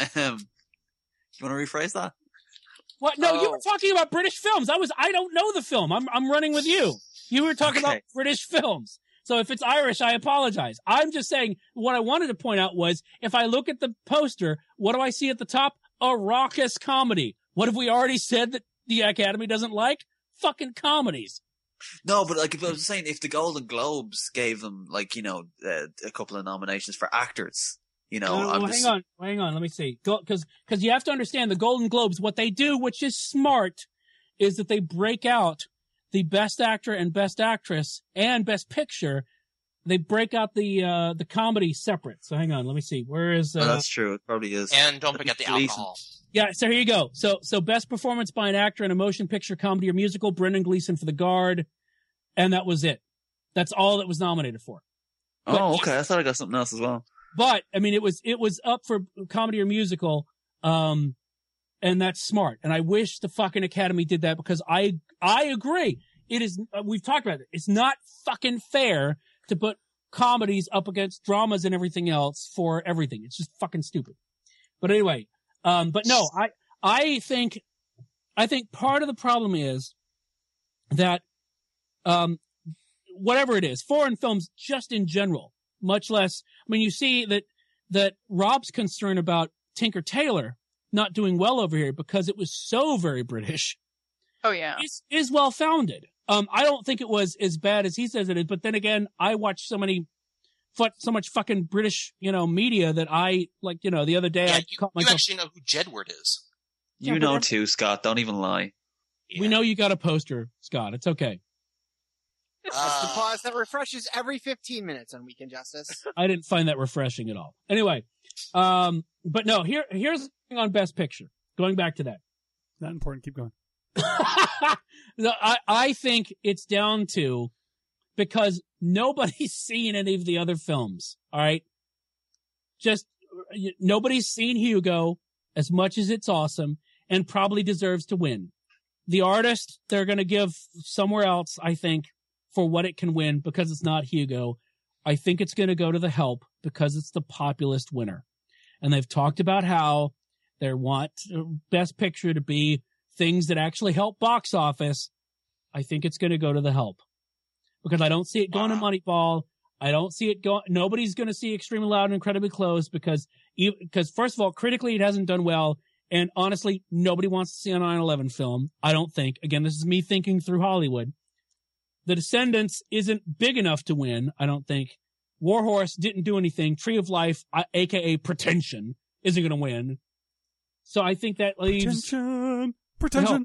to rephrase that? What? No, you were talking about British films. I don't know the film. I'm running with you. You were talking about British films. So if it's Irish, I apologize. I'm just saying what I wanted to point out was if I look at the poster, what do I see at the top? A raucous comedy. What have we already said that the Academy doesn't like? Fucking comedies. No, but like I was saying, if the Golden Globes gave them like a couple of nominations for actors, hang on. Let me see. Because you have to understand the Golden Globes. What they do, which is smart, is that they break out the Best Actor and Best Actress and Best Picture. They break out the comedy separate. So hang on, let me see. Where is? That's true. It probably is. And don't forget the alcohol. Yeah, so here you go. So best performance by an actor in a motion picture, comedy, or musical, Brendan Gleeson for The Guard, and that was it. That's all that was nominated for. Okay. I thought I got something else as well. But I mean, it was up for comedy or musical, and that's smart. And I wish the fucking Academy did that because I agree. It is. We've talked about it. It's not fucking fair to put comedies up against dramas and everything else for everything. It's just fucking stupid. But anyway. But no, I think part of the problem is that, whatever it is, foreign films just in general, much less, you see that Rob's concern about Tinker Tailor not doing well over here because it was so very British. Oh yeah. Is well founded. I don't think it was as bad as he says it is, but then again, I watch so much fucking British, media that I the other day I caught myself. You actually know who Jedward is. You know too, Scott. Don't even lie. We know you got a poster, Scott. It's okay. That's the pause that refreshes every 15 minutes on Weekend Justice. I didn't find that refreshing at all. Anyway, but no, here's the thing on Best Picture. Going back to that. Not important. Keep going. No, I think it's down to because nobody's seen any of the other films. All right. Just nobody's seen Hugo as much as it's awesome and probably deserves to win. The artist, they're going to give somewhere else, I think, for what it can win because it's not Hugo. I think it's going to go to The Help because it's the populist winner. And they've talked about how they want Best Picture to be things that actually help box office. I think it's going to go to The Help because I don't see it going to Moneyball. I don't see it going. Nobody's going to see Extremely Loud and Incredibly Close because first of all, critically, it hasn't done well. And honestly, nobody wants to see a 9/11 film. I don't think. Again, this is me thinking through Hollywood. The Descendants isn't big enough to win. I don't think. Warhorse didn't do anything. Tree of Life, aka Pretension, isn't going to win. So I think that leaves Pretension.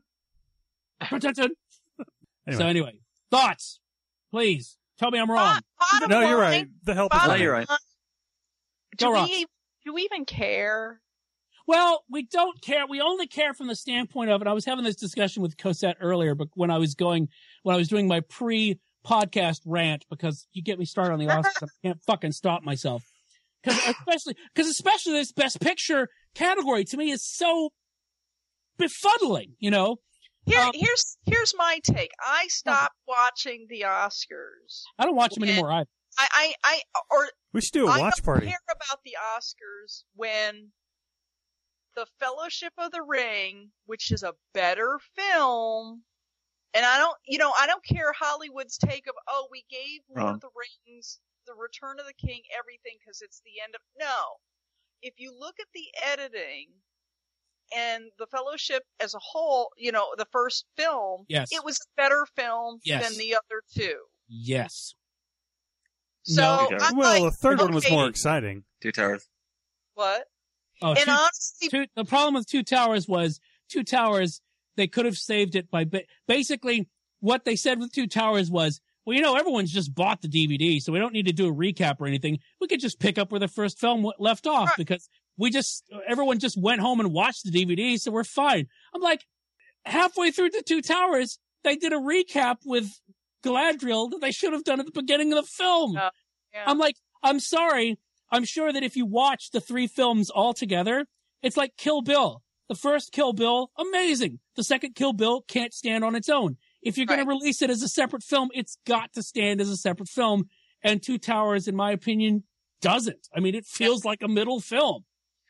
So anyway, thoughts, please. Tell me I'm wrong. No, you're right. The Help is No, you're right. Do we even care? Well, we don't care. We only care from the standpoint of, and I was having this discussion with Cosette earlier, but when I was doing my pre-podcast rant, because you get me started on the Oscars, I can't fucking stop myself. Because especially this Best Picture category to me is so befuddling, you know? Here's my take. I stopped watching the Oscars. I don't watch them anymore either. We should do a watch party. I don't care about the Oscars when The Fellowship of the Ring, which is a better film, and I don't care Hollywood's take of, we gave Lord of the Rings, The Return of the King, everything because it's the end of, no. If you look at the editing and the Fellowship as a whole, the first film, Yes. it was a better film Yes. than the other two. Yes. So, No. I'm Well, like, the third one was okay, more exciting. Two Towers. What? Oh, And honestly, the problem with Two Towers was Two Towers, they could have saved it by basically what they said with Two Towers was, well, everyone's just bought the DVD, so we don't need to do a recap or anything. We could just pick up where the first film left off because everyone just went home and watched the DVD, so we're fine. I'm like, halfway through the Two Towers, they did a recap with Galadriel that they should have done at the beginning of the film. Yeah. I'm like, I'm sorry. I'm sure that if you watch the three films all together, it's like Kill Bill. The first Kill Bill, amazing. The second Kill Bill can't stand on its own. If you're going to release it as a separate film, it's got to stand as a separate film. And Two Towers, in my opinion, doesn't. I mean, it feels like a middle film.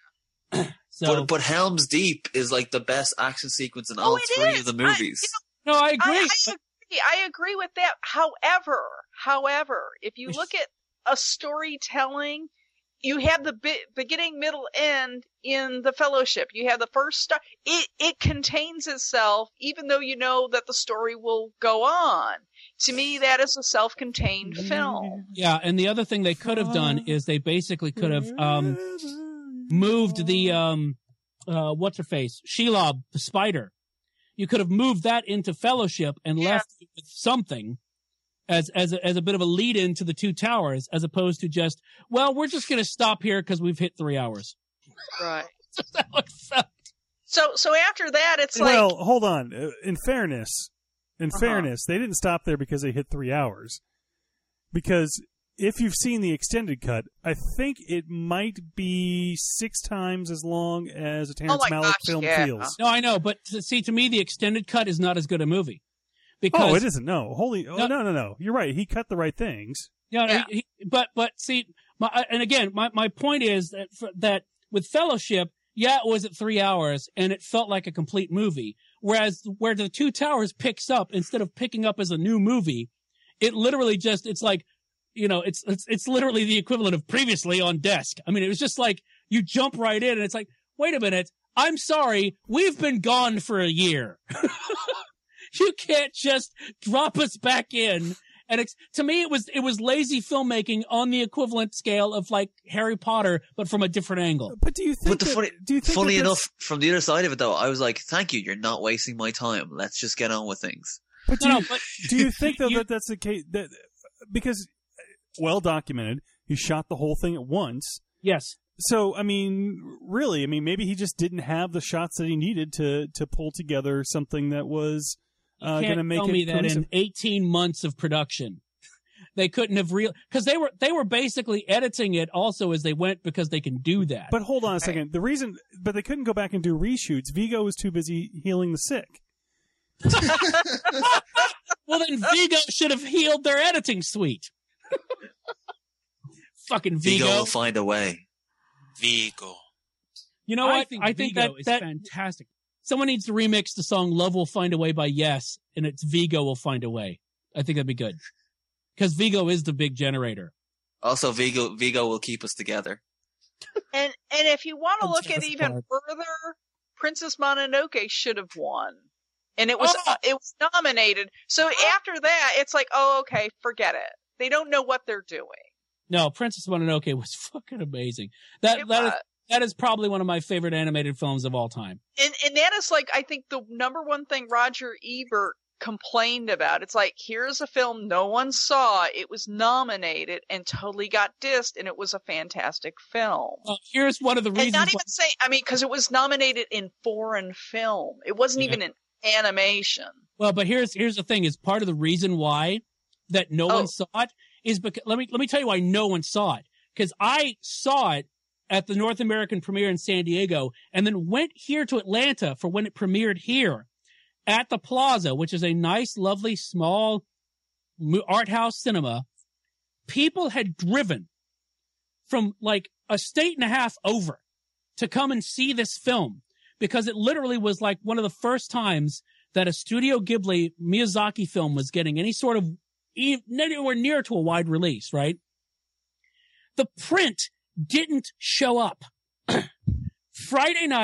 But Helm's Deep is like the best action sequence in all three of the movies. No, I agree. I agree with that. However, if you look at a storytelling, you have the beginning, middle, end in the Fellowship. You have the first it contains itself, even though you know that the story will go on. To me, that is a self-contained film. Yeah, and the other thing they could have done is they basically could have moved the what's her face, Shelob, the spider. You could have moved that into Fellowship and left it with something as a bit of a lead in to the Two Towers, as opposed to just, well, we're just going to stop here because we've hit 3 hours. Right. That would suck. So after that, it's like, Well, hold on. In fairness, they didn't stop there because they hit 3 hours. Because if you've seen the extended cut, I think it might be 6 times as long as a Terrence Malick film feels. No, I know, but see, to me, the extended cut is not as good a movie. Because, it isn't. No, no. You're right. He cut the right things. Yeah, but see, my point is that with Fellowship, it was at 3 hours and it felt like a complete movie. Whereas where the Two Towers picks up, instead of picking up as a new movie, it literally it's like, it's literally the equivalent of previously on desk. I mean, it was just like you jump right in and it's like, wait a minute, I'm sorry, we've been gone for a year. You can't just drop us back in. And to me, it was lazy filmmaking on the equivalent scale of like Harry Potter, but from a different angle. But do you think? Funny enough, from the other side of it, though, I was like, "Thank you, you're not wasting my time. Let's just get on with things." But do you think though that that's the case? That because well documented, he shot the whole thing at once. Yes. So I mean, really, maybe he just didn't have the shots that he needed to pull together something that was. Can't tell me that in 18 months of production, they couldn't have because they were basically editing it also as they went because they can do that. But hold on a second. The reason, but they couldn't go back and do reshoots. Vigo was too busy healing the sick. Well, then Vigo should have healed their editing suite. Fucking Vigo will find a way. Vigo. You know what? I think Vigo is fantastic. Someone needs to remix the song Love Will Find a Way by Yes, and it's Vigo Will Find a Way. I think that'd be good. Because Vigo is the big generator. Also, Vigo will keep us together. And if you want to look at even further, Princess Mononoke should have won. And it was nominated. So after that, it's like, oh, okay, forget it. They don't know what they're doing. No, Princess Mononoke was fucking amazing. That is probably one of my favorite animated films of all time. And that is like, I think the number one thing Roger Ebert complained about. It's like, here's a film no one saw. It was nominated and totally got dissed, and it was a fantastic film. Here's one of the reasons. And not even saying, because it was nominated in foreign film. It wasn't even in animation. Well, but here's the thing: is part of the reason why that no one saw it is because let me tell you why no one saw it, because I saw it at the North American premiere in San Diego, and then went here to Atlanta for when it premiered here at the Plaza, which is a nice, lovely, small art house cinema. People had driven from like a state and a half over to come and see this film because it literally was like one of the first times that a Studio Ghibli Miyazaki film was getting any sort of anywhere near to a wide release, right? The print didn't show up. Friday night,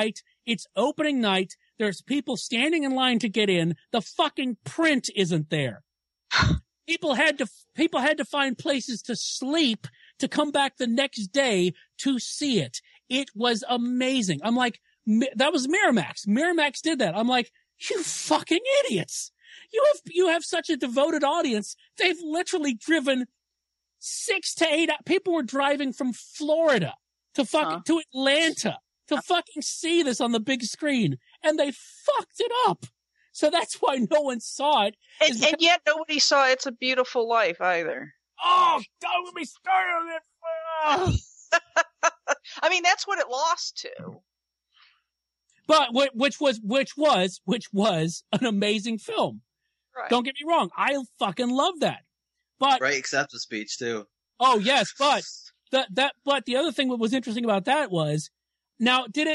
It's opening night. There's people standing in line to get in. The fucking print isn't there. People had to find places to sleep to come back the next day to see it. It was amazing. I'm like, that was Miramax. Miramax did that. I'm like, you fucking idiots. You have such a devoted audience. They've literally driven 6 to 8 people were driving from Florida to to Atlanta to fucking see this on the big screen, and they fucked it up. So that's why no one saw it. And yet nobody saw It's a Beautiful Life either. Oh, don't let me start on it. I mean, that's what it lost to. But which was an amazing film. Right. Don't get me wrong, I fucking love that. But Great acceptance speech too. oh yes, but but the other thing that was interesting about that was, now did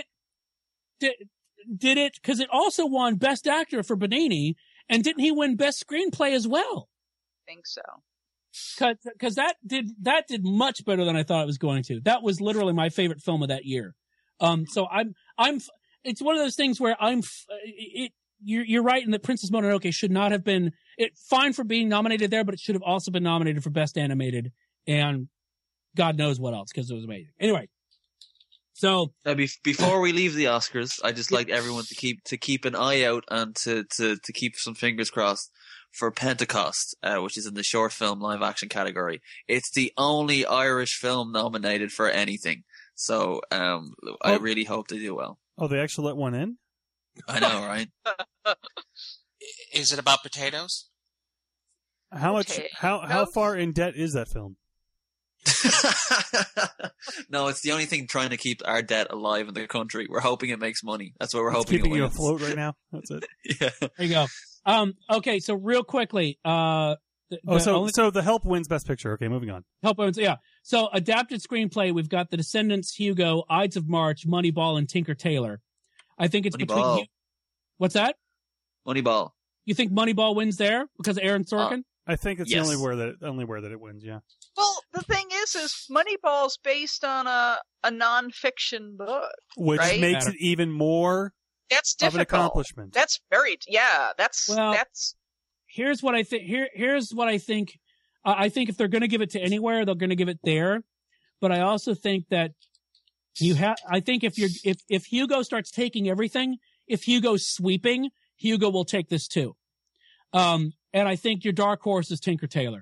it because it also won Best Actor for Benigni, and didn't he win Best Screenplay as well? I think so. Because that did much better than I thought it was going to. That was literally my favorite film of that year. So I'm. It's one of those things where you're right in that Princess Mononoke should not have been fine for being nominated there, but it should have also been nominated for Best Animated and God knows what else, because it was amazing. Anyway, so before we leave the Oscars, I just like everyone to keep an eye out and to keep some fingers crossed for Pentecost, which is in the short film live action category. It's the only Irish film nominated for anything, so I really hope they do well. Oh, they actually let one in? I know, right? Is it about potatoes? How much? Okay. How far in debt is that film? No, it's the only thing trying to keep our debt alive in the country. We're hoping it makes money. That's what we're hoping. Keeping it you wins. afloat right now. That's it. Yeah. there you go. Okay, so real quickly, So The Help wins Best Picture. Okay, moving on. Help owns, yeah. So adapted screenplay, we've got The Descendants, Hugo, Ides of March, Moneyball, and Tinker Tailor. I think it's Moneyball. between. What's that? Moneyball. You think Moneyball wins there because of Aaron Sorkin? I think it's Yes. the only where that it wins. Yeah. Well, the thing is Moneyball's based on a nonfiction book, Which right? makes it even more That's of an difficult. accomplishment. That's that's Here's what I think. Here's what I think. I think if they're going to give it to anywhere, they're going to give it there. But I also think that I think if Hugo starts taking everything, if Hugo's sweeping, Hugo will take this too. And I think your dark horse is Tinker Tailor.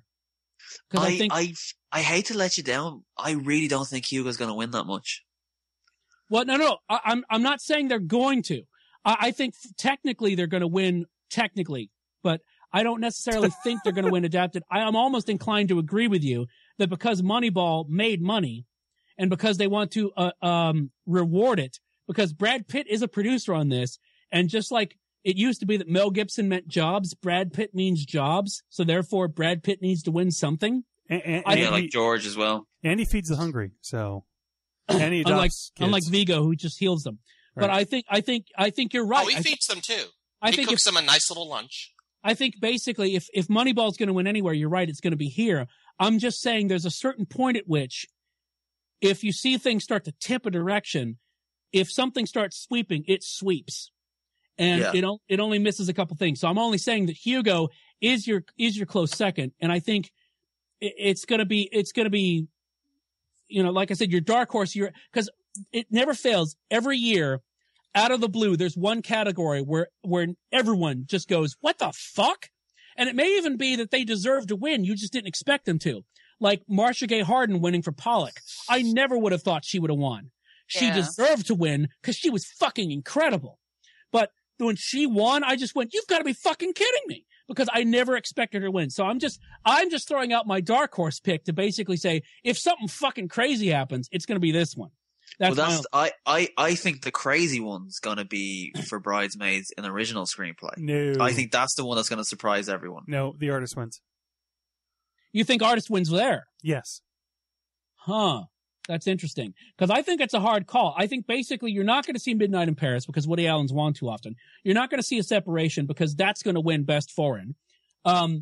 I hate to let you down. I really don't think Hugo's going to win that much. Well, no. I'm not saying they're going to. I think technically they're going to win technically, but I don't necessarily think they're going to win adapted. I'm almost inclined to agree with you that because Moneyball made money and because they want to reward it, because Brad Pitt is a producer on this, and just like it used to be that Mel Gibson meant jobs, Brad Pitt means jobs, so therefore Brad Pitt needs to win something. And like George as well. And he feeds the hungry, so and he adopts unlike kids. Vigo, who just heals them. Right. But I think you're right. Oh, he feeds them too. I He think cooks them a nice little lunch. I think basically if Moneyball's going to win anywhere, you're right, it's going to be here. I'm just saying there's a certain point at which if you see things start to tip a direction, if something starts sweeping, it sweeps. And it only misses a couple things. So I'm only saying that Hugo is your close second. And I think it's going to be, you know, like I said, your dark horse, because it never fails. Every year, out of the blue, there's one category where everyone just goes, what the fuck? And it may even be that they deserve to win. You just didn't expect them to. Like Marcia Gay Harden winning for Pollock. I never would have thought she would have won. She deserved to win because she was fucking incredible. But when she won, I just went, you've got to be fucking kidding me, because I never expected her to win. So I'm just throwing out my dark horse pick to basically say, if something fucking crazy happens, it's going to be this one. I think the crazy one's gonna be for Bridesmaids an original screenplay. No. I think that's the one that's gonna surprise everyone. No, The Artist wins. You think Artist wins there? Yes. Huh. That's interesting. Because I think it's a hard call. I think basically you're not going to see Midnight in Paris because Woody Allen's won too often. You're not going to see A Separation because that's going to win Best Foreign.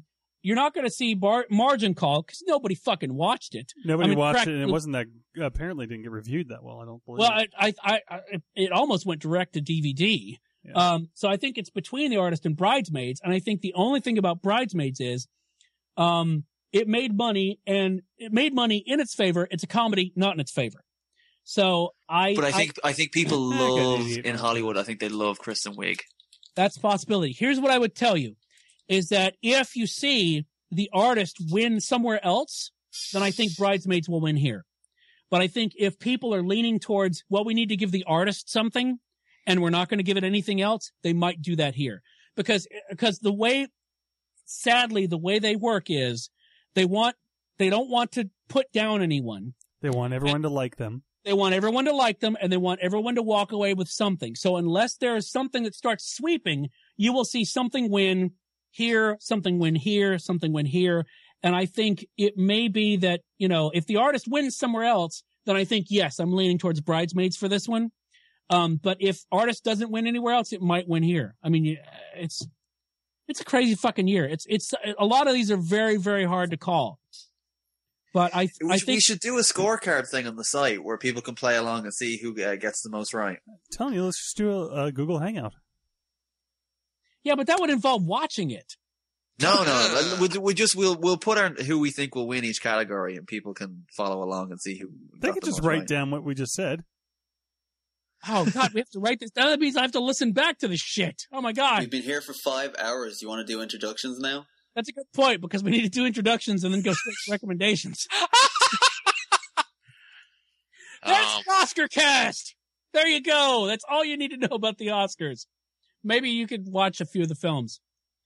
you're not going to see margin call because nobody fucking watched it. Nobody watched it, and it wasn't that. Apparently, didn't get reviewed that well. I don't believe. Well, it almost went direct to DVD. Yeah. So I think it's between The Artist and Bridesmaids, and I think the only thing about Bridesmaids is, it made money, and it made money in its favor. It's a comedy, not in its favor. So I think people love in Hollywood. I think they love Kristen Wiig. That's a possibility. Here's what I would tell you, is that if you see The Artist win somewhere else, then I think Bridesmaids will win here. But I think if people are leaning towards, well, we need to give The Artist something, and we're not going to give it anything else, they might do that here. Because sadly, the way they work is they don't want to put down anyone. They want everyone to like them. They want everyone to like them, and they want everyone to walk away with something. So unless there is something that starts sweeping, you will see something win here, something win here, something win here. And I think it may be that, if The Artist wins somewhere else, then I think, yes, I'm leaning towards Bridesmaids for this one. But if Artist doesn't win anywhere else, it might win here. I mean, it's a crazy fucking year. It's a lot of these are very, very hard to call. But I think we should do a scorecard thing on the site where people can play along and see who gets the most right. I'm telling you, let's just do a Google Hangout. Yeah, but that would involve watching it. No. We'll put who we think will win each category, and people can follow along and see who. They can just write down what we just said. Oh God, we have to write this down. That means I have to listen back to this shit. Oh my God. We've been here for 5 hours. You want to do introductions now? That's a good point, because we need to do introductions and then go straight to recommendations. That's the Oscar cast. There you go. That's all you need to know about the Oscars. Maybe you could watch a few of the films.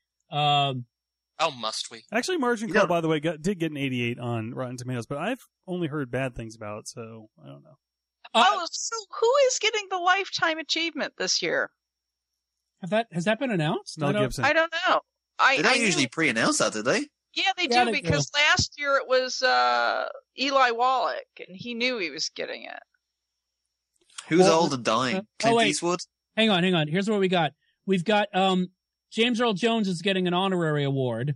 Must we? Actually, Margin Call, by the way, did get an 88 on Rotten Tomatoes, but I've only heard bad things about it, so I don't know. So who is getting the Lifetime Achievement this year? Has that been announced? Mel Gibson. I don't know. They don't usually pre-announce that, do they? Yeah, they do, because last year it was Eli Wallach, and he knew he was getting it. Who's old and dying? Clint Eastwood? Hang on. Here's what we got. We've got James Earl Jones is getting an honorary award.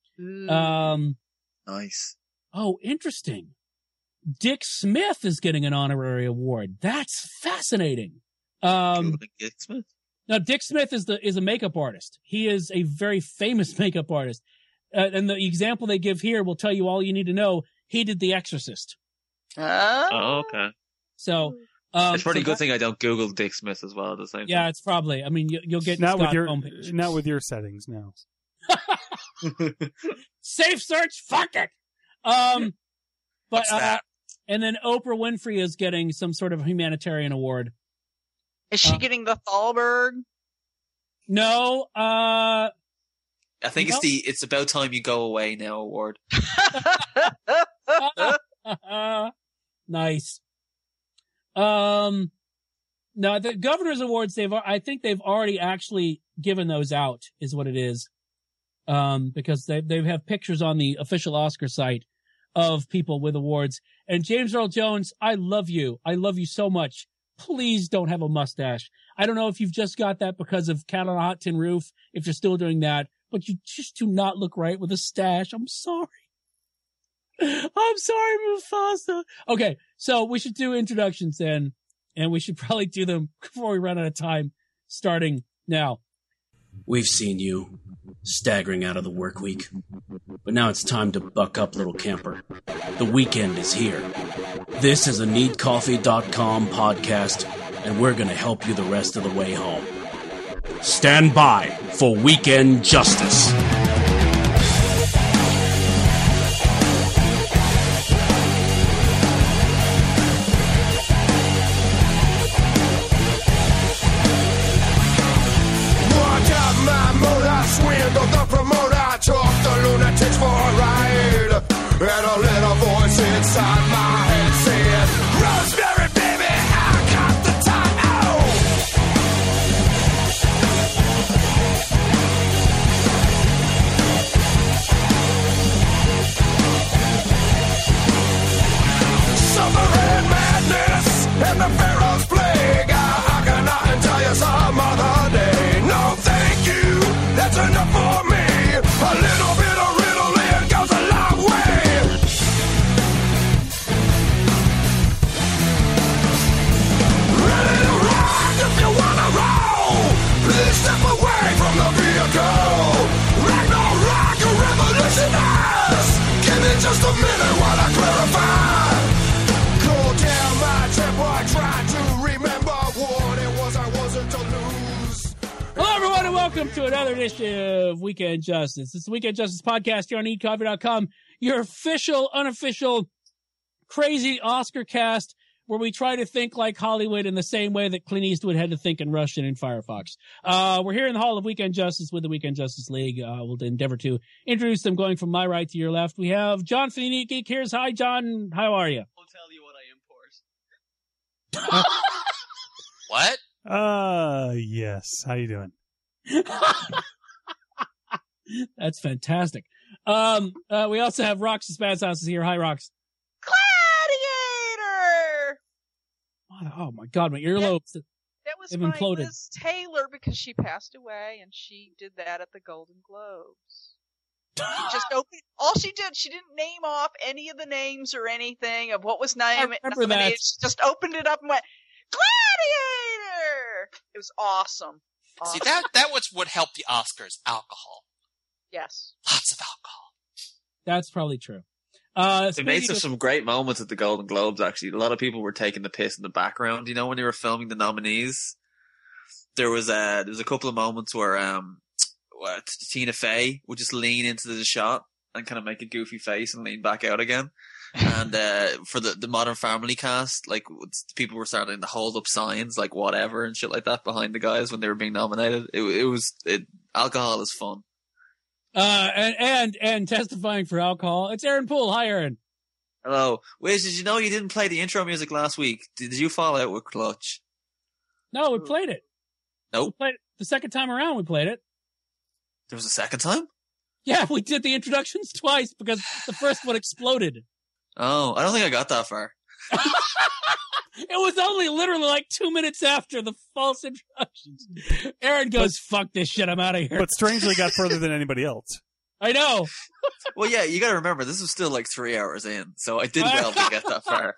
Nice. Oh, interesting. Dick Smith is getting an honorary award. That's fascinating. Dick Smith? Now, Dick Smith is a makeup artist. He is a very famous makeup artist. And the example they give here will tell you all you need to know. He did The Exorcist. Oh, okay. So, it's a pretty good thing I don't Google Dick Smith as well at the same time. Yeah, it's probably. I mean, you'll get not Scott with homepage. Not with your settings now. Safe search. Fuck it. What's that? And then Oprah Winfrey is getting some sort of humanitarian award. Is she getting the Thalberg? No. I think it's About Time You Go Away Now award. Nice. No, the Governor's Awards, I think they've already actually given those out, is what it is. Because they have pictures on the official Oscar site of people with awards. And James Earl Jones, I love you. I love you so much. Please don't have a mustache. I don't know if you've just got that because of Cat on a Hot Tin Roof, if you're still doing that, but you just do not look right with a stash. I'm sorry. I'm sorry, Mufasa. Okay, so we should do introductions then, and we should probably do them before we run out of time, starting now. We've seen you staggering out of the work week, but now it's time to buck up, little camper. The weekend is here. This is a NeedCoffee.com podcast, and we're going to help you the rest of the way home. Stand by for Weekend Justice. Swindle the promoter, took the lunatics for a ride. And a little voice inside my head said, Rosemary, baby, I got the time. Oh! another edition of Weekend Justice. It's the Weekend Justice podcast here on eatcoffee.com, your official, unofficial, crazy Oscar cast where we try to think like Hollywood in the same way that Clint Eastwood had to think in Russian and Firefox. We're here in the Hall of Weekend Justice with the Weekend Justice League. We'll endeavor to introduce them going from my right to your left. We have John from the Unique Geek here. Hi, John. How are you? I'll tell you what I import. What? Yes. How you doing? That's fantastic. We also have Rox's Spaz House is here. Hi, Rox. Gladiator! Oh my God, my earlobes. That was They've my imploded. Liz Taylor because she passed away and she did that at the Golden Globes. She just opened, all she did, she didn't name off any of the names or anything of what was named. remember that. She just opened it up and went, Gladiator! It was awesome. See, that was what helped the Oscars. Alcohol. Yes. Lots of alcohol. That's probably true. They made some great moments at the Golden Globes, actually. A lot of people were taking the piss in the background, you know, when they were filming the nominees. There was a couple of moments where Tina Fey would just lean into the shot and kind of make a goofy face and lean back out again. And for the Modern Family cast, like, people were starting to hold up signs like whatever and shit like that behind the guys when they were being nominated. Alcohol is fun. And testifying for alcohol, it's Aaron Poole. Hi, Aaron. Hello. Wiz, did you know you didn't play the intro music last week? Did you fall out with Clutch? No, we played it. Nope. We played it the second time around. We played it. There was a second time? Yeah, we did the introductions twice because the first one exploded. Oh, I don't think I got that far. It was only literally like 2 minutes after the false introductions. Aaron goes, fuck this shit, I'm out of here. But strangely got further than anybody else. I know. Well, yeah, you gotta remember, this was still like 3 hours in, so I did well to get that far.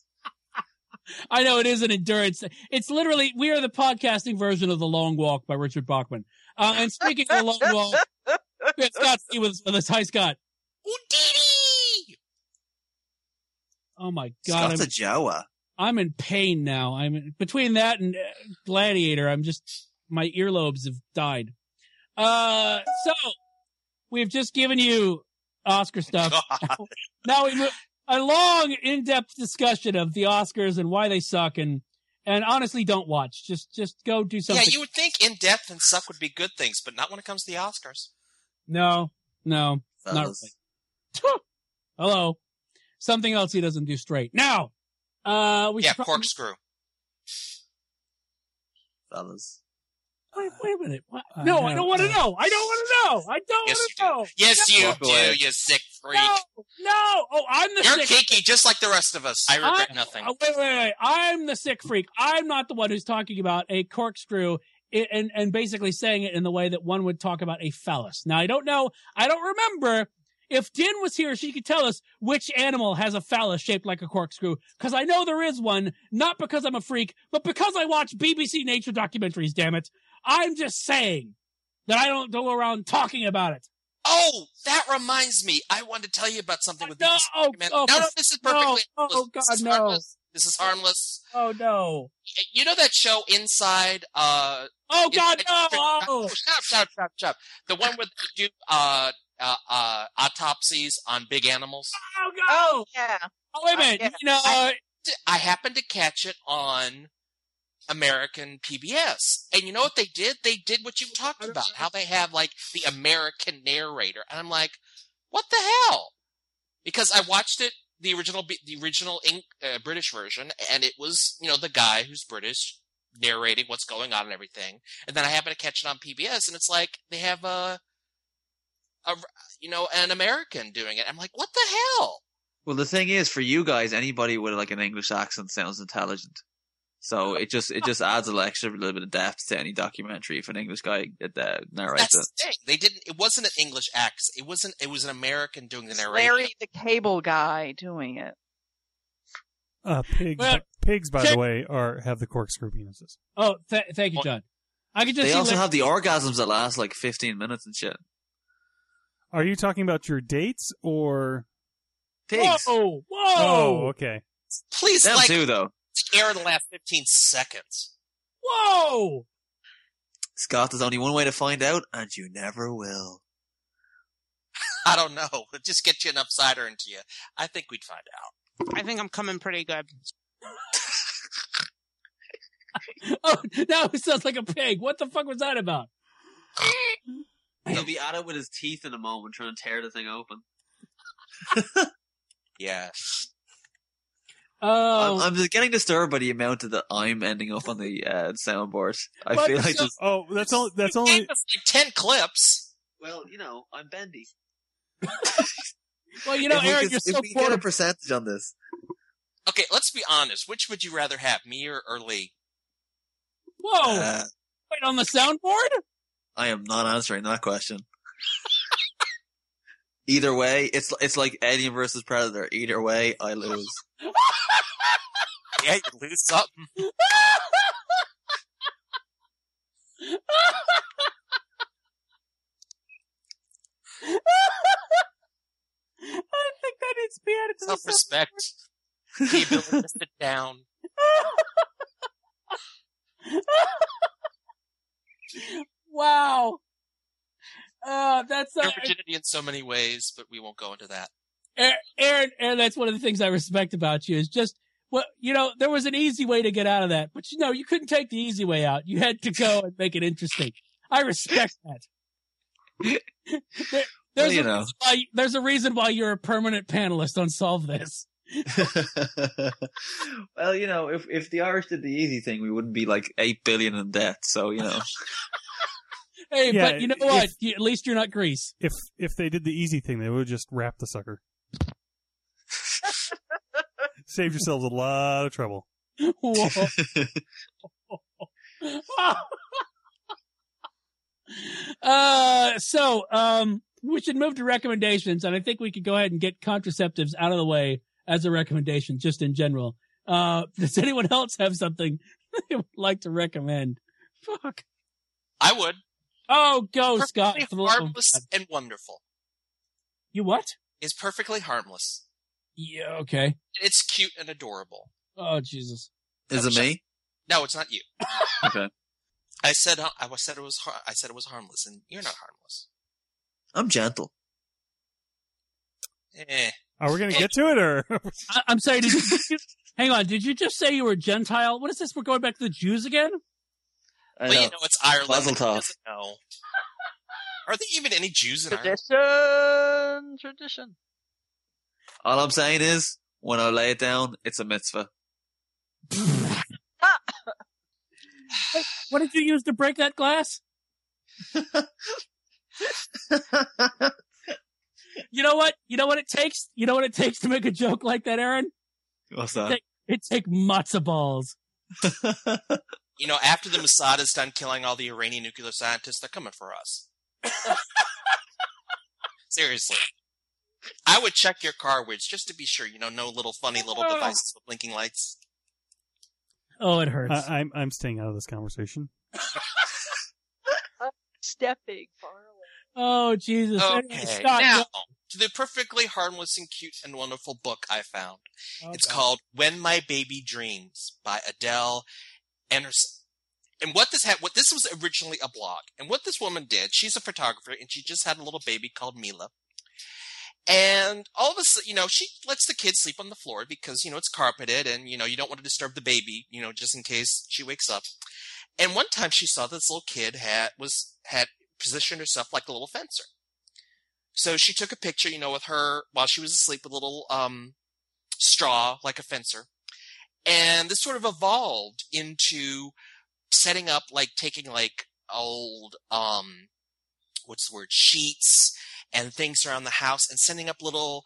I know, it is an endurance. It's literally, we are the podcasting version of The Long Walk by Richard Bachman. And speaking of The Long Walk, we have Scott C with us. Hi, Scott. Houdini! Oh my God. Scott's a Jawa. I'm in pain now. Between that and Gladiator, my earlobes have died. So we've just given you Oscar stuff. Now we move a long, in-depth discussion of the Oscars and why they suck and honestly don't watch. Just go do something. Yeah, you would think in-depth and suck would be good things, but not when it comes to the Oscars. No, not Fellas. really. Hello. Something else he doesn't do straight. Now, Corkscrew. Fellas. Wait a minute. What? No, I don't want to know. I don't want to know. I don't want to know. Yes, you Walk do, away. you sick freak. No. Oh, I'm the You're sick. kinky just like the rest of us. I regret nothing. Wait. I'm the sick freak. I'm not the one who's talking about a corkscrew and basically saying it in the way that one would talk about a phallus. Now, I don't know. I don't remember. If Din was here, she could tell us which animal has a phallus shaped like a corkscrew. Because I know there is one, not because I'm a freak, but because I watch BBC nature documentaries, damn it. I'm just saying that I don't go around talking about it. Oh, that reminds me. I wanted to tell you about something with No, BBC documentary. No, this is perfectly Oh, God, this is no. harmless. This is harmless. Oh, no. You know that show Inside? Oh, God, no. Oh. Stop. The one where they do autopsies on big animals. Oh, God. Oh, yeah. Oh, wait a minute. Yeah. You know, I happened to catch it on American PBS. And you know what they did? They did what you talked about, how they have like the American narrator. And I'm like, what the hell? Because I watched it, the original British version, and it was, the guy who's British narrating what's going on and everything. And then I happened to catch it on PBS, and it's like they have an American doing it. I'm like, what the hell? Well, the thing is, for you guys, anybody with like an English accent sounds intelligent. So it just adds a little bit of depth to any documentary if an English guy narrates That's the thing. It wasn't an English accent. It was an American doing the narration. Larry the Cable Guy doing it. Pigs, by the way, have the corkscrew penises. Oh, thank you, John. I could just They see also have the orgasms that last like 15 minutes and shit. Are you talking about your dates or Pigs. Whoa! Oh, okay. Please, Them too, though. air in the last 15 seconds. Whoa! Scott, there's only one way to find out, and you never will. I don't know. We'll just get you enough cider into you. I think we'd find out. I think I'm coming pretty good. Oh, now it sounds like a pig. What the fuck was that about? He'll be at it with his teeth in a moment, trying to tear the thing open. Yeah. Oh, I'm just getting disturbed by the amount that I'm ending up on the soundboard. I What? feel like So- just... Oh, that's only. That's You only. gave us like 10 clips. Well, you know, I'm bendy. well, you know, Aaron, you're so if we get a bored. percentage on this, Okay, let's be honest. Which would you rather have, me or Lee? Whoa! uh, Wait, on the soundboard? I am not answering that question. Either way, it's like Alien versus Predator. Either way, I lose. Yeah, you lose something. I think that needs to be added to the Self-respect. The ability to sit down. Wow. That's Your virginity in so many ways, but we won't go into that. Aaron, that's one of the things I respect about you is just, well, you know, there was an easy way to get out of that, but you know, you couldn't take the easy way out. You had to go and make it interesting. I respect that. There's a reason why you're a permanent panelist on Solve This. Well, you know, if the Irish did the easy thing, we wouldn't be like 8 billion in debt. So, you know. Hey, Yeah, but you know what? At least you're not Greece. If they did the easy thing, they would just wrap the sucker. Save yourselves a lot of trouble. Whoa. We should move to recommendations, and I think we could go ahead and get contraceptives out of the way as a recommendation, just in general. Does anyone else have something they would like to recommend? Fuck. I would. Oh, go, Scott. Perfectly for the love of harmless God. and wonderful. You what? Is perfectly harmless. Yeah, okay. It's cute and adorable. Oh, Jesus. Is it me? No, it's not you. Okay. I said it was harmless, and you're not harmless. I'm gentle. Are we going to get to it, or? I'm sorry, did you hang on, did you just say you were Gentile? What is this? We're going back to the Jews again? I Well, know. you know, it's Ireland. Mazel Who tov. doesn't know? Are there even any Jews in Ireland? Tradition. All I'm saying is, when I lay it down, it's a mitzvah. What did you use to break that glass? You know what? You know what it takes? You know what it takes to make a joke like that, Aaron? What's that? It takes matzo balls. You know, after the Mossad is done killing all the Iranian nuclear scientists, they're coming for us. Seriously. I would check your car winch just to be sure, you know, no little funny little devices with blinking lights. Oh, it hurts. I'm staying out of this conversation. Stepping far away. Oh, Jesus. Okay, Anyway, Scott, now, to the perfectly harmless and cute and wonderful book I found. It's called When My Baby Dreams by Adele Anderson. And what this was originally a blog. And what this woman did, she's a photographer, and she just had a little baby called Mila. And all of a sudden, you know, she lets the kids sleep on the floor because, you know, it's carpeted and, you know, you don't want to disturb the baby, you know, just in case she wakes up. And one time she saw this little kid had positioned herself like a little fencer. So she took a picture, you know, with her while she was asleep with a little straw like a fencer. And this sort of evolved into setting up, like taking like old, sheets and things around the house and setting up little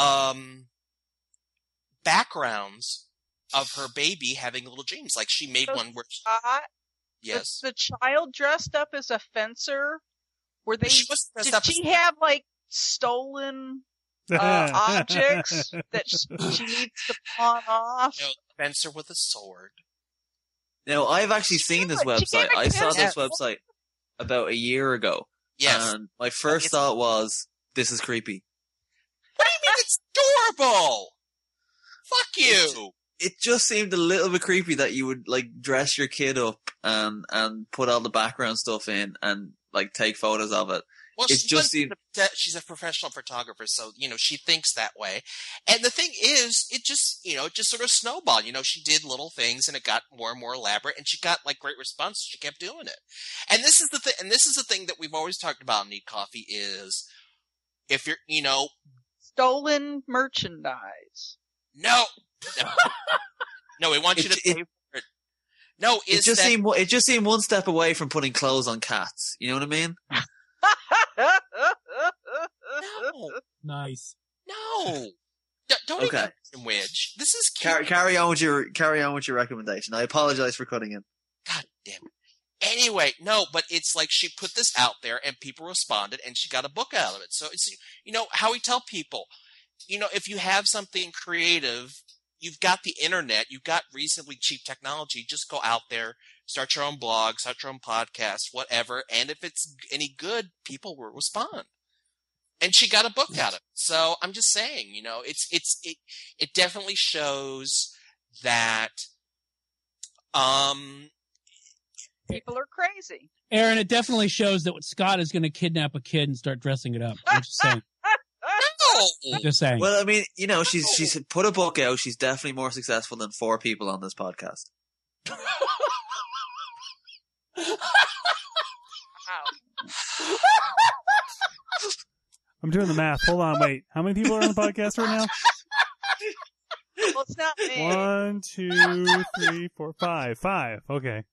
backgrounds of her baby having little dreams. Like she made one where yes. The child dressed up as a fencer. Were they? Did she as have like stolen objects that she needs to pawn off? You know, fencer with a sword. Now, I've actually seen this website. I saw this website about a year ago. Yes. And my first thought was, this is creepy. What do you mean it's adorable? Fuck you. It just seemed a little bit creepy that you would, like, dress your kid up and put all the background stuff in and like take photos of it. Well, she's a professional photographer, so, she thinks that way. And the thing is, it just sort of snowballed. She did little things and it got more and more elaborate and she got like great response. She kept doing it. And this is the thing, that we've always talked about in Need Coffee is if you're, stolen merchandise. No, we want you to pay for it. No, it just seemed one step away from putting clothes on cats. You know what I mean? No. Nice. No. Don't Okay. even Widge. This is cute. Carry on with your recommendation. I apologize for cutting in. God damn it. Anyway, no, but it's like she put this out there and people responded and she got a book out of it. So it's, how we tell people, if you have something creative, you've got the internet, you've got reasonably cheap technology, just go out there, start your own blog, start your own podcast, whatever. And if it's any good, people will respond. And she got a book out of it. So I'm just saying, it definitely shows that, people are crazy. Aaron, it definitely shows that Scott is going to kidnap a kid and start dressing it up. I'm just saying. No! Just saying. Well, I mean, she's put a book out. She's definitely more successful than 4 people on this podcast. I'm doing the math. Hold on, wait. How many people are on the podcast right now? Well, it's not me. 1, 2, 3, 4, 5. 5. Okay.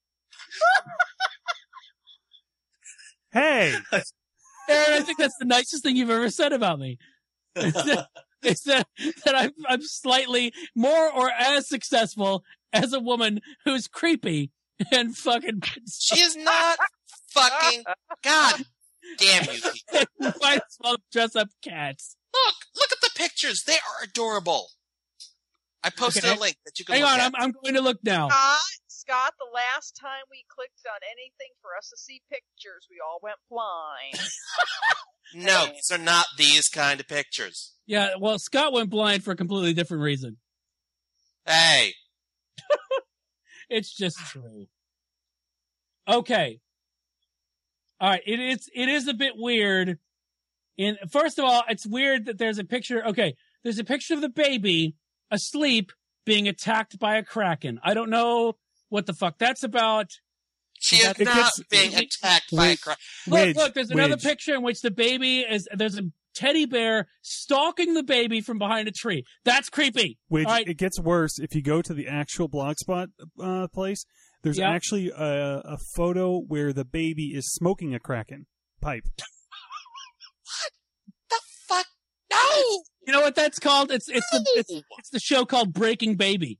Hey! Aaron, I think that's the nicest thing you've ever said about me. It's that I'm slightly more or as successable as a woman who's creepy and fucking. She is not fucking. God damn you people. Might as well dress up cats. Look at the pictures. They are adorable. I posted a link that you can Hang look on, at. I'm going to look now. Scott, the last time we clicked on anything for us to see pictures, we all went blind. No, these are not these kind of pictures. Yeah, well, Scott went blind for a completely different reason. Hey. It's just true. Okay. All right. It is a bit weird. First of all, it's weird that there's a picture. Okay. There's a picture of the baby asleep being attacked by a kraken. I don't know what the fuck that's about. She is not being attacked by a kraken. Look, there's another picture in which the baby there's a teddy bear stalking the baby from behind a tree. That's creepy. It gets worse if you go to the actual Blogspot place. There's actually a photo where the baby is smoking a kraken pipe. What the fuck? No! You know what that's called? It's the show called Breaking Baby.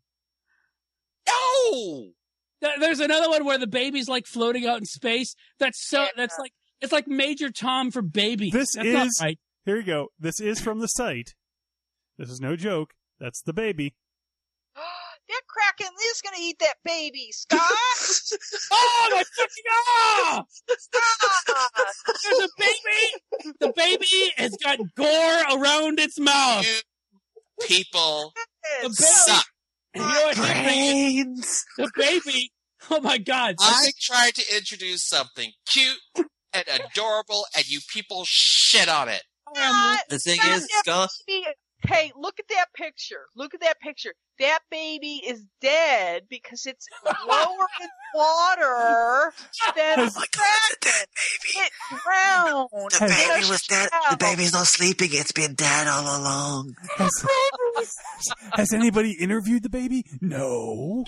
No! There's another one where the baby's like floating out in space. It's like Major Tom for babies. That's not right. Here you go. This is from the site. This is no joke. That's the baby. That kraken is going to eat that baby, Scott. Oh, my fucking There's a baby. The baby has got gore around its mouth. You people suck. You know what? The baby. Oh my God. I tried to introduce something cute and adorable, and you people shit on it. The thing is, Scott. Hey, look at that picture. Look at that picture. That baby is dead because it's lower in water than oh my God, it's a dead baby. It drowned. The baby was dead. The baby's not sleeping. It's been dead all along. Has anybody interviewed the baby? No.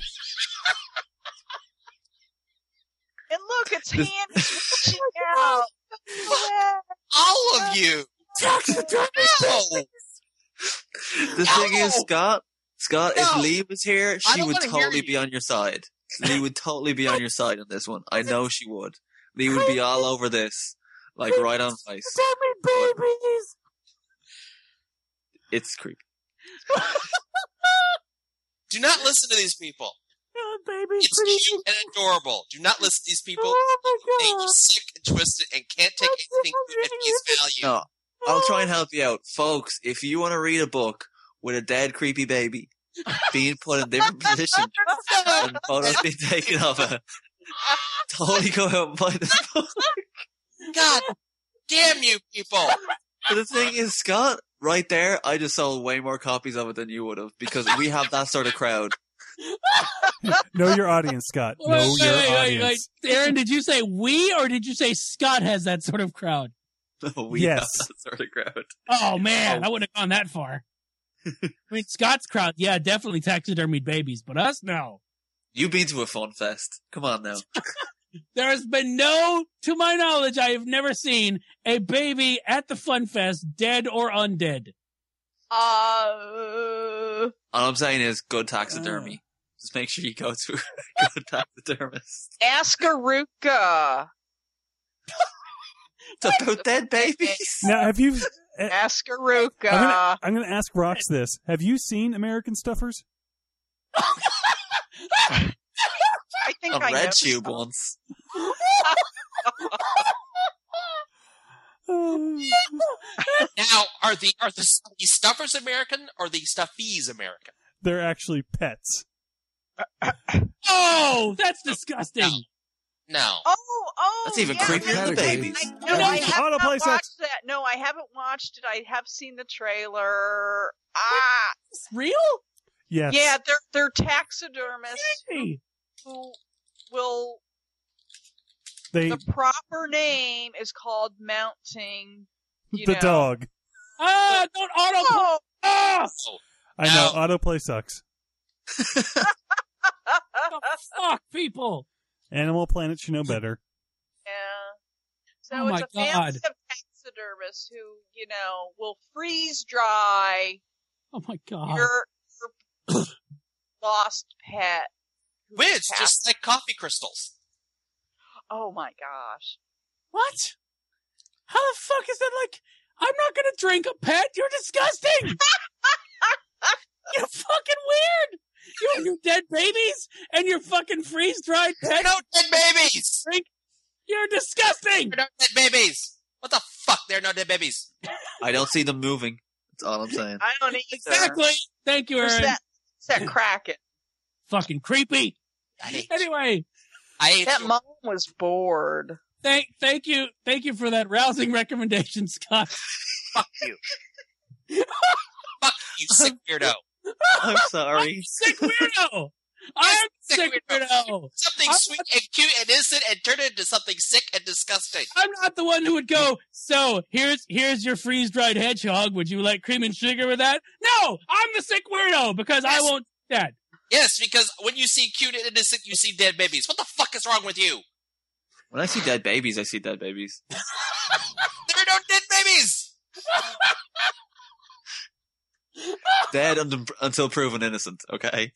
And look, its hand is reaching out. All of you. No. The thing is, Scott, if Lee was here, she would totally be on your side. Lee would totally be on your side on this one. I know she would. Lee would be all over this, like right on ice. Babies. It's creepy. Do not listen to these people. Babies. It's cute and adorable. Do not listen to these people. Oh They are sick and twisted and can't take anything at face value. No. I'll try and help you out. Folks, if you want to read a book with a dead, creepy baby being put in different positions and photos being taken of it, totally go out and buy this book. God damn you people! But the thing is, Scott, right there, I just sold way more copies of it than you would have because we have that sort of crowd. Know your audience, Scott. Know your audience. Aaron, did you say we or did you say Scott has that sort of crowd? No, we have that sort of crowd. Oh, man, I wouldn't have gone that far. I mean, Scott's crowd, yeah, definitely taxidermied babies, but us, no. You've been to a fun fest. Come on now. There has been to my knowledge, I have never seen a baby at the Fun Fest, dead or undead. All I'm saying is good taxidermy. Just make sure you go to a good taxidermist. Askaruka. It's about dead babies. Now, have you... Askaruka. I'm going to ask Rox this. Have you seen American Stuffers? I think on I Red know Tube some. once. Now, are the stuffers American or the stuffies American? They're actually pets. Oh, that's disgusting. No. Oh, that's even yeah, creepier than the babies. I have not watched that. No, I haven't watched it. I have seen the trailer. It's real? Yes. Yeah, they're taxidermists who will. The proper name is called mounting. The dog. Don't autoplay. Oh. I know, autoplay sucks. Fuck, people. Animal Planet should know better. Yeah. So it's a family of taxidermists who, will freeze dry. Oh my God. Your lost pet. Which, just like coffee crystals. Oh my gosh. What? How the fuck is that like? I'm not gonna drink a pet. You're disgusting. You're fucking weird. You and your dead babies and your fucking freeze-dried pet. No dead babies. You're disgusting. They're no dead babies. What the fuck? They're no dead babies. I don't see them moving. That's all I'm saying. I don't either. Exactly. Thank you, Aaron. What's that Kraken? Fucking creepy. Anyway. That mom was bored. Thank you for that rousing recommendation, Scott. Fuck you. Fuck you, sick weirdo. I'm sorry. Sick weirdo. I'm sick weirdo. Something sweet and cute and innocent and turn it into something sick and disgusting. I'm not the one who would go, so here's your freeze-dried hedgehog. Would you like cream and sugar with that? No, I'm the sick weirdo because I won't do that. Yes, because when you see cute and innocent, you see dead babies. What the fuck is wrong with you? When I see dead babies, I see dead babies. There are no dead babies! Dead until proven innocent, okay?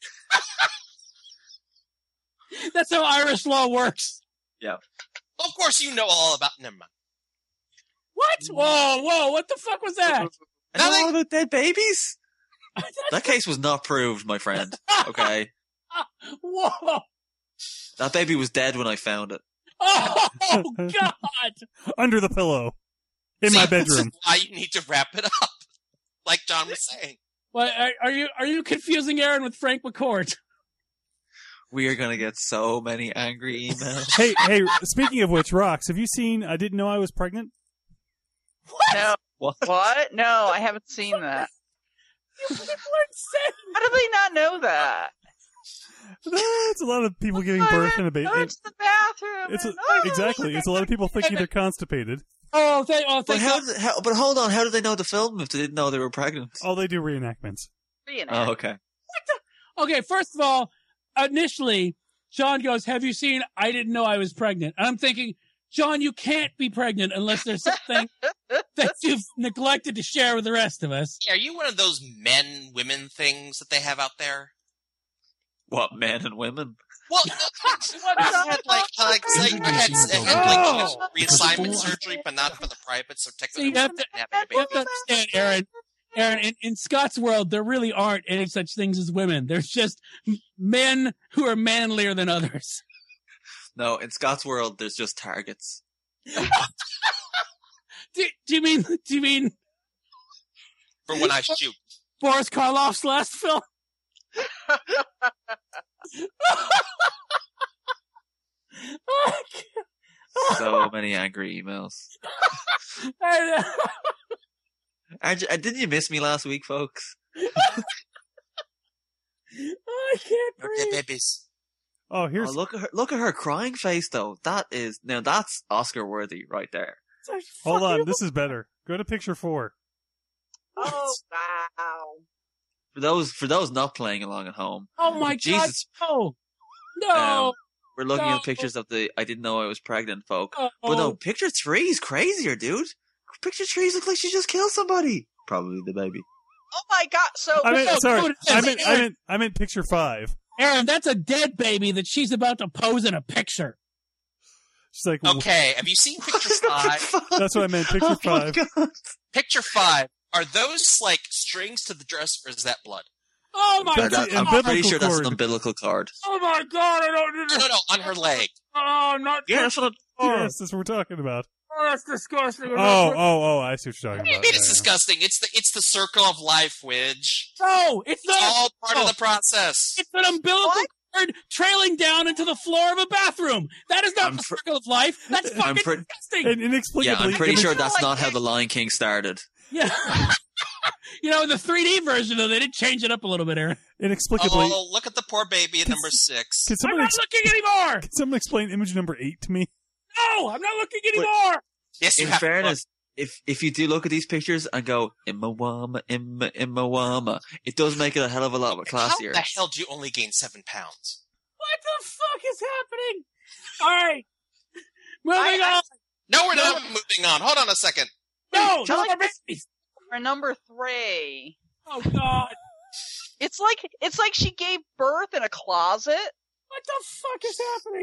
That's how Irish law works. Yeah. Of course you know all about... Never mind. What? Whoa, what the fuck was that? I know all about dead babies? That case was not proved, my friend. Okay? Whoa! That baby was dead when I found it. Oh, God! Under the pillow. In my bedroom. This is why you need to wrap it up. Like John was saying. Well, are you confusing Aaron with Frank McCourt? We are going to get so many angry emails. Hey, speaking of which, Rox, have you seen I Didn't Know I Was Pregnant? What? No. What? No, I haven't seen that. You people are insane. How do they not know that? It's a lot of people giving birth in a baby. It's the bathroom. Exactly. It's a lot of people thinking they're constipated. Thank but hold on, how did they know the film if they didn't know they were pregnant? Oh, they do reenactments. Oh, okay. Okay, first of all, initially, John goes, have you seen I Didn't Know I Was Pregnant? And I'm thinking, John, you can't be pregnant unless there's something that you've neglected to share with the rest of us. Are you one of those men-women things that they have out there? What, men and women? Well, had reassignment surgery, but not for the private, so technically you have to understand, Aaron, in Scott's world, there really aren't any such things as women. There's just men who are manlier than others. No, in Scott's world, there's just targets. Do you mean for when I shoot Boris Karloff's last film? So many angry emails. Didn't you miss me last week, folks? I can't breathe. Babies. Oh, here's look at her crying face though. That's Oscar worthy right there. hold on. This is better. Go to picture 4. Oh wow! For those not playing along at home. Oh my Jesus. God! No. We're looking No. at pictures of the I didn't know I was pregnant folk. Oh. But no, picture 3 is crazier, dude. Picture 3 looks like she just killed somebody. Probably the baby. Oh my God! So I meant picture 5. Aaron, that's a dead baby that she's about to pose in a picture. She's like, Okay, have you seen picture 5? That's what I meant. Picture 5. God. Picture 5. Are those like strings to the dress, or is that blood? Oh my That's God! it. I'm pretty sure that's an cord. umbilical cord. Oh my God! I don't. No, on her leg. Oh, not. Yeah, that's what Yes, that's what we're talking about. Oh, that's disgusting. Oh, I see what you're What talking do you about. mean Yeah, it's yeah. disgusting? It's the circle of life, Widge. No, it's It's not. all part of the process. It's an umbilical cord trailing down into the floor of a bathroom. That is not the circle of life. That's fucking disgusting. And inexplicably, Yeah, I'm pretty it- sure that's not how the Lion King started. Yeah. You know, in the 3D version, though, they did change it up a little bit, Aaron. inexplicably. Oh, look at the poor baby at number 6. Can I'm someone, not looking anymore. can someone explain image number 8 to me? No, I'm not looking anymore. Yes, you In have to look. fairness, if you do look at these pictures and go Imawama, Imawama, it does make it a hell of a lot classier. How the hell do you only gain 7 pounds? What the fuck is happening? All right. Moving on. No, we're not moving on. Hold on a second. No, no more babies. for number 3. Oh God. It's like she gave birth in a closet. What the fuck is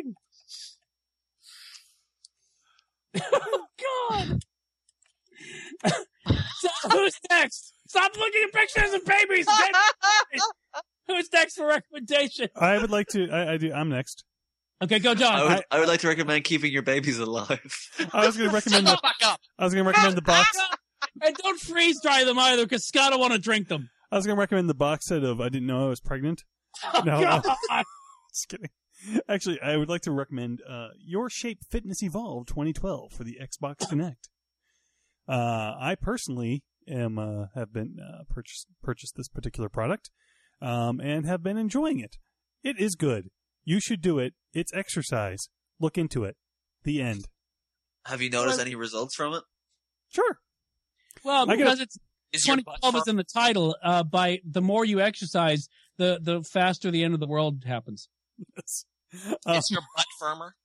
happening? Oh God. So who's next? Stop looking at pictures of babies. Who's next for recommendation? I would like to. I do. I'm next. Okay, go, John. I would like to recommend keeping your babies alive. I was going to recommend. Shut the fuck up. I was going to recommend the box. And don't freeze dry them either, because Scott will want to drink them. I was going to recommend the box set of I didn't know I was pregnant. Oh, No, God. Just kidding. Actually, I would like to recommend Your Shape Fitness Evolve 2012 for the Xbox Connect. I personally have been purchased this particular product and have been enjoying it. It is good. You should do it. It's exercise. Look into it. The end. Have you noticed any results from it? Sure. Well, I because it's Is your butt 2012 is firm? in the title. By the more you exercise, the faster the end of the world happens. Is your butt firmer?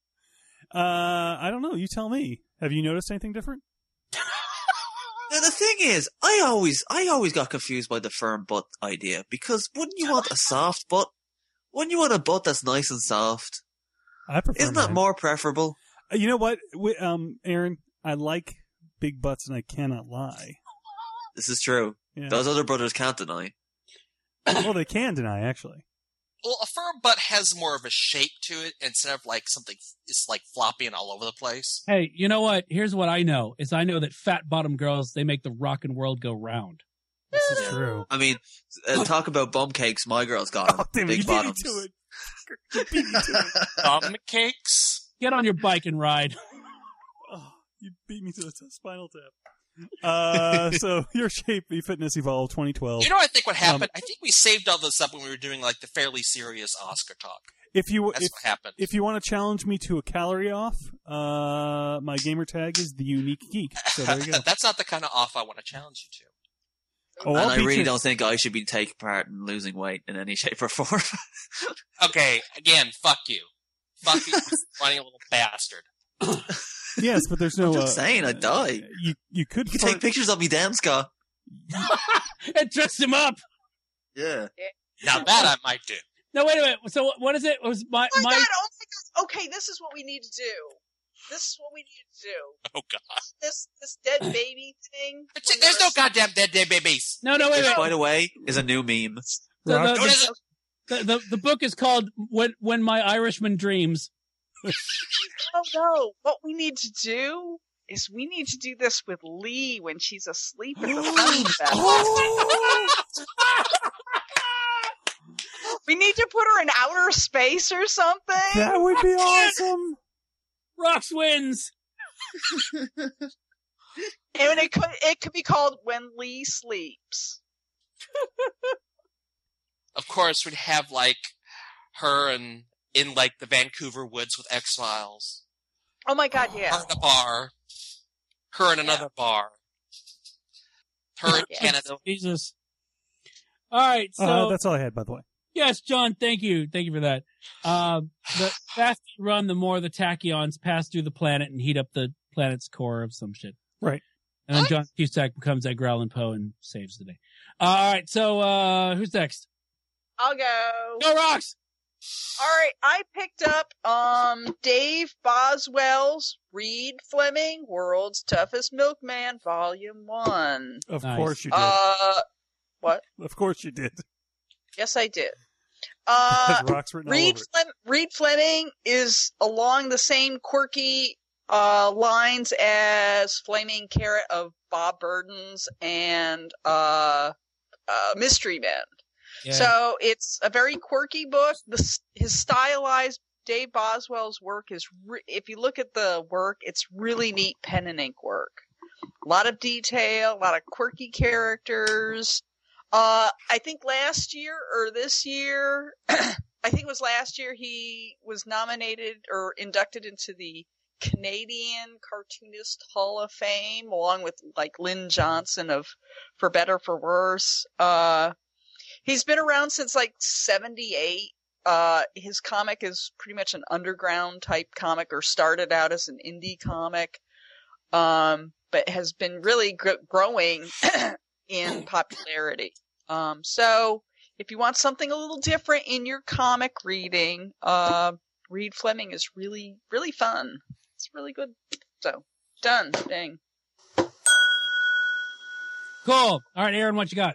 I don't know. You tell me. Have you noticed anything different? Now, the thing is, I always got confused by the firm butt idea, because wouldn't you want a soft butt? Wouldn't you want a butt that's nice and soft? I prefer. Isn't that mine. more preferable? You know what, Aaron? I like big butts, and I cannot lie. This is true. Yeah. Those other brothers can't deny. Well, they can deny, actually. Well, a firm butt has more of a shape to it instead of like something it's like floppy and all over the place. Hey, you know what? Here's what I know: is I know that fat bottom girls, they make the rockin' world go round. This is true. I mean, talk about bum cakes. My girl's got them. Damn it, Big you beat me bottoms. to it. You beat me to it. Bum cakes. Get on your bike and ride. Oh, you beat me to the spinal tap. So Your Shape Fitness Evolve 2012. You know, I think what happened. I think we saved all this up when we were doing like the fairly serious Oscar talk. If you That's what happened. if you want to challenge me to a calorie off, my gamer tag is the Unique Geek. So there you go. That's not the kind of off I want to challenge you to. Oh, And I'll I beat really you. don't think I should be taking part in losing weight in any shape or form. Okay, again, fuck you. Fuck you, funny little bastard. Yes, but there's no. I'm just saying, I'd die. You could You can take pictures of me, damn, Scott. And dress him up. Yeah. Now that I might do. No, wait a minute. So what is it? It was my Oh my God! Oh my God! Okay, this is what we need to do. This is what we need to do. Oh God. This dead baby thing. There's no goddamn dead babies. No, wait a Which, minute. by the way, is a new meme. The book is called When My Irishman Dreams. Oh no! What we need to do is we need to do this with Lee when she's asleep at the sunset. We need to put her in outer space or something. That would be awesome. Rox wins. And it could be called When Lee Sleeps. Of course, we'd have like her in like the Vancouver woods with X-Files. Oh my God, yeah. Her in a bar. Her in another bar. Her in Canada. Jesus. All right, so that's all I had, by the way. Yes, John, thank you for that. The faster you run, the more the tachyons pass through the planet and heat up the planet's core of some shit. Right. And then John Cusack becomes Edgar Allan Poe and saves the day. All right, so who's next? I'll go. Go, Rox! All right, I picked up Dave Boswell's Reed Fleming, World's Toughest Milkman, Volume 1. Of course you did. What? Of course you did. Yes, I did. Reed Fleming is along the same quirky lines as Flaming Carrot of Bob Burden's and Mystery Men. Yeah. So it's a very quirky book. His stylized Dave Boswell's work is, if you look at the work, it's really neat pen and ink work. A lot of detail, a lot of quirky characters. I think last year or this year, I think it was last year, he was nominated or inducted into the Canadian Cartoonist Hall of Fame, along with like Lynn Johnson of For Better For Worse. He's been around since like 78. His comic is pretty much an underground type comic, or started out as an indie comic, but has been really growing in popularity. So if you want something a little different in your comic reading, Reed Fleming is really, really fun. It's really good. So, done. Dang. Cool. All right, Aaron, what you got?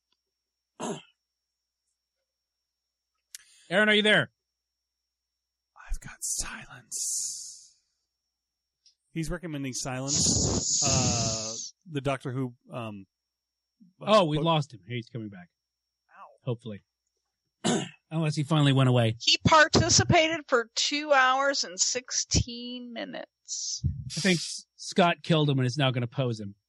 Aaron, are you there? I've got Silence. He's recommending Silence. The Doctor Who. We lost him. He's coming back. Ow. Hopefully. Unless he finally went away. He participated for 2 hours and 16 minutes. I think Scott killed him and is now going to pose him.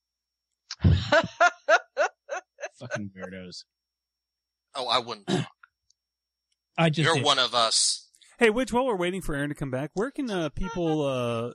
Fucking weirdos. Oh, I wouldn't talk. You're one of us. Hey, while we're waiting for Aaron to come back, where can people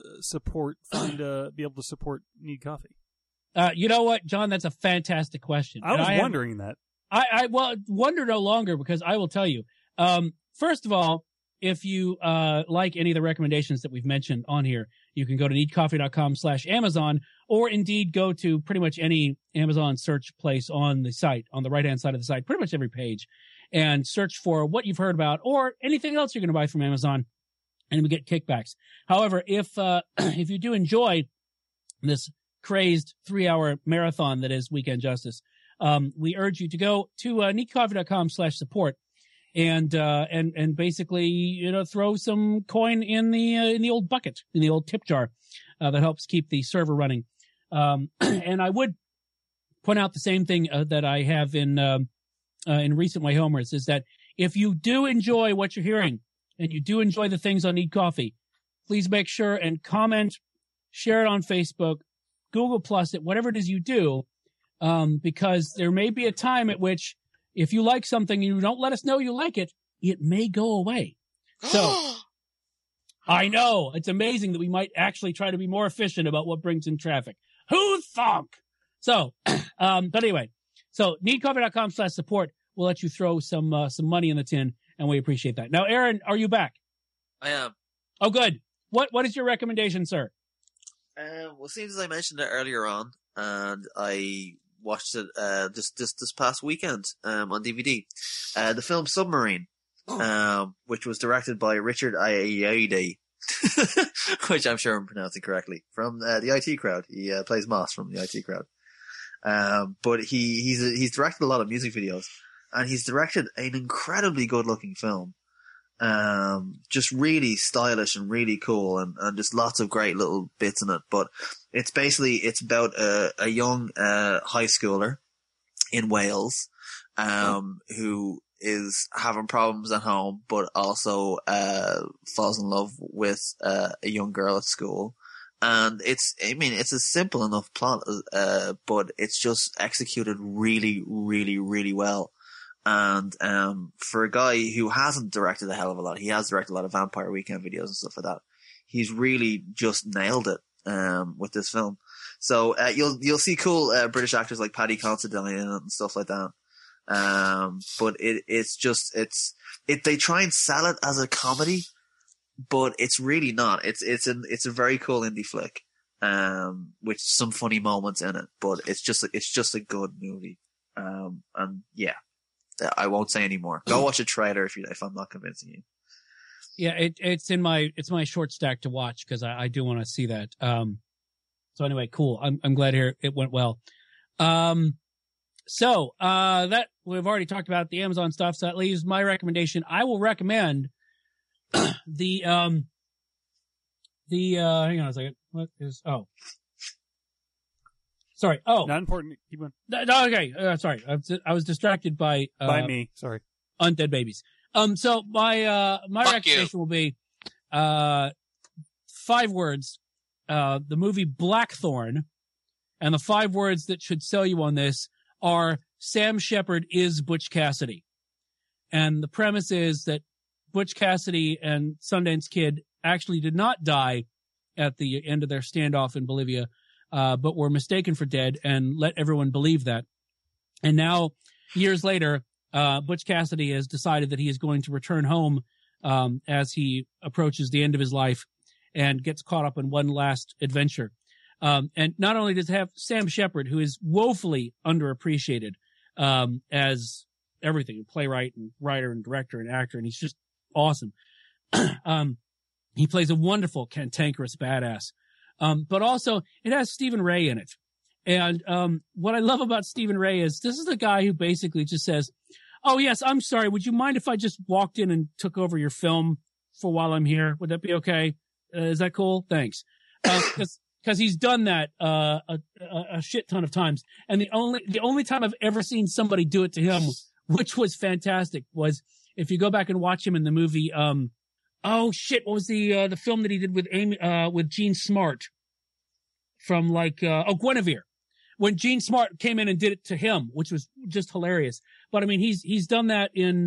be able to support Need Coffee? You know what, John? That's a fantastic question. I was wondering that. I wonder no longer, because I will tell you. First of all, if you like any of the recommendations that we've mentioned on here, you can go to needcoffee.com/Amazon, or indeed go to pretty much any Amazon search place on the site, on the right-hand side of the site, pretty much every page, and search for what you've heard about or anything else you're going to buy from Amazon, and we get kickbacks. However, if you do enjoy this crazed 3-hour marathon that is Weekend Justice, we urge you to go to needcoffee.com/support and basically, throw some coin in the old bucket, in the old tip jar, that helps keep the server running. And I would point out the same thing that I have in recent Way Homers, is that if you do enjoy what you're hearing and you do enjoy the things on Need Coffee, please make sure and comment, share it on Facebook, Google Plus it, whatever it is you do, because there may be a time at which if you like something and you don't let us know you like it, it may go away. So I know it's amazing that we might actually try to be more efficient about what brings in traffic. Who thunk? So, but anyway, so needcoffee.com/support will let you throw some money in the tin, and we appreciate that. Now, Aaron, are you back? I am. Oh, good. What is your recommendation, sir? Well, it seems as I mentioned it earlier on, and I watched it this past weekend on DVD. The film Submarine, which was directed by Richard Ayoade, which I'm sure I'm pronouncing correctly, from the IT Crowd. He plays Moss from the IT Crowd. But he's directed a lot of music videos, and he's directed an incredibly good-looking film. Just really stylish and really cool, and just lots of great little bits in it. But it's about a young high schooler in Wales who is having problems at home, but also falls in love with a young girl at school. And it's a simple enough plot, but it's just executed really, really, really well. And for a guy who hasn't directed a hell of a lot, he has directed a lot of Vampire Weekend videos and stuff like that. He's really just nailed it with this film. So you'll see cool British actors like Paddy Considine in it and stuff like that. But they try and sell it as a comedy, but it's really not. It's a very cool indie flick, with some funny moments in it, but it's just a good movie. And yeah, I won't say any more. Go watch a trailer if I'm not convincing you. Yeah, it's my short stack to watch because I do want to see that. So anyway, cool. I'm glad here it went well. So that we've already talked about the Amazon stuff, so that leaves my recommendation. I will recommend the hang on a second. What is sorry. Oh, not important. Keep on. No, okay. Sorry. I was distracted by me. Sorry. Undead babies. So my recommendation will be 5 words. The movie Blackthorn, and the 5 words that should sell you on this are Sam Shepard is Butch Cassidy. And the premise is that Butch Cassidy and Sundance Kid actually did not die at the end of their standoff in Bolivia, but were mistaken for dead and let everyone believe that. And now, years later, Butch Cassidy has decided that he is going to return home as he approaches the end of his life and gets caught up in one last adventure. And not only does it have Sam Shepard, who is woefully underappreciated as everything, a playwright and writer and director and actor, and he's just awesome. He plays a wonderful, cantankerous badass. But also, it has Stephen Ray in it. And what I love about Stephen Ray is this is the guy who basically just says, "Oh, yes, I'm sorry. Would you mind if I just walked in and took over your film for while I'm here? Would that be okay? Is that cool? Thanks." Because he's done that a shit ton of times. And the only time I've ever seen somebody do it to him, which was fantastic, was if you go back and watch him in the movie, what was the film that he did with Gene Smart from Guinevere. When Gene Smart came in and did it to him, which was just hilarious. But I mean, he's done that in,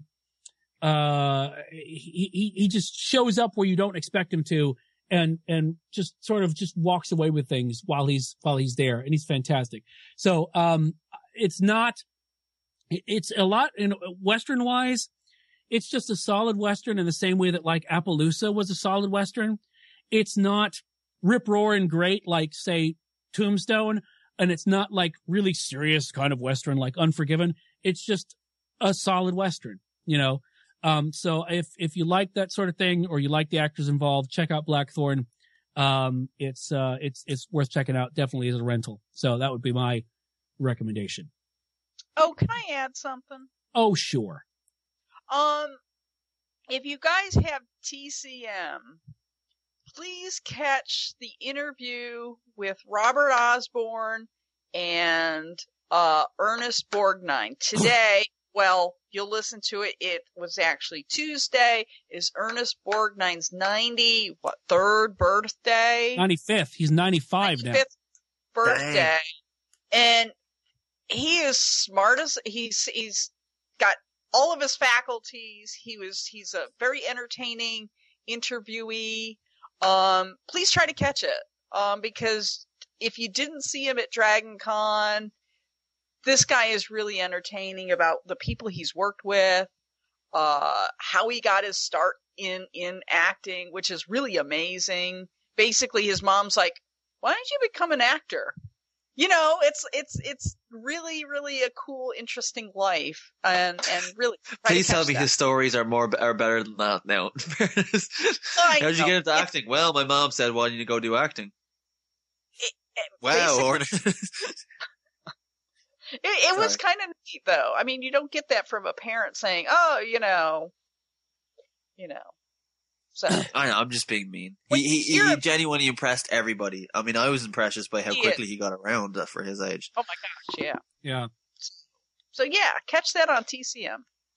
he just shows up where you don't expect him to and just sort of just walks away with things while he's there. And he's fantastic. So, it's a lot in Western wise. It's just a solid Western in the same way that like Appaloosa was a solid Western. It's not rip-roaring great like, say, Tombstone. And it's not like really serious kind of Western like Unforgiven. It's just a solid Western, you know? So if you like that sort of thing or you like the actors involved, check out Blackthorn. It's worth checking out definitely as a rental. So that would be my recommendation. Oh, can I add something? Oh, sure. If you guys have TCM, please catch the interview with Robert Osborne and Ernest Borgnine. Today, well, you'll listen to it. It was actually Tuesday. Is Ernest Borgnine's 93rd birthday? 95th. He's 95 now. 95th birthday. And he is smart as he's got all of his faculties. He's a very entertaining interviewee. Please try to catch it. Because if you didn't see him at Dragon Con, this guy is really entertaining about the people he's worked with, how he got his start in acting, which is really amazing. Basically, his mom's like, "Why don't you become an actor?" You know, it's really, really a cool, interesting life, and really. Please tell me his stories are better than that now. How did you get into acting? Well, my mom said, "Why don't you go do acting?" Wow. It was kind of neat, though. I mean, you don't get that from a parent saying, "Oh, you know." So I know, I'm just being mean. He genuinely impressed everybody. I mean, I was impressed just by how quickly he got around for his age. Oh my gosh, yeah. Yeah. So yeah, catch that on TCM.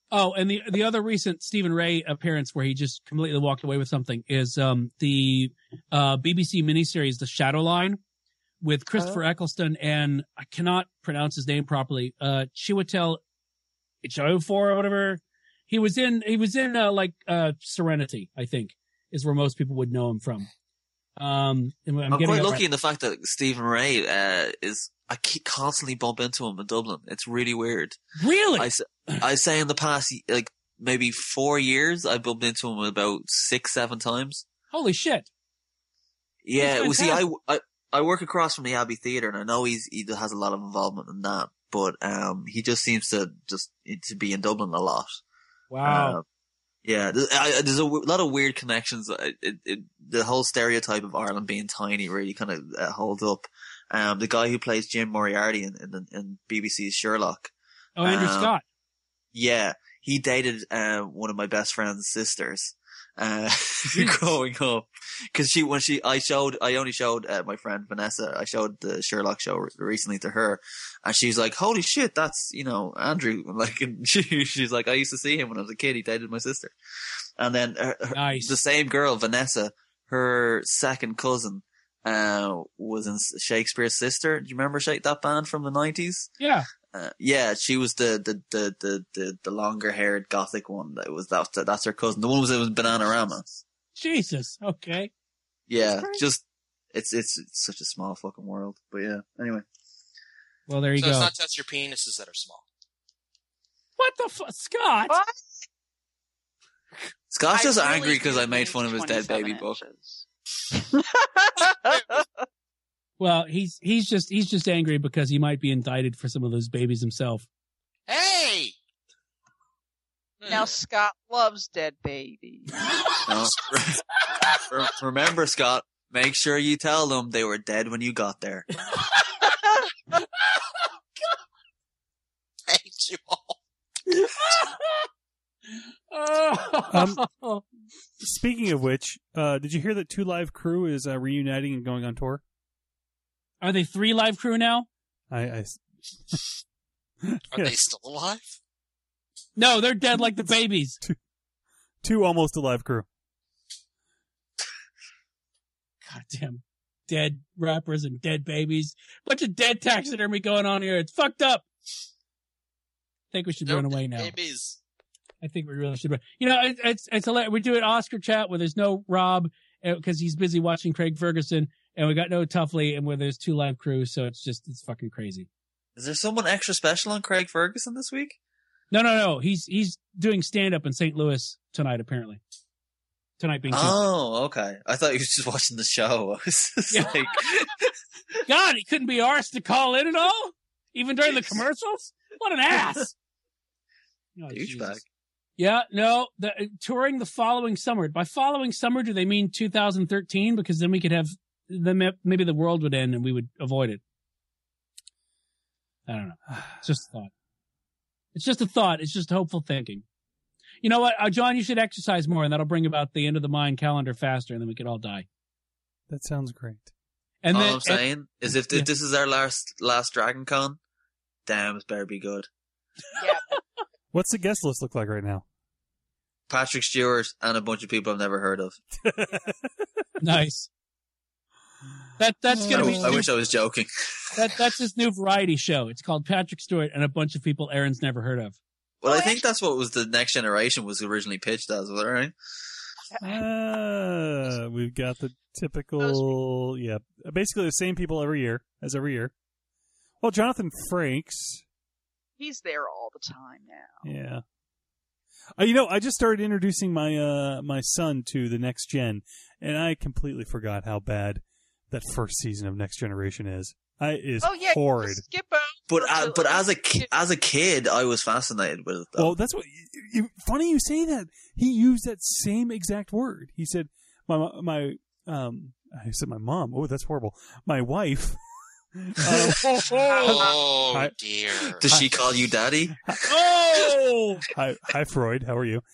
Oh, and the other recent Stephen Ray appearance where he just completely walked away with something is the BBC miniseries The Shadow Line with Christopher Eccleston and I cannot pronounce his name properly. Chiwetel Ejiofor or whatever. He was in Serenity, I think, is where most people would know him from. I'm quite lucky in the fact that Stephen Ray I keep constantly bump into him in Dublin. It's really weird. Really? I say in the past, like, maybe 4 years, I bumped into him about 6-7 times. Holy shit. Yeah, well, see, I work across from the Abbey Theatre, and I know he has a lot of involvement in that, but he just seems to be in Dublin a lot. Wow. Yeah, there's a lot of weird connections. The whole stereotype of Ireland being tiny really kind of holds up. The guy who plays Jim Moriarty in BBC's Sherlock. Oh, Andrew Scott. Yeah, he dated one of my best friend's sisters growing up. Because I only showed my friend Vanessa. I showed the Sherlock show recently to her, and she's like, "Holy shit, that's Andrew." Like, and she's like, "I used to see him when I was a kid. He dated my sister." And then nice. The same girl, Vanessa, her second cousin. Was in Shakespeare's Sister. Do you remember that band from the 90s? Yeah. Yeah, she was the longer haired gothic one. That's her cousin. The one was in Bananarama. Jesus. Okay. Yeah, just it's such a small fucking world. But yeah. Anyway. Well, there you go. So it's not just your penises that are small. What the fuck, Scott? What? Scott's just really angry because do I made think fun of his dead baby book. Well, he's just angry because he might be indicted for some of those babies himself. Hey! Now Scott loves dead babies. No. Remember, Scott, make sure you tell them they were dead when you got there. I hate you all. Speaking of which, did you hear that 2 Live Crew is reuniting and going on tour? Are they 3 Live Crew now? Are they still alive? No, they're dead like the babies. 2 almost alive crew. Goddamn dead rappers and dead babies. Bunch of dead taxidermy going on here. It's fucked up. I think we should run away now. Babies. I think we really should run. It's hilarious. We do an Oscar chat where there's no Rob because he's busy watching Craig Ferguson, and we got no Tuffley, and where there's 2 Live Crew, so it's fucking crazy. Is there someone extra special on Craig Ferguson this week? No. He's doing stand-up in St. Louis tonight, apparently. Tonight being Tuesday. Oh, okay. I thought he was just watching the show. I was just like... God, he couldn't be arsed to call in at all? Even during the commercials? What an ass! Douchebag. Yeah, no, touring the following summer. By following summer, do they mean 2013? Because then we could have... Then maybe the world would end and we would avoid it. I don't know. It's just a thought. It's just a thought. It's just hopeful thinking. You know what, John, you should exercise more, and that'll bring about the end of the Mind calendar faster, and then we could all die. That sounds great. And all I'm saying is if this is our last Dragon Con, damn, it better be good. Yeah. What's the guest list look like right now? Patrick Stewart and a bunch of people I've never heard of. Nice. That's gonna be. I wish I was joking. That's his new variety show. It's called Patrick Stewart and a bunch of people Aaron's never heard of. Well, I think that's what was the Next Generation was originally pitched as, was that right? We've got the typical, basically the same people every year. Well, Jonathan Frakes. He's there all the time now. Yeah. I just started introducing my my son to the Next Gen, and I completely forgot how bad that first season of Next Generation is. Horrid. But as a kid, I was fascinated with it. Though. Well, that's what. Funny you say that. He used that same exact word. He said, I said my mom. Oh, that's horrible. My wife. Oh dear. Does she call you daddy? Oh! Hi, Freud. How are you?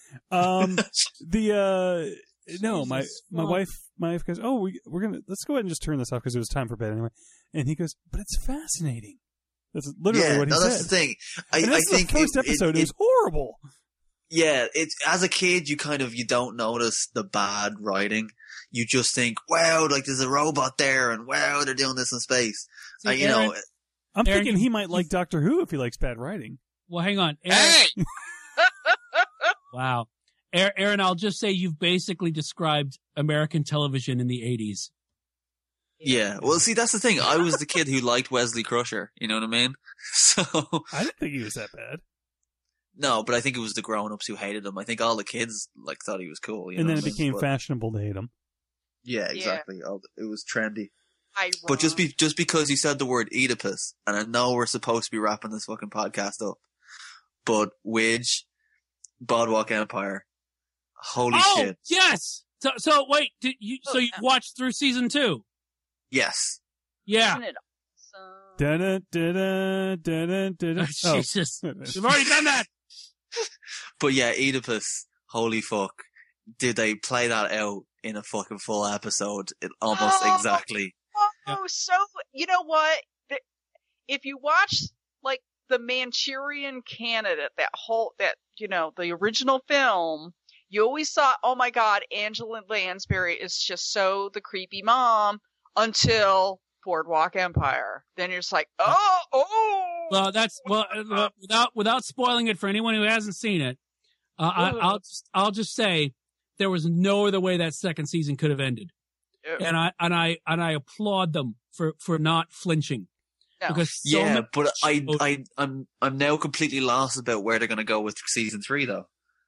My wife goes, let's go ahead and just turn this off because it was time for bed anyway. And he goes, but it's fascinating. That's literally what he said. That's the thing. I think the first episode is horrible. Yeah, it's as a kid, you don't notice the bad writing. You just think, wow, like there's a robot there, and wow, they're doing this in space. See, I'm Aaron, thinking he might like Doctor Who if he likes bad writing. Well, hang on. Aaron, Hey! wow. Aaron, I'll just say you've basically described American television in the 80s. Yeah, well, see, that's the thing. I was the kid who liked Wesley Crusher. You know what I mean? So I didn't think he was that bad. no, but I think it was the grown-ups who hated him. I think all the kids thought he was cool. And then it became fashionable to hate him. Yeah, exactly. It was trendy. Ironic. But just because you said the word Oedipus, and I know we're supposed to be wrapping this fucking podcast up, but Widge, Boardwalk Empire, holy shit. Yes! So wait, you watched through season 2? Yes. Yeah. Isn't it awesome? Da-da-da-da-da-da-da. Oh. Jesus. We've already done that. But yeah, Oedipus, holy fuck. Did they play that out in a fucking full episode? Almost exactly. Oh, so, you know what? If you watch, like, the Manchurian Candidate, the original film, you always thought, oh my god, Angela Lansbury is just so the creepy mom, until Boardwalk Empire. Then you're just like, oh! Well, without spoiling it for anyone who hasn't seen it, I'll just say there was no other way that second season could have ended, and I applaud them for not flinching. No. Because but I'm now completely lost about where they're going to go with season 3, though.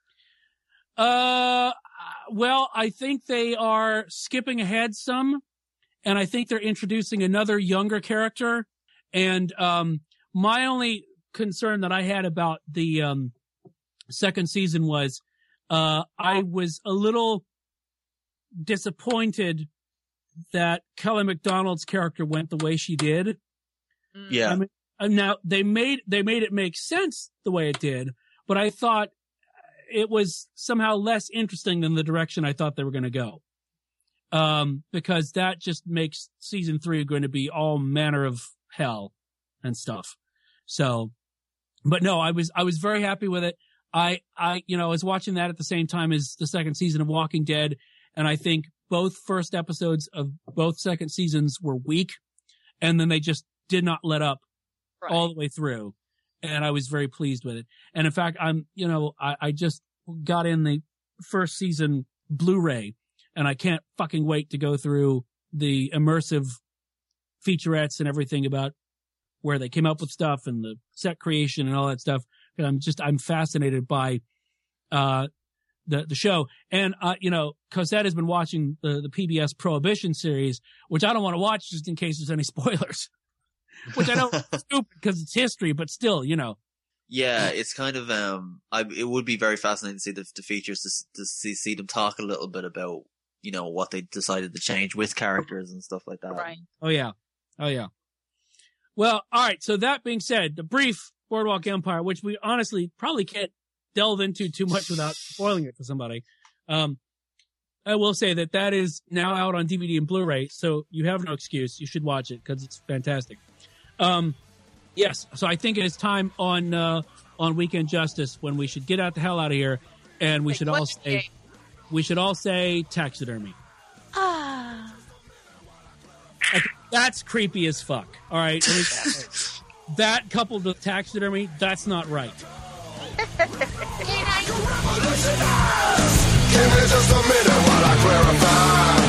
Well, I think they are skipping ahead some. And I think they're introducing another younger character. And my only concern that I had about the second season was I was a little disappointed that Kelly MacDonald's character went the way she did. Yeah. I mean, now they made it make sense the way it did, but I thought it was somehow less interesting than the direction I thought they were going to go. Because that just makes season 3 going to be all manner of hell and stuff. So, but no, I was very happy with it. I was watching that at the same time as the second season of Walking Dead, and I think both first episodes of both second seasons were weak, and then they just did not let up all the way through, and I was very pleased with it. And in fact, I just got in the first season Blu-ray, and I can't fucking wait to go through the immersive featurettes and everything about where they came up with stuff and the set creation and all that stuff. I'm fascinated by, the show. And, Cosette has been watching the PBS Prohibition series, which I don't want to watch just in case there's any spoilers, which I know is stupid because it's history, but still, Yeah, it's kind of, it would be very fascinating to see the features, to see them talk a little bit about, what they decided to change with characters and stuff like that. Right. Oh yeah. Well, all right. So that being said, the brief Boardwalk Empire, which we honestly probably can't delve into too much without spoiling it for somebody. I will say that is now out on DVD and Blu-ray, so you have no excuse. You should watch it because it's fantastic. Yes. So I think it is time on Weekend Justice when we should get the hell out of here, and we should all say taxidermy. That's creepy as fuck. All right. That coupled with taxidermy, that's not right. Give me just a minute while I clarify.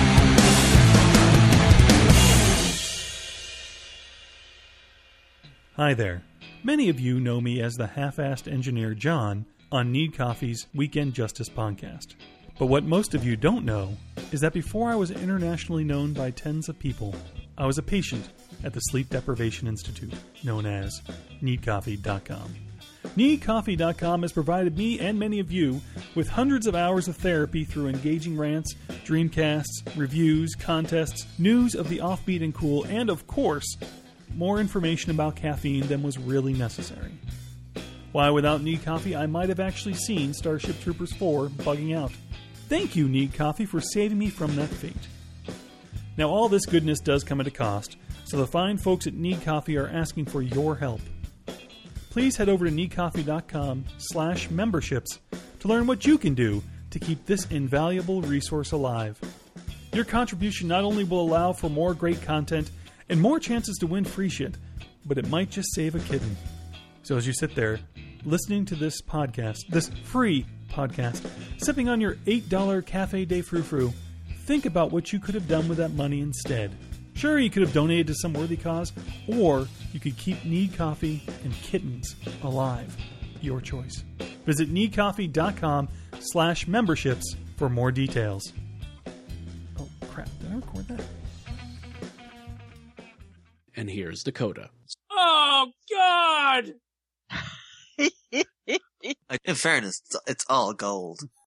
Hi there. Many of you know me as the half-assed engineer John on Need Coffee's Weekend Justice podcast. But what most of you don't know is that before I was internationally known by tens of people, I was a patient at the Sleep Deprivation Institute, known as NeedCoffee.com. NeedCoffee.com has provided me and many of you with hundreds of hours of therapy through engaging rants, dreamcasts, reviews, contests, news of the offbeat and cool, and of course, more information about caffeine than was really necessary. Why, without Need Coffee, I might have actually seen Starship Troopers 4 bugging out. Thank you, Need Coffee, for saving me from that fate. Now, all this goodness does come at a cost, so the fine folks at Need Coffee are asking for your help. please head over to needcoffee.com/memberships to learn what you can do to keep this invaluable resource alive. Your contribution not only will allow for more great content and more chances to win free shit, but it might just save a kitten. So as you sit there, listening to this podcast, this free podcast, sipping on your $8 Cafe de Frou Frou, think about what you could have done with that money instead. Sure, you could have donated to some worthy cause, or you could keep Need Coffee and kittens alive. Your choice. Visit needcoffee.com/memberships for more details. Oh, crap. Did I record that? And here's Dakota. Oh, God! In fairness, it's all gold.